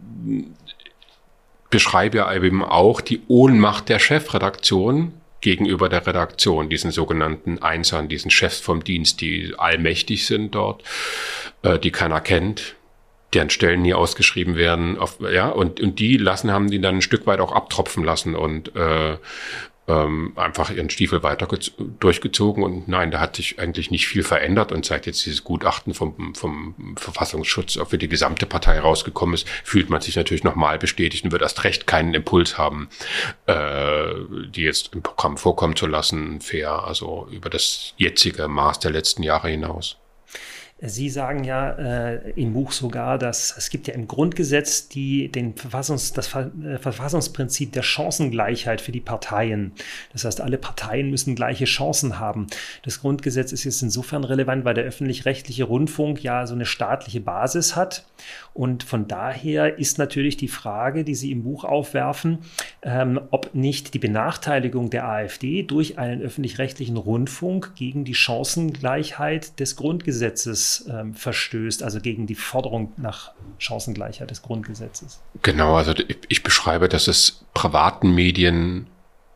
beschreibe ja eben auch die Ohnmacht der Chefredaktion gegenüber der Redaktion, diesen sogenannten Einsern, diesen Chefs vom Dienst, die allmächtig sind dort, äh, die keiner kennt, deren Stellen nie ausgeschrieben werden, auf, ja, und, und die lassen, haben die dann ein Stück weit auch abtropfen lassen und äh, ähm, einfach ihren Stiefel weiter gez- durchgezogen und nein, da hat sich eigentlich nicht viel verändert und seit jetzt dieses Gutachten vom, vom Verfassungsschutz auch für die gesamte Partei rausgekommen ist, fühlt man sich natürlich nochmal bestätigt und wird erst recht keinen Impuls haben, äh, die jetzt im Programm vorkommen zu lassen, fair, also über das jetzige Maß der letzten Jahre hinaus. Sie sagen ja äh, im Buch sogar, dass es gibt ja im Grundgesetz die, den Verfassungs, das Ver, äh, Verfassungsprinzip der Chancengleichheit für die Parteien. Das heißt, alle Parteien müssen gleiche Chancen haben. Das Grundgesetz ist jetzt insofern relevant, weil der öffentlich-rechtliche Rundfunk ja so eine staatliche Basis hat. Und von daher ist natürlich die Frage, die Sie im Buch aufwerfen, ähm, ob nicht die Benachteiligung der AfD durch einen öffentlich-rechtlichen Rundfunk gegen die Chancengleichheit des Grundgesetzes ähm, verstößt, also gegen die Forderung nach Chancengleichheit des Grundgesetzes. Genau, also ich beschreibe, dass es privaten Medien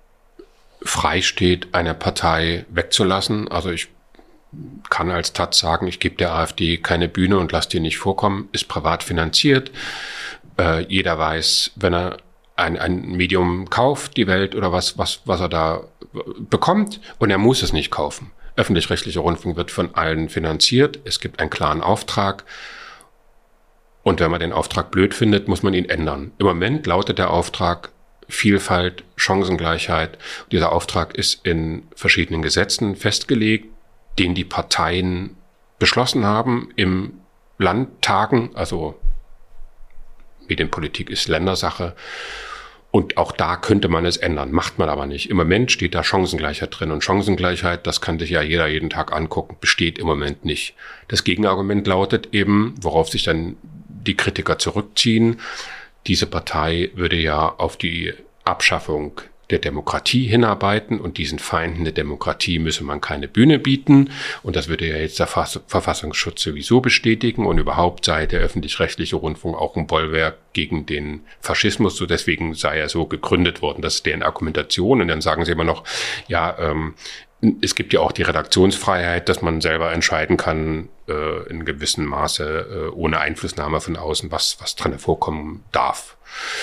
frei steht, eine Partei wegzulassen. Also ich kann als Taz sagen, ich gebe der AfD keine Bühne und lasse die nicht vorkommen, ist privat finanziert. Äh, jeder weiß, wenn er ein, ein Medium kauft, die Welt oder was, was, was er da bekommt und er muss es nicht kaufen. Öffentlich-rechtlicher Rundfunk wird von allen finanziert. Es gibt einen klaren Auftrag Und wenn man den Auftrag blöd findet, muss man ihn ändern. Im Moment lautet der Auftrag Vielfalt, Chancengleichheit. Dieser Auftrag ist in verschiedenen Gesetzen festgelegt, den die Parteien beschlossen haben im Landtagen, also Medienpolitik ist Ländersache. Und auch da könnte man es ändern, macht man aber nicht. Im Moment steht da Chancengleichheit drin. Und Chancengleichheit, das kann sich ja jeder jeden Tag angucken, besteht im Moment nicht. Das Gegenargument lautet eben, worauf sich dann die Kritiker zurückziehen, diese Partei würde ja auf die Abschaffung der Demokratie hinarbeiten und diesen Feinden der Demokratie müsse man keine Bühne bieten. Und das würde ja jetzt der Verfassungsschutz sowieso bestätigen und überhaupt sei der öffentlich-rechtliche Rundfunk auch ein Bollwerk gegen den Faschismus. So deswegen sei er so gegründet worden. Das ist deren Argumentation. Und dann sagen sie immer noch, ja, ähm, es gibt ja auch die Redaktionsfreiheit, dass man selber entscheiden kann, äh, in gewissem Maße, äh, ohne Einflussnahme von außen, was, was drin vorkommen darf.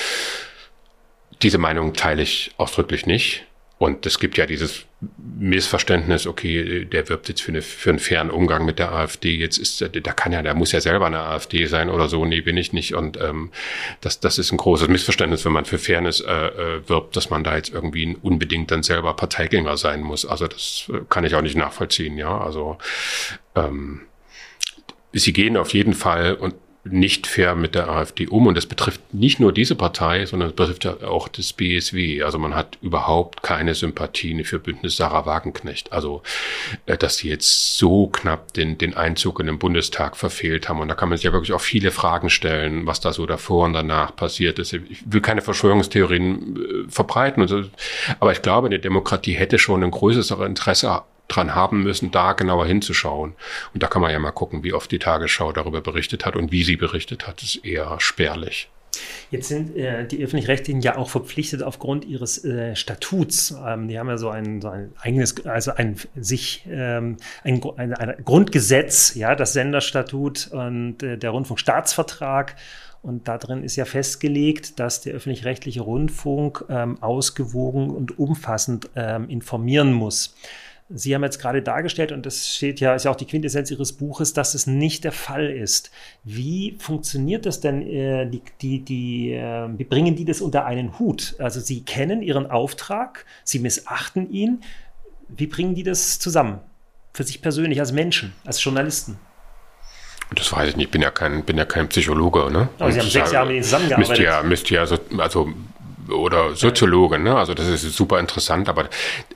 Diese Meinung teile ich ausdrücklich nicht. Und es gibt ja dieses Missverständnis, okay, der wirbt jetzt für, eine, für einen fairen Umgang mit der AfD. Jetzt ist, da kann ja, der muss ja selber eine AfD sein oder so. Nee, bin ich nicht. Und ähm, das, das ist ein großes Missverständnis, wenn man für Fairness äh, äh, wirbt, dass man da jetzt irgendwie unbedingt dann selber Parteigänger sein muss. Also das kann ich auch nicht nachvollziehen, ja. Also ähm, sie gehen auf jeden Fall und nicht fair mit der AfD um. Und das betrifft nicht nur diese Partei, sondern es betrifft ja auch das B S W. Also man hat überhaupt keine Sympathien für Bündnis Sarah Wagenknecht. Also, dass sie jetzt so knapp den, den Einzug in den Bundestag verfehlt haben. Und da kann man sich ja wirklich auch viele Fragen stellen, was da so davor und danach passiert ist. Ich will keine Verschwörungstheorien äh, verbreiten. Und so. Aber ich glaube, eine Demokratie hätte schon ein größeres Interesse dran haben müssen, da genauer hinzuschauen. Und da kann man ja mal gucken, wie oft die Tagesschau darüber berichtet hat und wie sie berichtet hat, ist eher spärlich. Jetzt sind äh, die Öffentlich-Rechtlichen ja auch verpflichtet aufgrund ihres äh, Statuts. Ähm, die haben ja so ein, so ein eigenes, also ein sich ähm, ein, ein, ein Grundgesetz, ja, das Senderstatut und äh, der Rundfunkstaatsvertrag. Und da drin ist ja festgelegt, dass der öffentlich-rechtliche Rundfunk ähm, ausgewogen und umfassend ähm, informieren muss. Sie haben jetzt gerade dargestellt, und das steht ja, ist ja auch die Quintessenz Ihres Buches, dass es nicht der Fall ist. Wie funktioniert das denn? Äh, die, die, die, äh, wie bringen die das unter einen Hut? Also Sie kennen Ihren Auftrag, Sie missachten ihn. Wie bringen die das zusammen? Für sich persönlich, als Menschen, als Journalisten? Das weiß ich nicht, ich bin ja kein, bin ja kein Psychologe, ne? Aber Sie haben sechs Jahre mit ihnen zusammengearbeitet. Müsste ja, müsste ja, so, also, oder Soziologe, ne? Also das ist super interessant, aber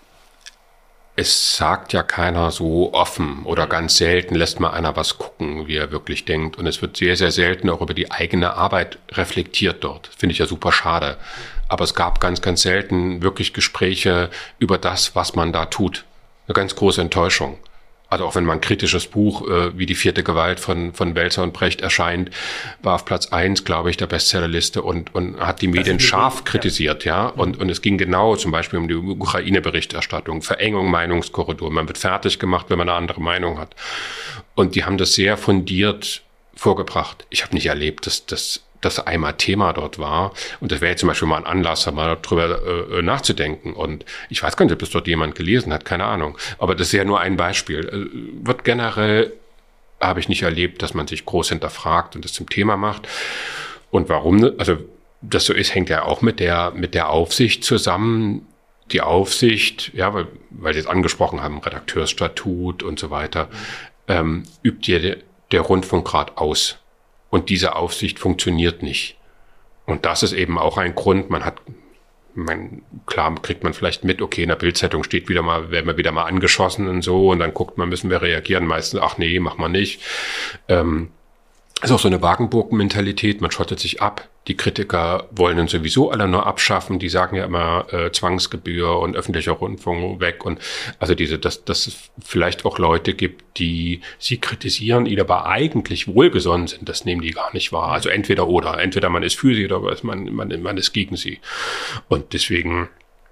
es sagt ja keiner so offen oder ganz selten lässt mal einer was gucken, wie er wirklich denkt. Und es wird sehr, sehr selten auch über die eigene Arbeit reflektiert dort. Finde ich ja super schade. Aber es gab ganz, ganz selten wirklich Gespräche über das, was man da tut. Eine ganz große Enttäuschung. Also auch wenn man ein kritisches Buch äh, wie Die vierte Gewalt von von Welzer und Brecht erscheint, war auf Platz eins, glaube ich, der Bestsellerliste und und hat die Medien scharf die, kritisiert, ja. ja. Und und es ging genau zum Beispiel um die Ukraine-Berichterstattung, Verengung, Meinungskorridor. Man wird fertig gemacht, wenn man eine andere Meinung hat. Und die haben das sehr fundiert vorgebracht. Ich habe nicht erlebt, dass das das einmal Thema dort war. Und das wäre jetzt zum Beispiel mal ein Anlass, mal drüber äh, nachzudenken. Und ich weiß gar nicht, ob das dort jemand gelesen hat, keine Ahnung. Aber das ist ja nur ein Beispiel. Äh, wird generell, habe ich nicht erlebt, dass man sich groß hinterfragt und das zum Thema macht. Und warum, also das so ist, hängt ja auch mit der, mit der Aufsicht zusammen. Die Aufsicht, ja, weil, weil Sie es angesprochen haben, Redakteursstatut und so weiter, ähm, übt ja der, der Rundfunkrat aus. Und diese Aufsicht funktioniert nicht. Und das ist eben auch ein Grund, man hat, man, klar kriegt man vielleicht mit, okay, in der Bild-Zeitung steht wieder mal, werden wir wieder mal angeschossen und so, und dann guckt man, müssen wir reagieren, meistens, ach nee, mach mal nicht. Ähm, ist auch so eine Wagenburg-Mentalität, man schottet sich ab. Die Kritiker wollen uns sowieso alle nur abschaffen, die sagen ja immer äh, Zwangsgebühr und öffentlicher Rundfunk weg und also diese, dass, dass es vielleicht auch Leute gibt, die sie kritisieren, ihnen aber eigentlich wohlgesonnen sind, das nehmen die gar nicht wahr. Also entweder oder, entweder man ist für sie oder man, man, man ist gegen sie. Und deswegen, ich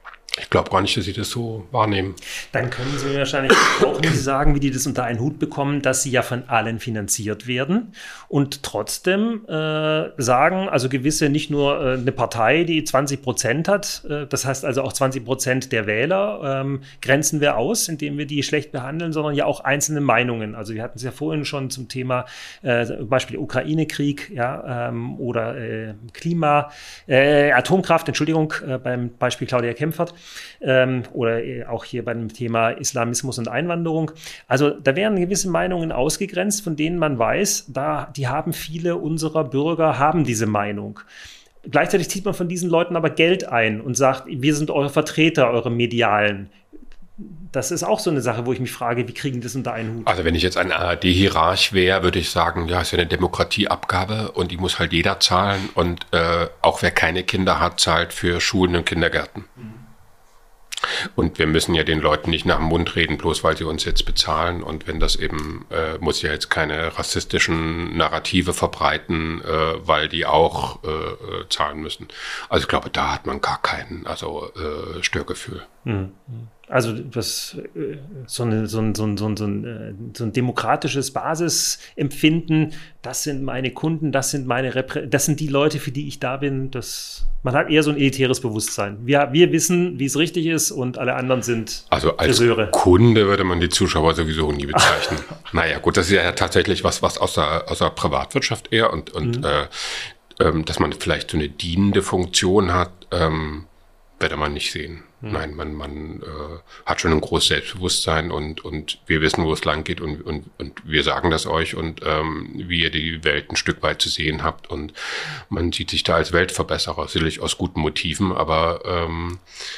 Ich glaube gar nicht, dass sie das so wahrnehmen. Dann können Sie mir wahrscheinlich auch nicht sagen, wie die das unter einen Hut bekommen, dass sie ja von allen finanziert werden und trotzdem äh, sagen, also gewisse, nicht nur äh, eine Partei, die zwanzig Prozent hat, äh, das heißt also auch zwanzig Prozent der Wähler, ähm, grenzen wir aus, indem wir die schlecht behandeln, sondern ja auch einzelne Meinungen. Also wir hatten es ja vorhin schon zum Thema äh, Beispiel Ukraine-Krieg, ja, ähm, oder äh, Klima, äh, Atomkraft, Entschuldigung, äh, beim Beispiel Claudia Kempfert. Ähm, oder auch hier beim Thema Islamismus und Einwanderung. Also da werden gewisse Meinungen ausgegrenzt, von denen man weiß, da, die haben viele unserer Bürger, haben diese Meinung. Gleichzeitig zieht man von diesen Leuten aber Geld ein und sagt, wir sind eure Vertreter, eure Medialen. Das ist auch so eine Sache, wo ich mich frage, wie kriegen die das unter einen Hut? Also wenn ich jetzt ein A R D-Hierarch wäre, würde ich sagen, ja, ist ja eine Demokratieabgabe und die muss halt jeder zahlen und äh, auch wer keine Kinder hat, zahlt für Schulen und Kindergärten. Mhm. Und wir müssen ja den Leuten nicht nach dem Mund reden, bloß weil sie uns jetzt bezahlen. Und wenn das eben, äh, muss ja jetzt keine rassistischen Narrative verbreiten, äh, weil die auch äh, zahlen müssen. Also ich glaube, da hat man gar kein also, äh, Störgefühl. Mhm. Also das, so, eine, so, ein, so, ein, so, ein, so ein demokratisches Basisempfinden, das sind meine Kunden, das sind meine Reprä- das sind die Leute, für die ich da bin. Das, man hat eher so ein elitäres Bewusstsein. Wir, wir wissen, wie es richtig ist und alle anderen sind Also als Friseure. Kunde würde man die Zuschauer sowieso nie bezeichnen. Naja gut, das ist ja tatsächlich was, was aus der, aus der Privatwirtschaft eher und, und mhm. äh, ähm, dass man vielleicht so eine dienende Funktion hat, ähm, werde man nicht sehen. Hm. Nein, man, man äh, hat schon ein großes Selbstbewusstsein und, und wir wissen, wo es lang geht und, und, und wir sagen das euch und ähm, wie ihr die Welt ein Stück weit zu sehen habt und man sieht sich da als Weltverbesserer, sicherlich aus guten Motiven, aber ähm,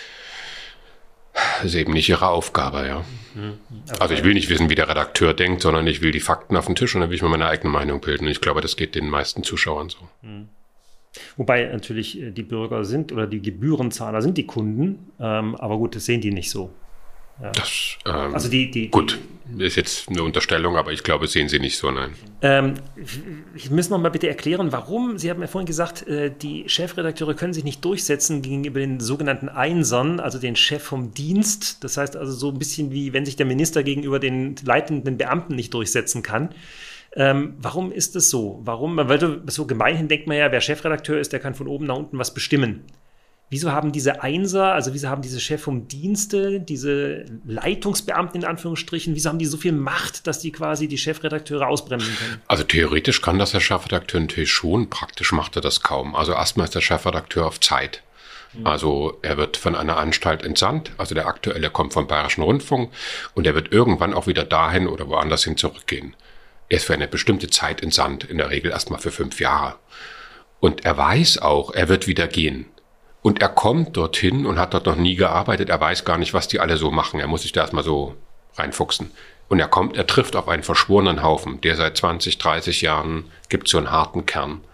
ist eben nicht ihre Aufgabe, ja. Hm. Also ich will nicht wissen, wie der Redakteur denkt, sondern ich will die Fakten auf den Tisch und dann will ich mir meine eigene Meinung bilden. Und ich glaube, das geht den meisten Zuschauern so. Hm. Wobei natürlich die Bürger sind oder die Gebührenzahler sind die Kunden, ähm, aber gut, das sehen die nicht so. Ja. Das, ähm, also die, die, gut, ist jetzt eine Unterstellung, aber ich glaube, sehen Sie nicht so, nein. Ähm, ich muss noch mal bitte erklären, warum, Sie haben ja vorhin gesagt, äh, die Chefredakteure können sich nicht durchsetzen gegenüber den sogenannten Einsern, also den Chef vom Dienst. Das heißt also so ein bisschen wie, wenn sich der Minister gegenüber den leitenden Beamten nicht durchsetzen kann. Ähm, warum ist das so? Warum? Weil so gemeinhin denkt man ja, wer Chefredakteur ist, der kann von oben nach unten was bestimmen. Wieso haben diese Einser, also wieso haben diese Chef vom Dienste, diese Leitungsbeamten in Anführungsstrichen, wieso haben die so viel Macht, dass die quasi die Chefredakteure ausbremsen können? Also theoretisch kann das der Chefredakteur natürlich schon, praktisch macht er das kaum. Also erstmal ist der Chefredakteur auf Zeit. Mhm. Also er wird von einer Anstalt entsandt, also der aktuelle kommt vom Bayerischen Rundfunk und er wird irgendwann auch wieder dahin oder woanders hin zurückgehen. Er ist für eine bestimmte Zeit entsandt, in der Regel erstmal für fünf Jahre. Und er weiß auch, er wird wieder gehen. Und er kommt dorthin und hat dort noch nie gearbeitet. Er weiß gar nicht, was die alle so machen. Er muss sich da erstmal so reinfuchsen. Und er kommt, er trifft auf einen verschworenen Haufen, der seit zwanzig, dreißig Jahren gibt so einen harten Kern.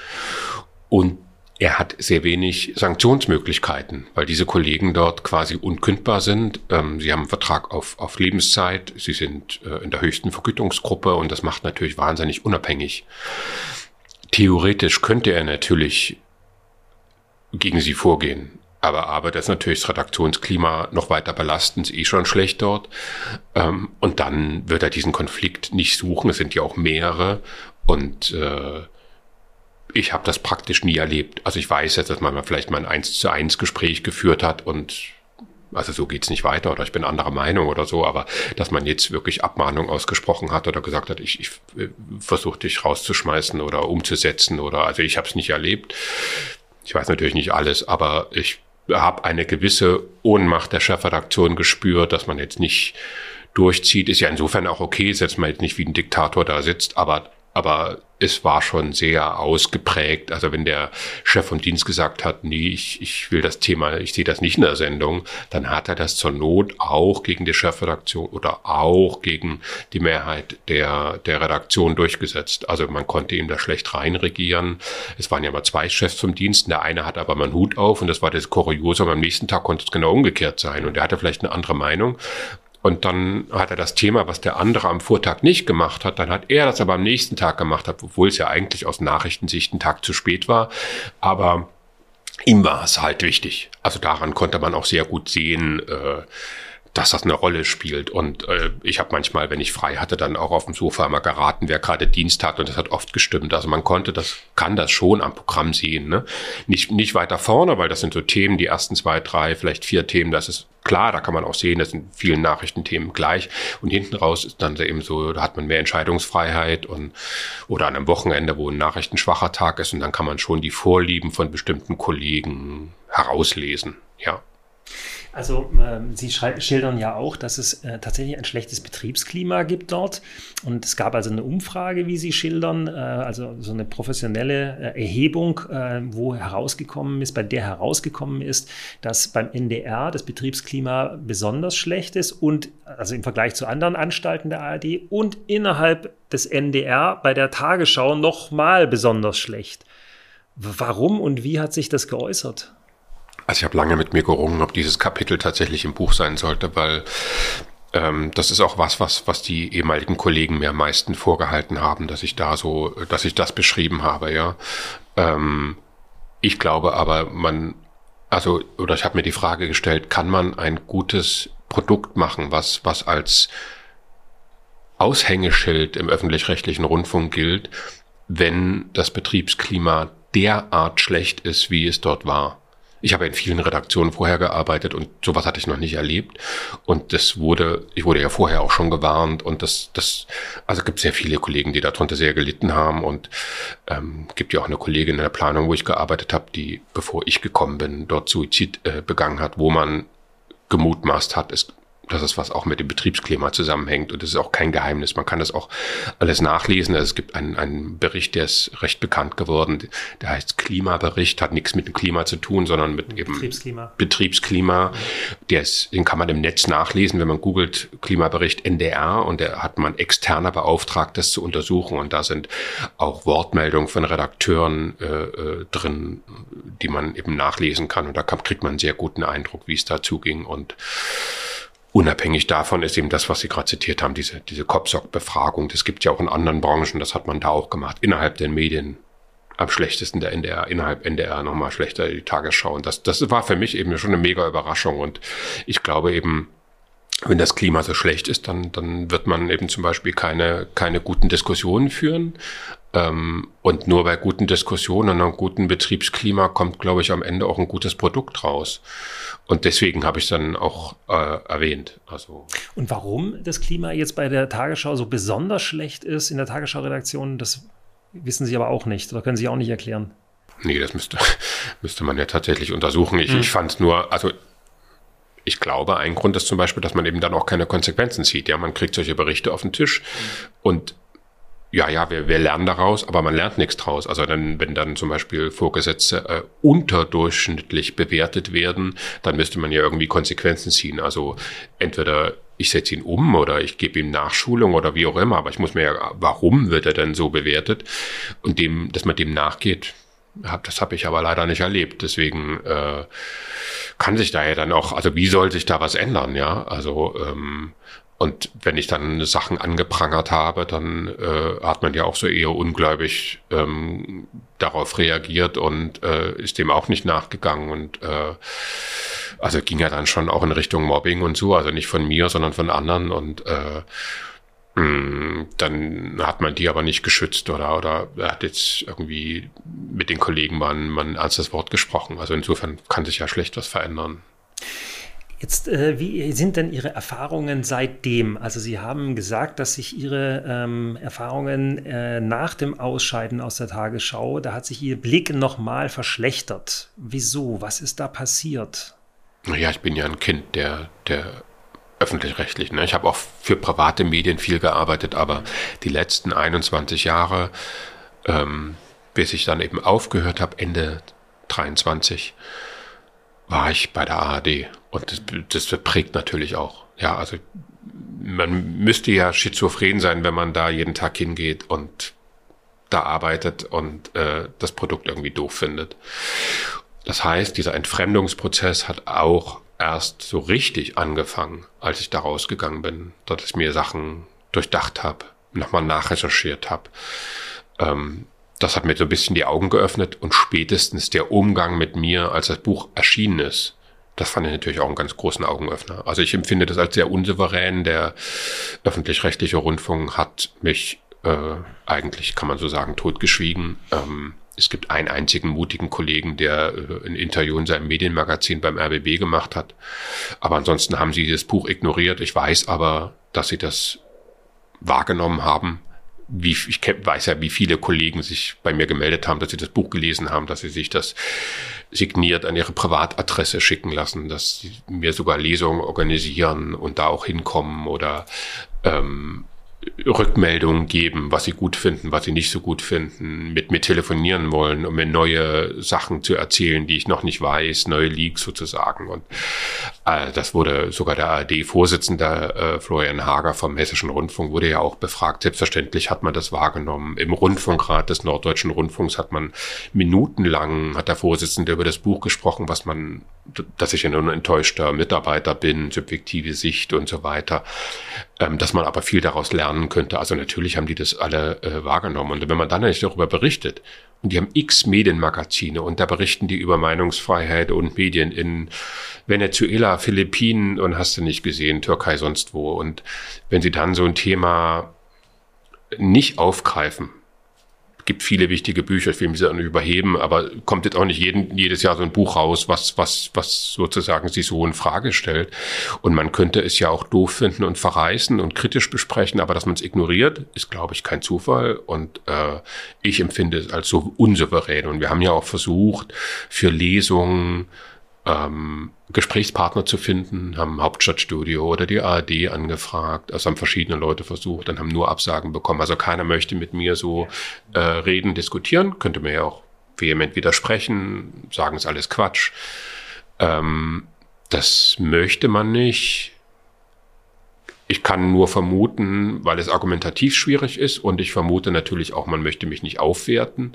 Und er hat sehr wenig Sanktionsmöglichkeiten, weil diese Kollegen dort quasi unkündbar sind. Ähm, sie haben einen Vertrag auf, auf Lebenszeit, sie sind äh, in der höchsten Vergütungsgruppe und das macht natürlich wahnsinnig unabhängig. Theoretisch könnte er natürlich gegen sie vorgehen, aber aber das ist natürlich das Redaktionsklima noch weiter belasten, ist eh schon schlecht dort. Ähm, und dann wird er diesen Konflikt nicht suchen, es sind ja auch mehrere und äh, ich habe das praktisch nie erlebt. Also ich weiß jetzt, dass man vielleicht mal ein eins zu eins Gespräch geführt hat und also so geht's nicht weiter oder ich bin anderer Meinung oder so, aber dass man jetzt wirklich Abmahnung ausgesprochen hat oder gesagt hat, ich, ich versuche dich rauszuschmeißen oder umzusetzen oder also ich habe es nicht erlebt. Ich weiß natürlich nicht alles, aber ich habe eine gewisse Ohnmacht der Chefredaktion gespürt, dass man jetzt nicht durchzieht. Ist ja insofern auch okay, dass man jetzt nicht wie ein Diktator da sitzt, aber aber es war schon sehr ausgeprägt. Also wenn der Chef vom Dienst gesagt hat, nee, ich, ich will das Thema, ich sehe das nicht in der Sendung, dann hat er das zur Not auch gegen die Chefredaktion oder auch gegen die Mehrheit der, der Redaktion durchgesetzt. Also man konnte ihm da schlecht reinregieren. Es waren ja mal zwei Chefs vom Dienst. Der eine hatte aber mal einen Hut auf und das war das Kuriose. Am nächsten Tag konnte es genau umgekehrt sein und er hatte vielleicht eine andere Meinung. Und dann hat er das Thema, was der andere am Vortag nicht gemacht hat, dann hat er das aber am nächsten Tag gemacht, obwohl es ja eigentlich aus Nachrichtensicht ein Tag zu spät war. Aber ihm war es halt wichtig. Also daran konnte man auch sehr gut sehen, äh, dass das eine Rolle spielt. Und äh, ich habe manchmal, wenn ich frei hatte, dann auch auf dem Sofa mal geraten, wer gerade Dienst hat. Und das hat oft gestimmt. Also man konnte das, kann das schon am Programm sehen. Ne? Nicht, nicht weiter vorne, weil das sind so Themen, die ersten zwei, drei, vielleicht vier Themen, das ist klar, da kann man auch sehen, das sind vielen Nachrichtenthemen gleich. Und hinten raus ist dann eben so, da hat man mehr Entscheidungsfreiheit und oder an einem Wochenende, wo ein nachrichtenschwacher Tag ist. Und dann kann man schon die Vorlieben von bestimmten Kollegen herauslesen. Ja. Also äh, Sie schildern ja auch, dass es äh, tatsächlich ein schlechtes Betriebsklima gibt dort. Und es gab also eine Umfrage, wie Sie schildern, äh, also so eine professionelle äh, Erhebung, äh, wo herausgekommen ist, bei der herausgekommen ist, dass beim N D R das Betriebsklima besonders schlecht ist und also im Vergleich zu anderen Anstalten der A R D und innerhalb des N D R bei der Tagesschau nochmal besonders schlecht. Warum und wie hat sich das geäußert? Also ich habe lange mit mir gerungen, ob dieses Kapitel tatsächlich im Buch sein sollte, weil ähm, das ist auch was, was, was die ehemaligen Kollegen mir am meisten vorgehalten haben, dass ich da so, dass ich das beschrieben habe, ja. Ähm, ich glaube aber, man, also, oder ich habe mir die Frage gestellt, kann man ein gutes Produkt machen, was, was als Aushängeschild im öffentlich-rechtlichen Rundfunk gilt, wenn das Betriebsklima derart schlecht ist, wie es dort war? Ich habe in vielen Redaktionen vorher gearbeitet und sowas hatte ich noch nicht erlebt. Und das wurde, ich wurde ja vorher auch schon gewarnt und das, das, also gibt sehr viele Kollegen, die darunter sehr gelitten haben und ähm, gibt ja auch eine Kollegin in der Planung, wo ich gearbeitet habe, die, bevor ich gekommen bin, dort Suizid äh, begangen hat, wo man gemutmaßt hat, es dass es was auch mit dem Betriebsklima zusammenhängt. Und das ist auch kein Geheimnis. Man kann das auch alles nachlesen. Also es gibt einen, einen Bericht, der ist recht bekannt geworden. Der heißt Klimabericht, hat nichts mit dem Klima zu tun, sondern mit eben Betriebsklima. Betriebsklima. Der ist, den kann man im Netz nachlesen, wenn man googelt Klimabericht N D R. Und da hat man externer beauftragt, das zu untersuchen. Und da sind auch Wortmeldungen von Redakteuren äh, äh, drin, die man eben nachlesen kann. Und da kann, kriegt man einen sehr guten Eindruck, wie es dazu ging. Und unabhängig davon ist eben das, was Sie gerade zitiert haben, diese, diese Kopfsock-Befragung. Das gibt ja auch in anderen Branchen, das hat man da auch gemacht. Innerhalb der Medien am schlechtesten der N D R, innerhalb N D R nochmal schlechter die Tagesschau. Und das, das war für mich eben schon eine mega Überraschung. Und ich glaube eben, wenn das Klima so schlecht ist, dann, dann wird man eben zum Beispiel keine, keine guten Diskussionen führen. Ähm, und nur bei guten Diskussionen und einem guten Betriebsklima kommt, glaube ich, am Ende auch ein gutes Produkt raus. Und deswegen habe ich es dann auch äh, erwähnt. Also. Und warum das Klima jetzt bei der Tagesschau so besonders schlecht ist in der Tagesschau-Redaktion, das wissen Sie aber auch nicht oder können Sie auch nicht erklären? Nee, das müsste, müsste man ja tatsächlich untersuchen. Ich, hm. ich fand es nur, also ich glaube, ein Grund ist zum Beispiel, dass man eben dann auch keine Konsequenzen zieht. Ja, man kriegt solche Berichte auf den Tisch hm. und ja, ja, wir, wir lernen daraus, aber man lernt nichts draus. Also dann, wenn dann zum Beispiel Vorgesetzte äh, unterdurchschnittlich bewertet werden, dann müsste man ja irgendwie Konsequenzen ziehen. Also entweder ich setze ihn um oder ich gebe ihm Nachschulung oder wie auch immer, aber ich muss mir ja, warum wird er denn so bewertet? Und dem, dass man dem nachgeht, hab, das habe ich aber leider nicht erlebt. Deswegen äh, kann sich da ja dann auch, also wie soll sich da was ändern, ja? Also ähm, und wenn ich dann Sachen angeprangert habe, dann äh, hat man ja auch so eher ungläubig ähm, darauf reagiert und äh, ist dem auch nicht nachgegangen. Und äh, also ging ja dann schon auch in Richtung Mobbing und so, also nicht von mir, sondern von anderen. Und äh, mh, dann hat man die aber nicht geschützt oder oder er hat jetzt irgendwie mit den Kollegen mal ein, mal ein ernstes Wort gesprochen. Also insofern kann sich ja schlecht was verändern. Jetzt, äh, wie sind denn Ihre Erfahrungen seitdem? Also Sie haben gesagt, dass sich Ihre ähm, Erfahrungen äh, nach dem Ausscheiden aus der Tagesschau, da hat sich Ihr Blick nochmal verschlechtert. Wieso? Was ist da passiert? Naja, ich bin ja ein Kind der, der öffentlich-rechtlichen. Ne? Ich habe auch für private Medien viel gearbeitet, aber die letzten einundzwanzig Jahre, ähm, bis ich dann eben aufgehört habe, Ende dreiundzwanzig, war ich bei der A R D. Und das, das prägt natürlich auch. Ja, also man müsste ja schizophren sein, wenn man da jeden Tag hingeht und da arbeitet und äh, das Produkt irgendwie doof findet. Das heißt, dieser Entfremdungsprozess hat auch erst so richtig angefangen, als ich da rausgegangen bin, dass ich mir Sachen durchdacht habe, nochmal nachrecherchiert habe. Ähm, das hat mir so ein bisschen die Augen geöffnet und spätestens der Umgang mit mir, als das Buch erschienen ist, das fand ich natürlich auch einen ganz großen Augenöffner. Also ich empfinde das als sehr unsouverän. Der öffentlich-rechtliche Rundfunk hat mich äh, eigentlich, kann man so sagen, totgeschwiegen. Ähm, es gibt einen einzigen mutigen Kollegen, der äh, ein Interview in seinem Medienmagazin beim R B B gemacht hat. Aber ansonsten haben sie das Buch ignoriert. Ich weiß aber, dass sie das wahrgenommen haben. Wie, ich weiß ja, wie viele Kollegen sich bei mir gemeldet haben, dass sie das Buch gelesen haben, dass sie sich das signiert an ihre Privatadresse schicken lassen, dass sie mir sogar Lesungen organisieren und da auch hinkommen oder ähm, Rückmeldungen geben, was sie gut finden, was sie nicht so gut finden, mit mir telefonieren wollen, um mir neue Sachen zu erzählen, die ich noch nicht weiß, neue Leaks sozusagen. Und äh, das wurde sogar der A R D-Vorsitzende äh, Florian Hager vom Hessischen Rundfunk wurde ja auch befragt. Selbstverständlich hat man das wahrgenommen. Im Rundfunkrat des Norddeutschen Rundfunks hat man minutenlang, hat der Vorsitzende über das Buch gesprochen, was man, dass ich ein enttäuschter Mitarbeiter bin, subjektive Sicht und so weiter, ähm, dass man aber viel daraus lernen könnte. Also natürlich haben die das alle äh, wahrgenommen. Und wenn man dann nicht darüber berichtet, und die haben x Medienmagazine und da berichten die über Meinungsfreiheit und Medien in Venezuela, Philippinen und hast du nicht gesehen, Türkei, sonst wo. Und wenn sie dann so ein Thema nicht aufgreifen, gibt viele wichtige Bücher, ich will mich da nicht überheben, aber kommt jetzt auch nicht jeden, jedes Jahr so ein Buch raus, was, was, was sozusagen sich so in Frage stellt. Und man könnte es ja auch doof finden und verreißen und kritisch besprechen, aber dass man es ignoriert, ist, glaube ich, kein Zufall. Und äh, ich empfinde es als so unsouverän. Und wir haben ja auch versucht, für Lesungen ähm, Gesprächspartner zu finden, haben Hauptstadtstudio oder die A R D angefragt, also haben verschiedene Leute versucht, dann haben nur Absagen bekommen. Also keiner möchte mit mir so äh, reden, diskutieren, könnte mir ja auch vehement widersprechen, sagen, es ist alles Quatsch. Ähm, das möchte man nicht. Ich kann nur vermuten, weil es argumentativ schwierig ist und ich vermute natürlich auch, man möchte mich nicht aufwerten.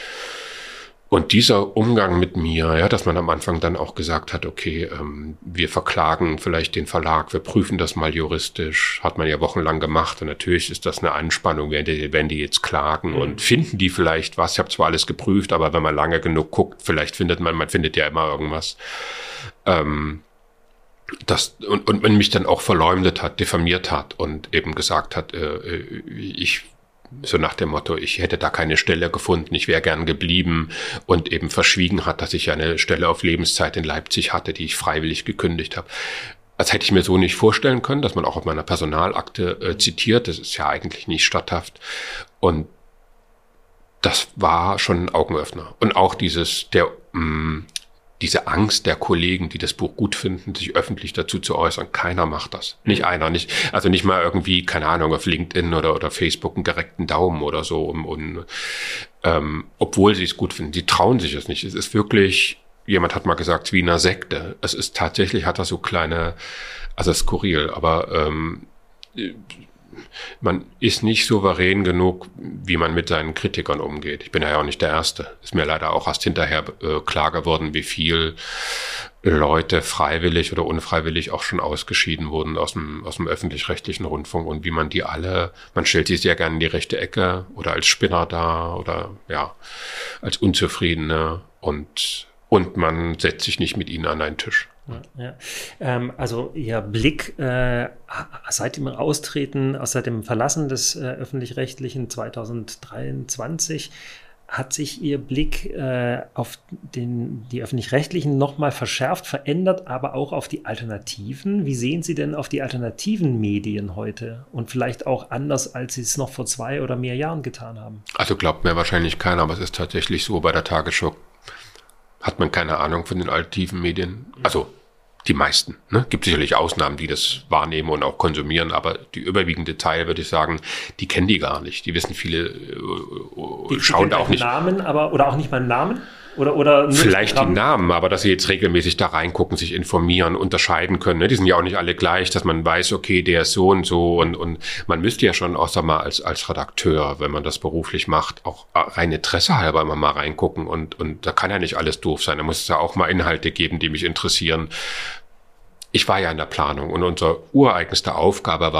Und dieser Umgang mit mir, ja, dass man am Anfang dann auch gesagt hat, okay, ähm, wir verklagen vielleicht den Verlag, wir prüfen das mal juristisch, hat man ja wochenlang gemacht. Und natürlich ist das eine Anspannung, wenn die, wenn die jetzt klagen mhm. und finden die vielleicht was. Ich habe zwar alles geprüft, aber wenn man lange genug guckt, vielleicht findet man, man findet ja immer irgendwas. Ähm, das, und, und man mich dann auch verleumdet hat, diffamiert hat und eben gesagt hat, äh, ich so nach dem Motto, ich hätte da keine Stelle gefunden, ich wäre gern geblieben und eben verschwiegen hat, dass ich ja eine Stelle auf Lebenszeit in Leipzig hatte, die ich freiwillig gekündigt habe. Das hätte ich mir so nicht vorstellen können, dass man auch auf meiner Personalakte äh, zitiert. Das ist ja eigentlich nicht statthaft. Und das war schon ein Augenöffner. Und auch dieses, der, mh, diese Angst der Kollegen, die das Buch gut finden, sich öffentlich dazu zu äußern. Keiner macht das. Nicht einer, nicht, also nicht mal irgendwie, keine Ahnung, auf LinkedIn oder, oder Facebook einen direkten Daumen oder so, um, um ähm, obwohl sie es gut finden. Die trauen sich es nicht. Es ist wirklich, jemand hat mal gesagt, wie in einer Sekte. Es ist tatsächlich, hat das so kleine, also skurril, aber ähm, man ist nicht souverän genug, wie man mit seinen Kritikern umgeht. Ich bin ja auch nicht der Erste. Ist mir leider auch erst hinterher äh, klar geworden, wie viel Leute freiwillig oder unfreiwillig auch schon ausgeschieden wurden aus dem, aus dem öffentlich-rechtlichen Rundfunk und wie man die alle, man stellt sie sehr gerne in die rechte Ecke oder als Spinner dar oder ja, als Unzufriedene und, und man setzt sich nicht mit ihnen an einen Tisch. Ja, ja. Ähm, also Ihr Blick äh, seit dem Austreten, seit dem Verlassen des äh, öffentlich-rechtlichen zwanzig dreiundzwanzig, hat sich Ihr Blick äh, auf den, die öffentlich-rechtlichen nochmal verschärft, verändert, aber auch auf die Alternativen. Wie sehen Sie denn auf die alternativen Medien heute und vielleicht auch anders, als Sie es noch vor zwei oder mehr Jahren getan haben? Also glaubt mir wahrscheinlich keiner, aber es ist tatsächlich so, bei der Tagesschau hat man keine Ahnung von den alternativen Medien. Also die meisten. Ne? Gibt sicherlich Ausnahmen, die das wahrnehmen und auch konsumieren, aber die überwiegende Teil, würde ich sagen, die kennen die gar nicht. Die wissen viele, äh, die schauen da auch nicht. Namen, aber oder auch nicht mal Namen? Oder, oder vielleicht die Namen, aber dass sie jetzt regelmäßig da reingucken, sich informieren, unterscheiden können. Ne? Die sind ja auch nicht alle gleich, dass man weiß, okay, der ist so und so. Und, und man müsste ja schon auch, sag mal, als, als Redakteur, wenn man das beruflich macht, auch rein Interesse halber immer mal reingucken. Und, und da kann ja nicht alles doof sein. Da muss es ja auch mal Inhalte geben, die mich interessieren. Ich war ja in der Planung und unsere ureigenste Aufgabe war,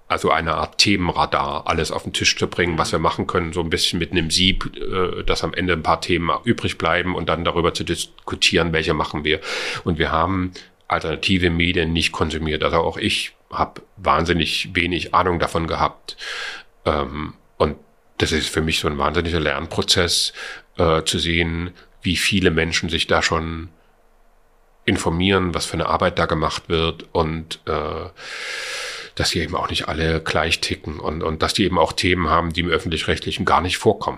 also eine Art Themenradar, alles auf den Tisch zu bringen, was wir machen können, so ein bisschen mit einem Sieb, äh, dass am Ende ein paar Themen übrig bleiben und dann darüber zu diskutieren, welche machen wir. Und wir haben alternative Medien nicht konsumiert. Also auch ich habe wahnsinnig wenig Ahnung davon gehabt. Ähm, und das ist für mich so ein wahnsinniger Lernprozess, äh, zu sehen, wie viele Menschen sich da schon informieren, was für eine Arbeit da gemacht wird und äh, dass die eben auch nicht alle gleich ticken und, und dass die eben auch Themen haben, die im Öffentlich-Rechtlichen gar nicht vorkommen.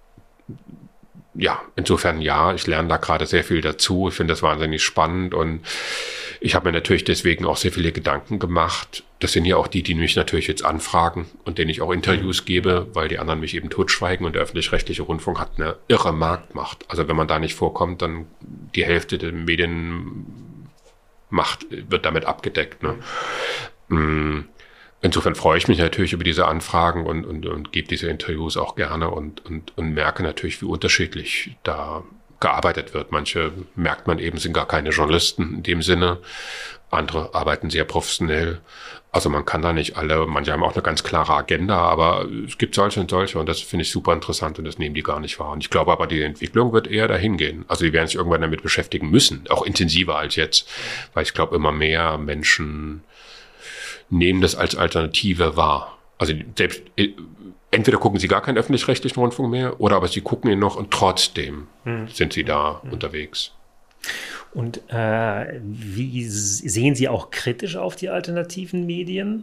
Ja, insofern ja, ich lerne da gerade sehr viel dazu. Ich finde das wahnsinnig spannend und ich habe mir natürlich deswegen auch sehr viele Gedanken gemacht. Das sind ja auch die, die mich natürlich jetzt anfragen und denen ich auch Interviews gebe, weil die anderen mich eben totschweigen und der öffentlich-rechtliche Rundfunk hat eine irre Marktmacht. Also wenn man da nicht vorkommt, dann die Hälfte der Medienmacht wird damit abgedeckt, ne? Insofern freue ich mich natürlich über diese Anfragen und, und, und gebe diese Interviews auch gerne und, und, und merke natürlich, wie unterschiedlich da gearbeitet wird. Manche merkt man eben, sind gar keine Journalisten in dem Sinne. Andere arbeiten sehr professionell. Also man kann da nicht alle, manche haben auch eine ganz klare Agenda, aber es gibt solche und solche und das finde ich super interessant und das nehmen die gar nicht wahr. Und ich glaube aber, die Entwicklung wird eher dahin gehen. Also die werden sich irgendwann damit beschäftigen müssen, auch intensiver als jetzt, weil ich glaube, immer mehr Menschen nehmen das als Alternative wahr. Also selbst, entweder gucken sie gar keinen öffentlich-rechtlichen Rundfunk mehr, oder aber sie gucken ihn noch und trotzdem hm. sind sie da hm. unterwegs. Und äh, wie sehen Sie auch kritisch auf die alternativen Medien?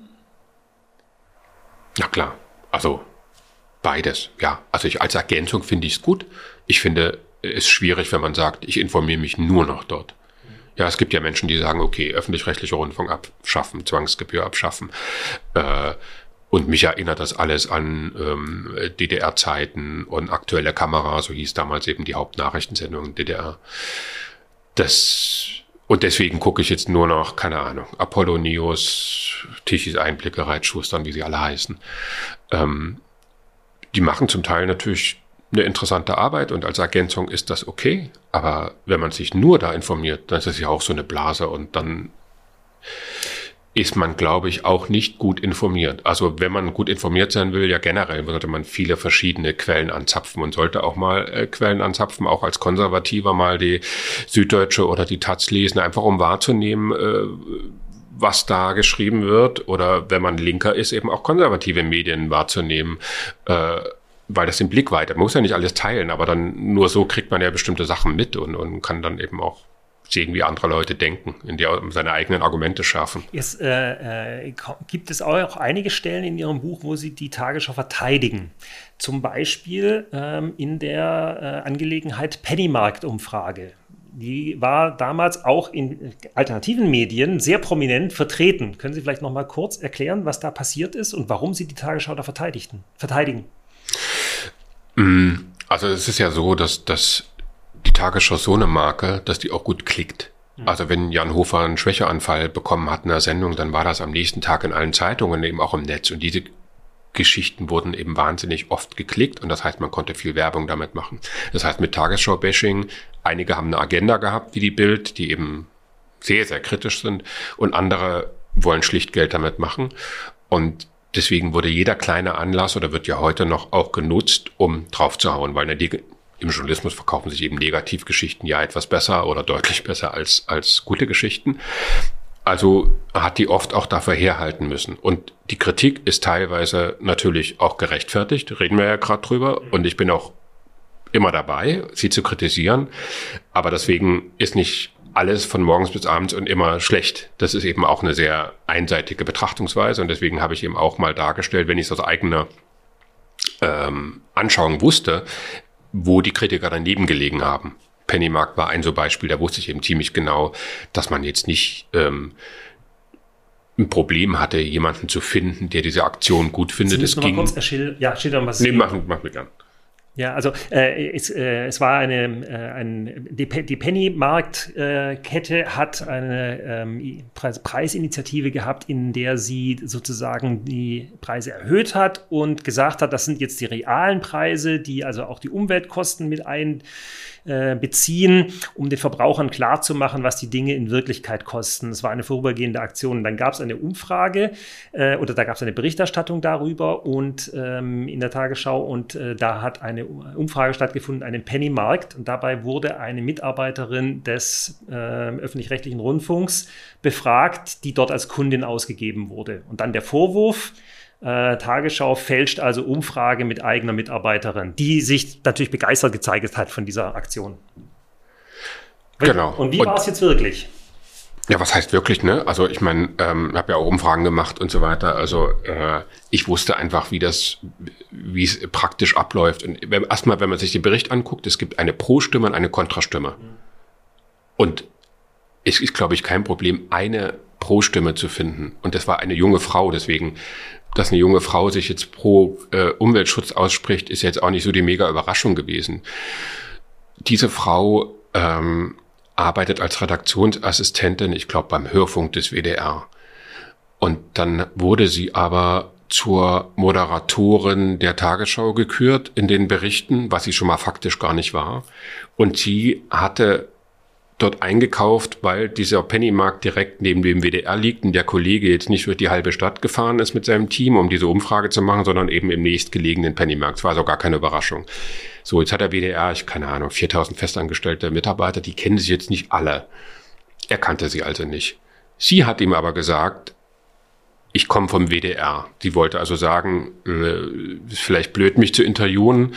Na klar, also beides, ja. Also ich, als Ergänzung finde ich es gut. Ich finde es schwierig, wenn man sagt, ich informiere mich nur noch dort. Ja, es gibt ja Menschen, die sagen, okay, öffentlich-rechtlicher Rundfunk abschaffen, Zwangsgebühr abschaffen. Äh, und mich erinnert das alles an ähm, D D R-Zeiten und Aktuelle Kamera, so hieß damals eben die Hauptnachrichtensendung in D D R. Das, und deswegen gucke ich jetzt nur noch, keine Ahnung, Apollo News, Tichys Einblicke, Reitschustern, wie sie alle heißen. Ähm, die machen zum Teil natürlich eine interessante Arbeit und als Ergänzung ist das okay, aber wenn man sich nur da informiert, dann ist es ja auch so eine Blase und dann ist man, glaube ich, auch nicht gut informiert. Also wenn man gut informiert sein will, ja generell sollte man viele verschiedene Quellen anzapfen und sollte auch mal äh, Quellen anzapfen, auch als Konservativer mal die Süddeutsche oder die Taz lesen, einfach um wahrzunehmen, äh, was da geschrieben wird oder wenn man Linker ist, eben auch konservative Medien wahrzunehmen, äh, weil das den Blick weitert. Man muss ja nicht alles teilen, aber dann nur so kriegt man ja bestimmte Sachen mit und, und kann dann eben auch sehen, wie andere Leute denken, in der seine eigenen Argumente schärfen. Jetzt äh, äh, gibt es auch einige Stellen in Ihrem Buch, wo Sie die Tagesschau verteidigen. Zum Beispiel ähm, in der äh, Angelegenheit Pennymarkt-Umfrage. Die war damals auch in alternativen Medien sehr prominent vertreten. Können Sie vielleicht noch mal kurz erklären, was da passiert ist und warum Sie die Tagesschau da verteidigten, verteidigen? Also es ist ja so, dass, dass die Tagesschau so eine Marke, dass die auch gut klickt. Mhm. Also wenn Jan Hofer einen Schwächeanfall bekommen hat in der Sendung, dann war das am nächsten Tag in allen Zeitungen, eben auch im Netz. Und diese Geschichten wurden eben wahnsinnig oft geklickt und das heißt, man konnte viel Werbung damit machen. Das heißt, mit Tagesschau-Bashing, einige haben eine Agenda gehabt, wie die Bild, die eben sehr, sehr kritisch sind und andere wollen schlicht Geld damit machen. Und deswegen wurde jeder kleine Anlass oder wird ja heute noch auch genutzt, um draufzuhauen, weil im Journalismus verkaufen sich eben Negativgeschichten ja etwas besser oder deutlich besser als, als gute Geschichten. Also hat die oft auch dafür herhalten müssen. Und die Kritik ist teilweise natürlich auch gerechtfertigt, reden wir ja gerade drüber. Und ich bin auch immer dabei, sie zu kritisieren. Aber deswegen ist nicht alles von morgens bis abends und immer schlecht. Das ist eben auch eine sehr einseitige Betrachtungsweise und deswegen habe ich eben auch mal dargestellt, wenn ich es aus eigener ähm, Anschauung wusste, wo die Kritiker daneben gelegen haben. Pennymarkt war ein so Beispiel, da wusste ich eben ziemlich genau, dass man jetzt nicht ähm, ein Problem hatte, jemanden zu finden, der diese Aktion gut findet. Sie müssen noch mal kurz erschildern, ja, schildern, was... Nee, mach, mach mir gern. Ja, also äh, es, äh, es war eine, äh, ein, die, die Pennymarkt-Kette äh, hat eine ähm, Preis, Preisinitiative gehabt, in der sie sozusagen die Preise erhöht hat und gesagt hat, das sind jetzt die realen Preise, die also auch die Umweltkosten mit ein äh, beziehen, um den Verbrauchern klarzumachen, was die Dinge in Wirklichkeit kosten. Es war eine vorübergehende Aktion. Dann gab es eine Umfrage äh, oder da gab es eine Berichterstattung darüber und ähm, in der Tagesschau und äh, da hat eine Umfrage stattgefunden, einen Pennymarkt, und dabei wurde eine Mitarbeiterin des äh, öffentlich-rechtlichen Rundfunks befragt, die dort als Kundin ausgegeben wurde. Und dann der Vorwurf, äh, Tagesschau fälscht also Umfrage mit eigener Mitarbeiterin, die sich natürlich begeistert gezeigt hat von dieser Aktion. Genau. Und wie war es jetzt wirklich? Ja, was heißt wirklich, ne? Also ich meine, ähm, habe ja auch Umfragen gemacht und so weiter. Also äh, ich wusste einfach, wie das, wie es praktisch abläuft. Und erstmal, wenn man sich den Bericht anguckt, es gibt eine Pro-Stimme und eine Kontrastimme. Mhm. Und es ist, glaube ich, kein Problem, eine Pro-Stimme zu finden. Und das war eine junge Frau, deswegen, dass eine junge Frau sich jetzt pro äh, Umweltschutz ausspricht, ist jetzt auch nicht so die mega Überraschung gewesen. Diese Frau ähm, arbeitet als Redaktionsassistentin, ich glaube, beim Hörfunk des W D R. Und dann wurde sie aber zur Moderatorin der Tagesschau gekürt in den Berichten, was sie schon mal faktisch gar nicht war. Und sie hatte dort eingekauft, weil dieser Pennymarkt direkt neben dem W D R liegt und der Kollege jetzt nicht durch die halbe Stadt gefahren ist mit seinem Team, um diese Umfrage zu machen, sondern eben im nächstgelegenen Pennymarkt. Das war also gar keine Überraschung. So, jetzt hat der W D R, ich keine Ahnung, viertausend festangestellte Mitarbeiter, die kennen sich jetzt nicht alle. Er kannte sie also nicht. Sie hat ihm aber gesagt, ich komme vom W D R. Sie wollte also sagen, äh, ist vielleicht blöd, mich zu interviewen.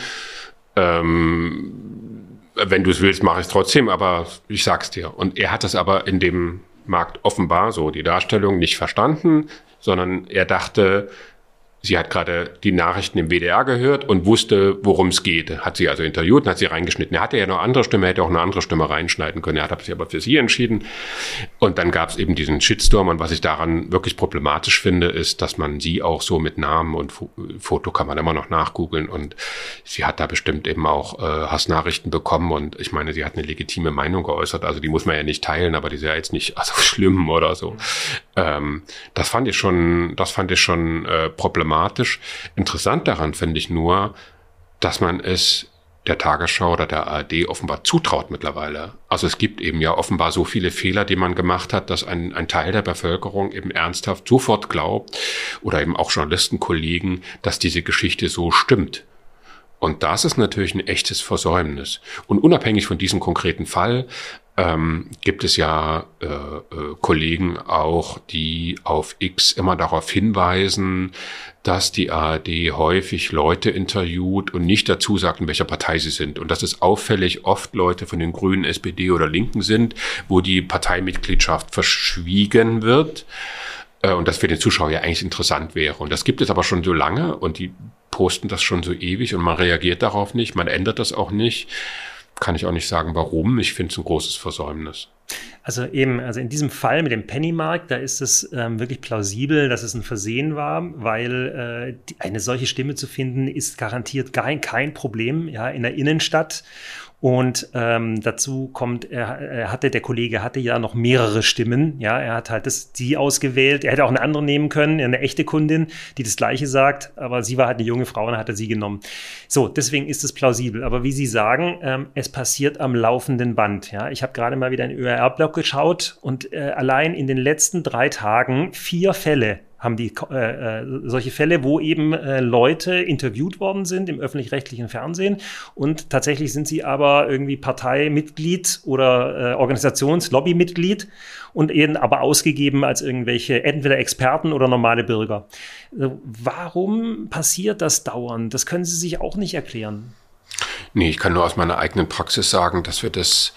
Ähm, wenn du es willst, mache ich es trotzdem, aber ich sag's dir. Und er hat es aber in dem Markt offenbar, so die Darstellung, nicht verstanden, sondern er dachte, sie hat gerade die Nachrichten im W D R gehört und wusste, worum es geht. Hat sie also interviewt und hat sie reingeschnitten. Er hatte ja noch andere Stimme, hätte auch eine andere Stimme reinschneiden können. Er hat sich aber für sie entschieden. Und dann gab es eben diesen Shitstorm. Und was ich daran wirklich problematisch finde, ist, dass man sie auch so mit Namen und Foto kann man immer noch nachgoogeln. Und sie hat da bestimmt eben auch äh, Hassnachrichten bekommen. Und ich meine, sie hat eine legitime Meinung geäußert. Also die muss man ja nicht teilen, aber die ist ja jetzt nicht also schlimm oder so. Ähm, das fand ich schon, das fand ich schon äh, problematisch. Interessant daran finde ich nur, dass man es der Tagesschau oder der A R D offenbar zutraut mittlerweile. Also es gibt eben ja offenbar so viele Fehler, die man gemacht hat, dass ein, ein Teil der Bevölkerung eben ernsthaft sofort glaubt oder eben auch Journalistenkollegen, dass diese Geschichte so stimmt. Und das ist natürlich ein echtes Versäumnis. Und unabhängig von diesem konkreten Fall ähm, gibt es ja äh, äh, Kollegen auch, die auf X immer darauf hinweisen, dass die A R D häufig Leute interviewt und nicht dazu sagt, in welcher Partei sie sind. Und dass es auffällig oft Leute von den Grünen, S P D oder Linken sind, wo die Parteimitgliedschaft verschwiegen wird. Äh, und das für den Zuschauer ja eigentlich interessant wäre. Und das gibt es aber schon so lange und die posten das schon so ewig und man reagiert darauf nicht, man ändert das auch nicht. Kann ich auch nicht sagen, warum. Ich finde es ein großes Versäumnis. Also eben, also in diesem Fall mit dem Pennymarkt, da ist es ähm, wirklich plausibel, dass es ein Versehen war, weil äh, die, eine solche Stimme zu finden, ist garantiert kein, kein Problem, ja, in der Innenstadt. Und ähm, dazu kommt, er, er hatte, der Kollege hatte ja noch mehrere Stimmen, ja, er hat halt das, die ausgewählt, er hätte auch eine andere nehmen können, eine echte Kundin, die das Gleiche sagt, aber sie war halt eine junge Frau und hat er sie genommen. So, deswegen ist es plausibel, aber wie Sie sagen, ähm, es passiert am laufenden Band, ja, ich habe gerade mal wieder einen Ö R R-Blog geschaut und äh, allein in den letzten drei Tagen vier Fälle haben die äh, solche Fälle, wo eben äh, Leute interviewt worden sind im öffentlich-rechtlichen Fernsehen und tatsächlich sind sie aber irgendwie Parteimitglied oder äh, Organisations-Lobbymitglied und eben aber ausgegeben als irgendwelche entweder Experten oder normale Bürger. Äh, warum passiert das dauernd? Das können Sie sich auch nicht erklären. Nee, ich kann nur aus meiner eigenen Praxis sagen, dass wir das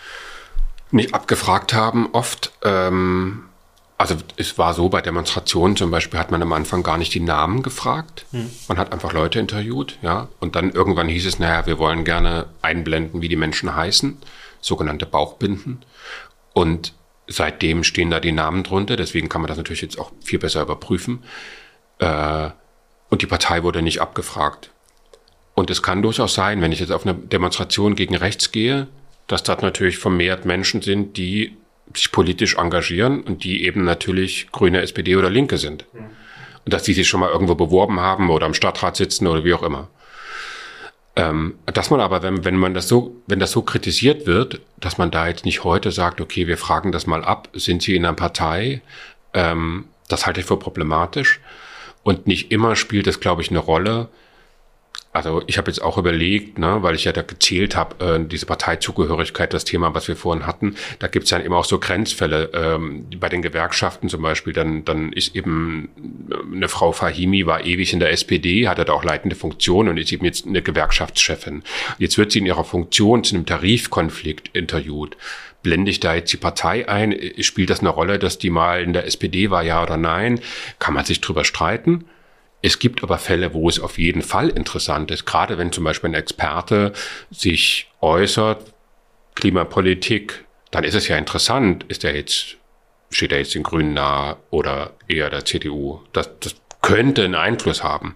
nicht abgefragt haben oft. Ähm Also es war so, bei Demonstrationen zum Beispiel hat man am Anfang gar nicht die Namen gefragt. Hm. Man hat einfach Leute interviewt, ja. Und dann irgendwann hieß es, naja, wir wollen gerne einblenden, wie die Menschen heißen, sogenannte Bauchbinden. Und seitdem stehen da die Namen drunter, deswegen kann man das natürlich jetzt auch viel besser überprüfen. Äh, und die Partei wurde nicht abgefragt. Und es kann durchaus sein, wenn ich jetzt auf eine Demonstration gegen rechts gehe, dass dort natürlich vermehrt Menschen sind, die sich politisch engagieren und die eben natürlich Grüne, S P D oder Linke sind. Mhm. Und dass die sich schon mal irgendwo beworben haben oder im Stadtrat sitzen oder wie auch immer. Ähm, dass man aber, wenn, wenn man das so, wenn das so kritisiert wird, dass man da jetzt nicht heute sagt, okay, wir fragen das mal ab, sind Sie in einer Partei? Ähm, das halte ich für problematisch. Und nicht immer spielt es, glaube ich, eine Rolle. Also ich habe jetzt auch überlegt, ne, weil ich ja da gezählt habe, äh, diese Parteizugehörigkeit, das Thema, was wir vorhin hatten, da gibt es dann immer auch so Grenzfälle. Ähm, bei den Gewerkschaften zum Beispiel, dann dann ist eben eine Frau Fahimi, war ewig in der S P D, hatte da auch leitende Funktion und ist eben jetzt eine Gewerkschaftschefin. Jetzt wird sie in ihrer Funktion zu einem Tarifkonflikt interviewt. Blende ich da jetzt die Partei ein? Spielt das eine Rolle, dass die mal in der S P D war, ja oder nein? Kann man sich drüber streiten? Es gibt aber Fälle, wo es auf jeden Fall interessant ist, gerade wenn zum Beispiel ein Experte sich äußert, Klimapolitik, dann ist es ja interessant, ist er jetzt, steht er jetzt den Grünen nahe oder eher der C D U? Das, das könnte einen Einfluss haben.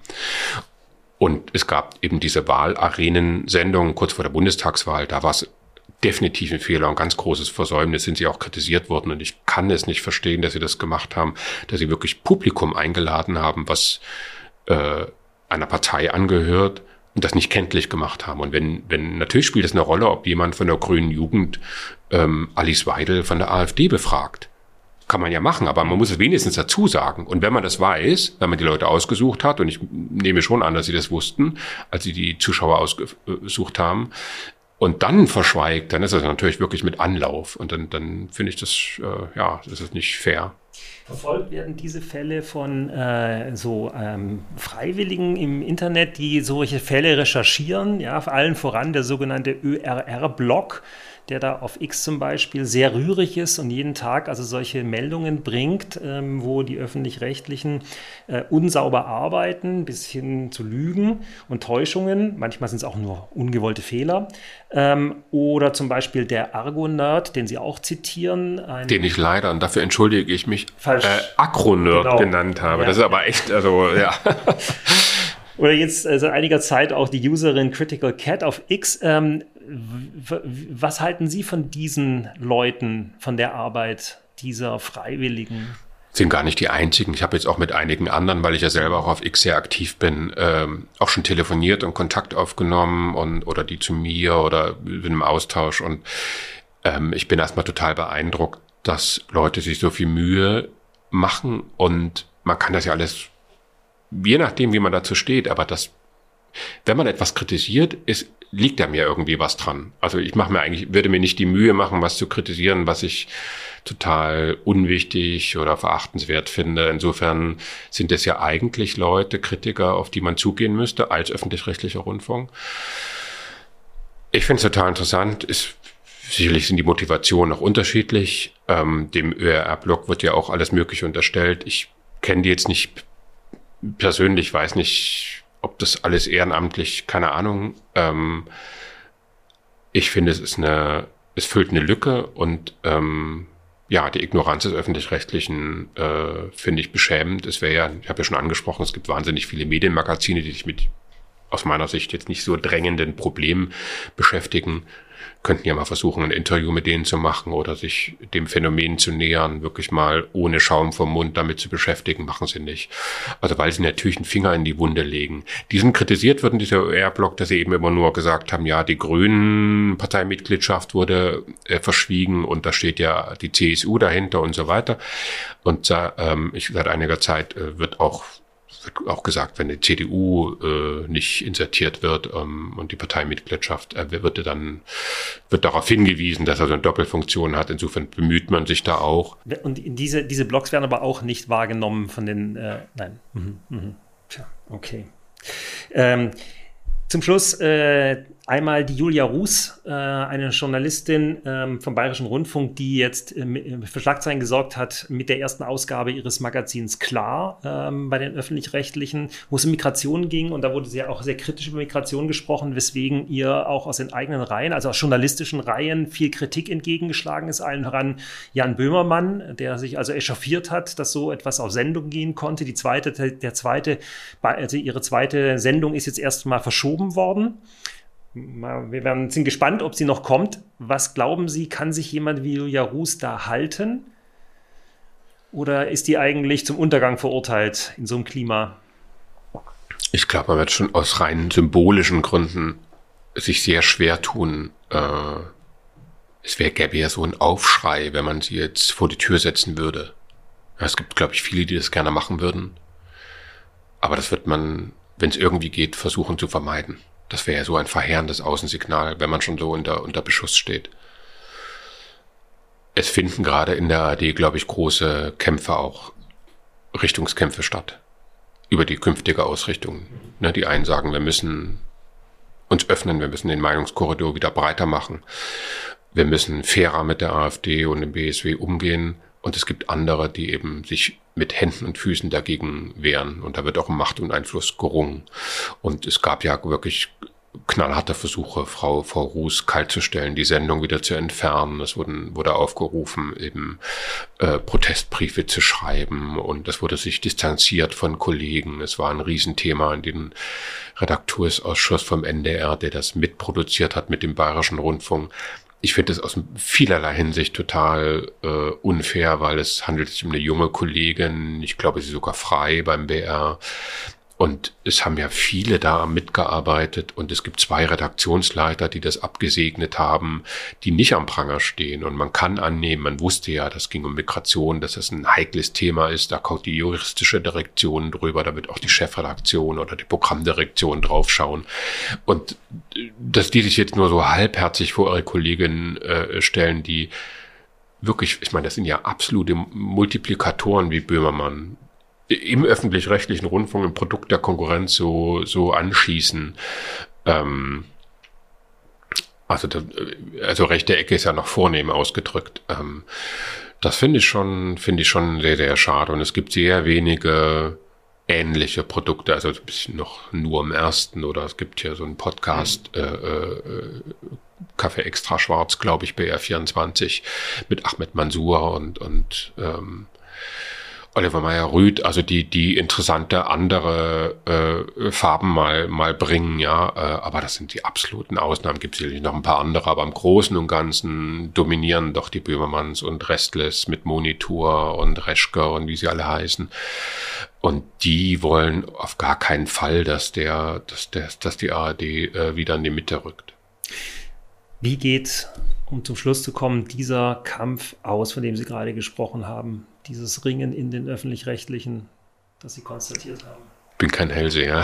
Und es gab eben diese Wahlarenen-Sendung kurz vor der Bundestagswahl, da war es definitiv ein Fehler und ganz großes Versäumnis, sind sie auch kritisiert worden und ich kann es nicht verstehen, dass sie das gemacht haben, dass sie wirklich Publikum eingeladen haben, was äh, einer Partei angehört und das nicht kenntlich gemacht haben. Und wenn, wenn natürlich spielt es eine Rolle, ob jemand von der Grünen Jugend ähm, Alice Weidel von der AfD befragt. Kann man ja machen, aber man muss es wenigstens dazu sagen. Und wenn man das weiß, wenn man die Leute ausgesucht hat, und ich nehme schon an, dass sie das wussten, als sie die Zuschauer ausgesucht haben, und dann verschweigt, dann ist das natürlich wirklich mit Anlauf. Und dann, dann finde ich das, äh, ja, das ist nicht fair. Verfolgt werden diese Fälle von äh, so ähm, Freiwilligen im Internet, die solche Fälle recherchieren, ja, vor allem voran der sogenannte Ö R R-Blog, der da auf X zum Beispiel sehr rührig ist und jeden Tag also solche Meldungen bringt, ähm, wo die Öffentlich-Rechtlichen äh, unsauber arbeiten, bis hin zu Lügen und Täuschungen. Manchmal sind es auch nur ungewollte Fehler. Ähm, oder zum Beispiel der Argo-Nerd, den Sie auch zitieren. Ein den ich leider, und dafür entschuldige ich mich, falsch, äh, Agro-Nerd genau. genannt habe. Ja. Das ist aber echt, also ja. Oder jetzt äh, seit einiger Zeit auch die Userin Critical Cat auf X. Ähm, was halten Sie von diesen Leuten, von der Arbeit dieser Freiwilligen? Sind gar nicht die einzigen. Ich habe jetzt auch mit einigen anderen, weil ich ja selber auch auf X sehr aktiv bin, ähm, auch schon telefoniert und Kontakt aufgenommen und oder die zu mir oder bin im Austausch. Und ähm, ich bin erstmal total beeindruckt, dass Leute sich so viel Mühe machen und man kann das ja alles, je nachdem, wie man dazu steht, aber das, wenn man etwas kritisiert, ist, liegt da mir irgendwie was dran. Also ich mache mir eigentlich, würde mir nicht die Mühe machen, was zu kritisieren, was ich total unwichtig oder verachtenswert finde. Insofern sind es ja eigentlich Leute, Kritiker, auf die man zugehen müsste als öffentlich-rechtlicher Rundfunk. Ich finde es total interessant. Ist, sicherlich sind die Motivationen auch unterschiedlich. Ähm, dem Ö R R-Blog wird ja auch alles Mögliche unterstellt. Ich kenne die jetzt nicht persönlich, weiß nicht, ob das alles ehrenamtlich, keine Ahnung. Ähm, ich finde, es ist eine, es füllt eine Lücke und ähm, ja, die Ignoranz des Öffentlich-Rechtlichen äh, finde ich beschämend. Es wäre ja, ich habe ja schon angesprochen, es gibt wahnsinnig viele Medienmagazine, die sich mit aus meiner Sicht jetzt nicht so drängenden Problemen beschäftigen. Könnten ja mal versuchen, ein Interview mit denen zu machen oder sich dem Phänomen zu nähern, wirklich mal ohne Schaum vom Mund damit zu beschäftigen, machen sie nicht. Also weil sie natürlich einen Finger in die Wunde legen. Die sind kritisiert worden, dieser Ö R R-Blog, dass sie eben immer nur gesagt haben, ja, die Grünen-Parteimitgliedschaft wurde äh, verschwiegen und da steht ja die C S U dahinter und so weiter. Und äh, ähm, ich, seit einiger Zeit äh, wird auch wird auch gesagt, wenn die C D U äh, nicht insertiert wird ähm, und die Parteimitgliedschaft, äh, wird dann wird darauf hingewiesen, dass er so eine Doppelfunktion hat. Insofern bemüht man sich da auch. Und diese diese Blogs werden aber auch nicht wahrgenommen von den. Äh, nein. Mhm, mhm. Tja, okay. Ähm, zum Schluss äh, einmal die Julia Ruß, äh, eine Journalistin ähm, vom Bayerischen Rundfunk, die jetzt äh, für Schlagzeilen gesorgt hat mit der ersten Ausgabe ihres Magazins Klar ähm, bei den Öffentlich-Rechtlichen, wo es um Migration ging. Und da wurde sehr auch sehr kritisch über Migration gesprochen, weswegen ihr auch aus den eigenen Reihen, also aus journalistischen Reihen, viel Kritik entgegengeschlagen ist. Allen voran Jan Böhmermann, der sich also echauffiert hat, dass so etwas auf Sendung gehen konnte. Die zweite, der zweite, also ihre zweite Sendung ist jetzt erst mal verschoben worden. Wir werden, sind gespannt, ob sie noch kommt. Was glauben Sie, kann sich jemand wie Julia Ruß da halten? Oder ist die eigentlich zum Untergang verurteilt in so einem Klima? Ich glaube, man wird schon aus rein symbolischen Gründen sich sehr schwer tun. Äh, es wäre, gäbe ja so einen Aufschrei, wenn man sie jetzt vor die Tür setzen würde. Ja, es gibt, glaube ich, viele, die das gerne machen würden. Aber das wird man, wenn es irgendwie geht, versuchen zu vermeiden. Das wäre ja so ein verheerendes Außensignal, wenn man schon so unter, unter Beschuss steht. Es finden gerade in der A R D, glaube ich, große Kämpfe auch, Richtungskämpfe statt. Über die künftige Ausrichtung. Ne, die einen sagen, wir müssen uns öffnen, wir müssen den Meinungskorridor wieder breiter machen. Wir müssen fairer mit der AfD und dem B S W umgehen. Und es gibt andere, die eben sich mit Händen und Füßen dagegen wehren. Und da wird auch um Macht und Einfluss gerungen. Und es gab ja wirklich knallharte Versuche, Frau, Frau Roos kaltzustellen, die Sendung wieder zu entfernen. Es wurden, wurde aufgerufen, eben äh, Protestbriefe zu schreiben. Und es wurde sich distanziert von Kollegen. Es war ein Riesenthema in den Redaktursausschuss vom N D R, der das mitproduziert hat mit dem Bayerischen Rundfunk. Ich finde es aus vielerlei Hinsicht total äh, unfair, weil es handelt sich um eine junge Kollegin, ich glaube, sie ist sogar frei beim B R. Und es haben ja viele da mitgearbeitet und es gibt zwei Redaktionsleiter, die das abgesegnet haben, die nicht am Pranger stehen. Und man kann annehmen, man wusste ja, das ging um Migration, dass das ein heikles Thema ist. Da kommt die juristische Direktion drüber, da wird auch die Chefredaktion oder die Programmdirektion draufschauen. Und dass die sich jetzt nur so halbherzig vor ihre Kolleginnen äh, stellen, die wirklich, ich meine, das sind ja absolute Multiplikatoren wie Böhmermann, im öffentlich-rechtlichen Rundfunk ein Produkt der Konkurrenz so so anschießen. Ähm, also, das, also rechte Ecke ist ja noch vornehm ausgedrückt. Ähm, das finde ich schon, finde ich schon sehr, sehr schade. Und es gibt sehr wenige ähnliche Produkte, also ein bisschen noch nur im ersten, oder es gibt hier so einen Podcast, äh, äh, Kaffee Extra Schwarz, glaube ich, B R vierundzwanzig mit Ahmed Mansour und und ähm, Oliver Meyer-Rüth, also die die interessante andere äh, Farben mal mal bringen, ja, äh, aber das sind die absoluten Ausnahmen. Gibt es sicherlich noch ein paar andere, aber im Großen und Ganzen dominieren doch die Böhmermanns und Restless mit Monitor und Reschke und wie sie alle heißen. Und die wollen auf gar keinen Fall, dass der dass der dass die A R D äh, wieder in die Mitte rückt. Wie geht, um zum Schluss zu kommen, dieser Kampf aus, von dem Sie gerade gesprochen haben? Dieses Ringen in den Öffentlich-Rechtlichen, das Sie konstatiert haben? Ich bin kein Hellseher.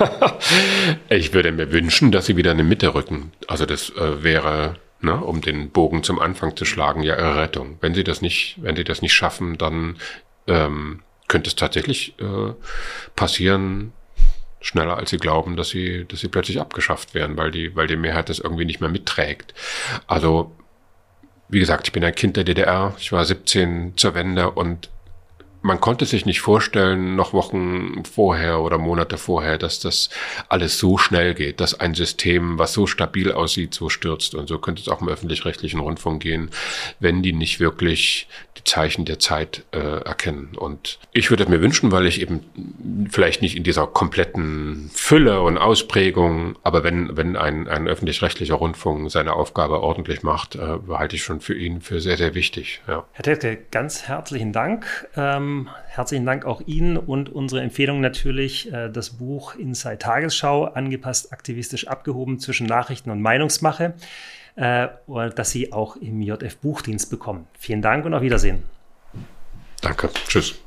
Ich würde mir wünschen, dass sie wieder in die Mitte rücken. Also das äh, wäre, ne, um den Bogen zum Anfang zu schlagen, ja ihre Rettung. Wenn sie das nicht, wenn sie das nicht schaffen, dann ähm, könnte es tatsächlich äh, passieren, schneller als sie glauben, dass sie, dass sie plötzlich abgeschafft werden, weil die, weil die Mehrheit das irgendwie nicht mehr mitträgt. Also wie gesagt, ich bin ein Kind der D D R, ich war siebzehn zur Wende und man konnte sich nicht vorstellen, noch Wochen vorher oder Monate vorher, dass das alles so schnell geht, dass ein System, was so stabil aussieht, so stürzt. Und so könnte es auch im öffentlich-rechtlichen Rundfunk gehen, wenn die nicht wirklich die Zeichen der Zeit äh, erkennen. Und ich würde es mir wünschen, weil ich eben vielleicht nicht in dieser kompletten Fülle und Ausprägung, aber wenn wenn ein, ein öffentlich-rechtlicher Rundfunk seine Aufgabe ordentlich macht, äh, halte ich schon für ihn für sehr, sehr wichtig. Ja. Herr Tetke, ganz herzlichen Dank. Ähm Herzlichen Dank auch Ihnen und unsere Empfehlung natürlich, äh, das Buch Inside Tagesschau, angepasst, aktivistisch abgehoben zwischen Nachrichten und Meinungsmache, äh, das Sie auch im J F Buchdienst bekommen. Vielen Dank und auf Wiedersehen. Danke. Tschüss.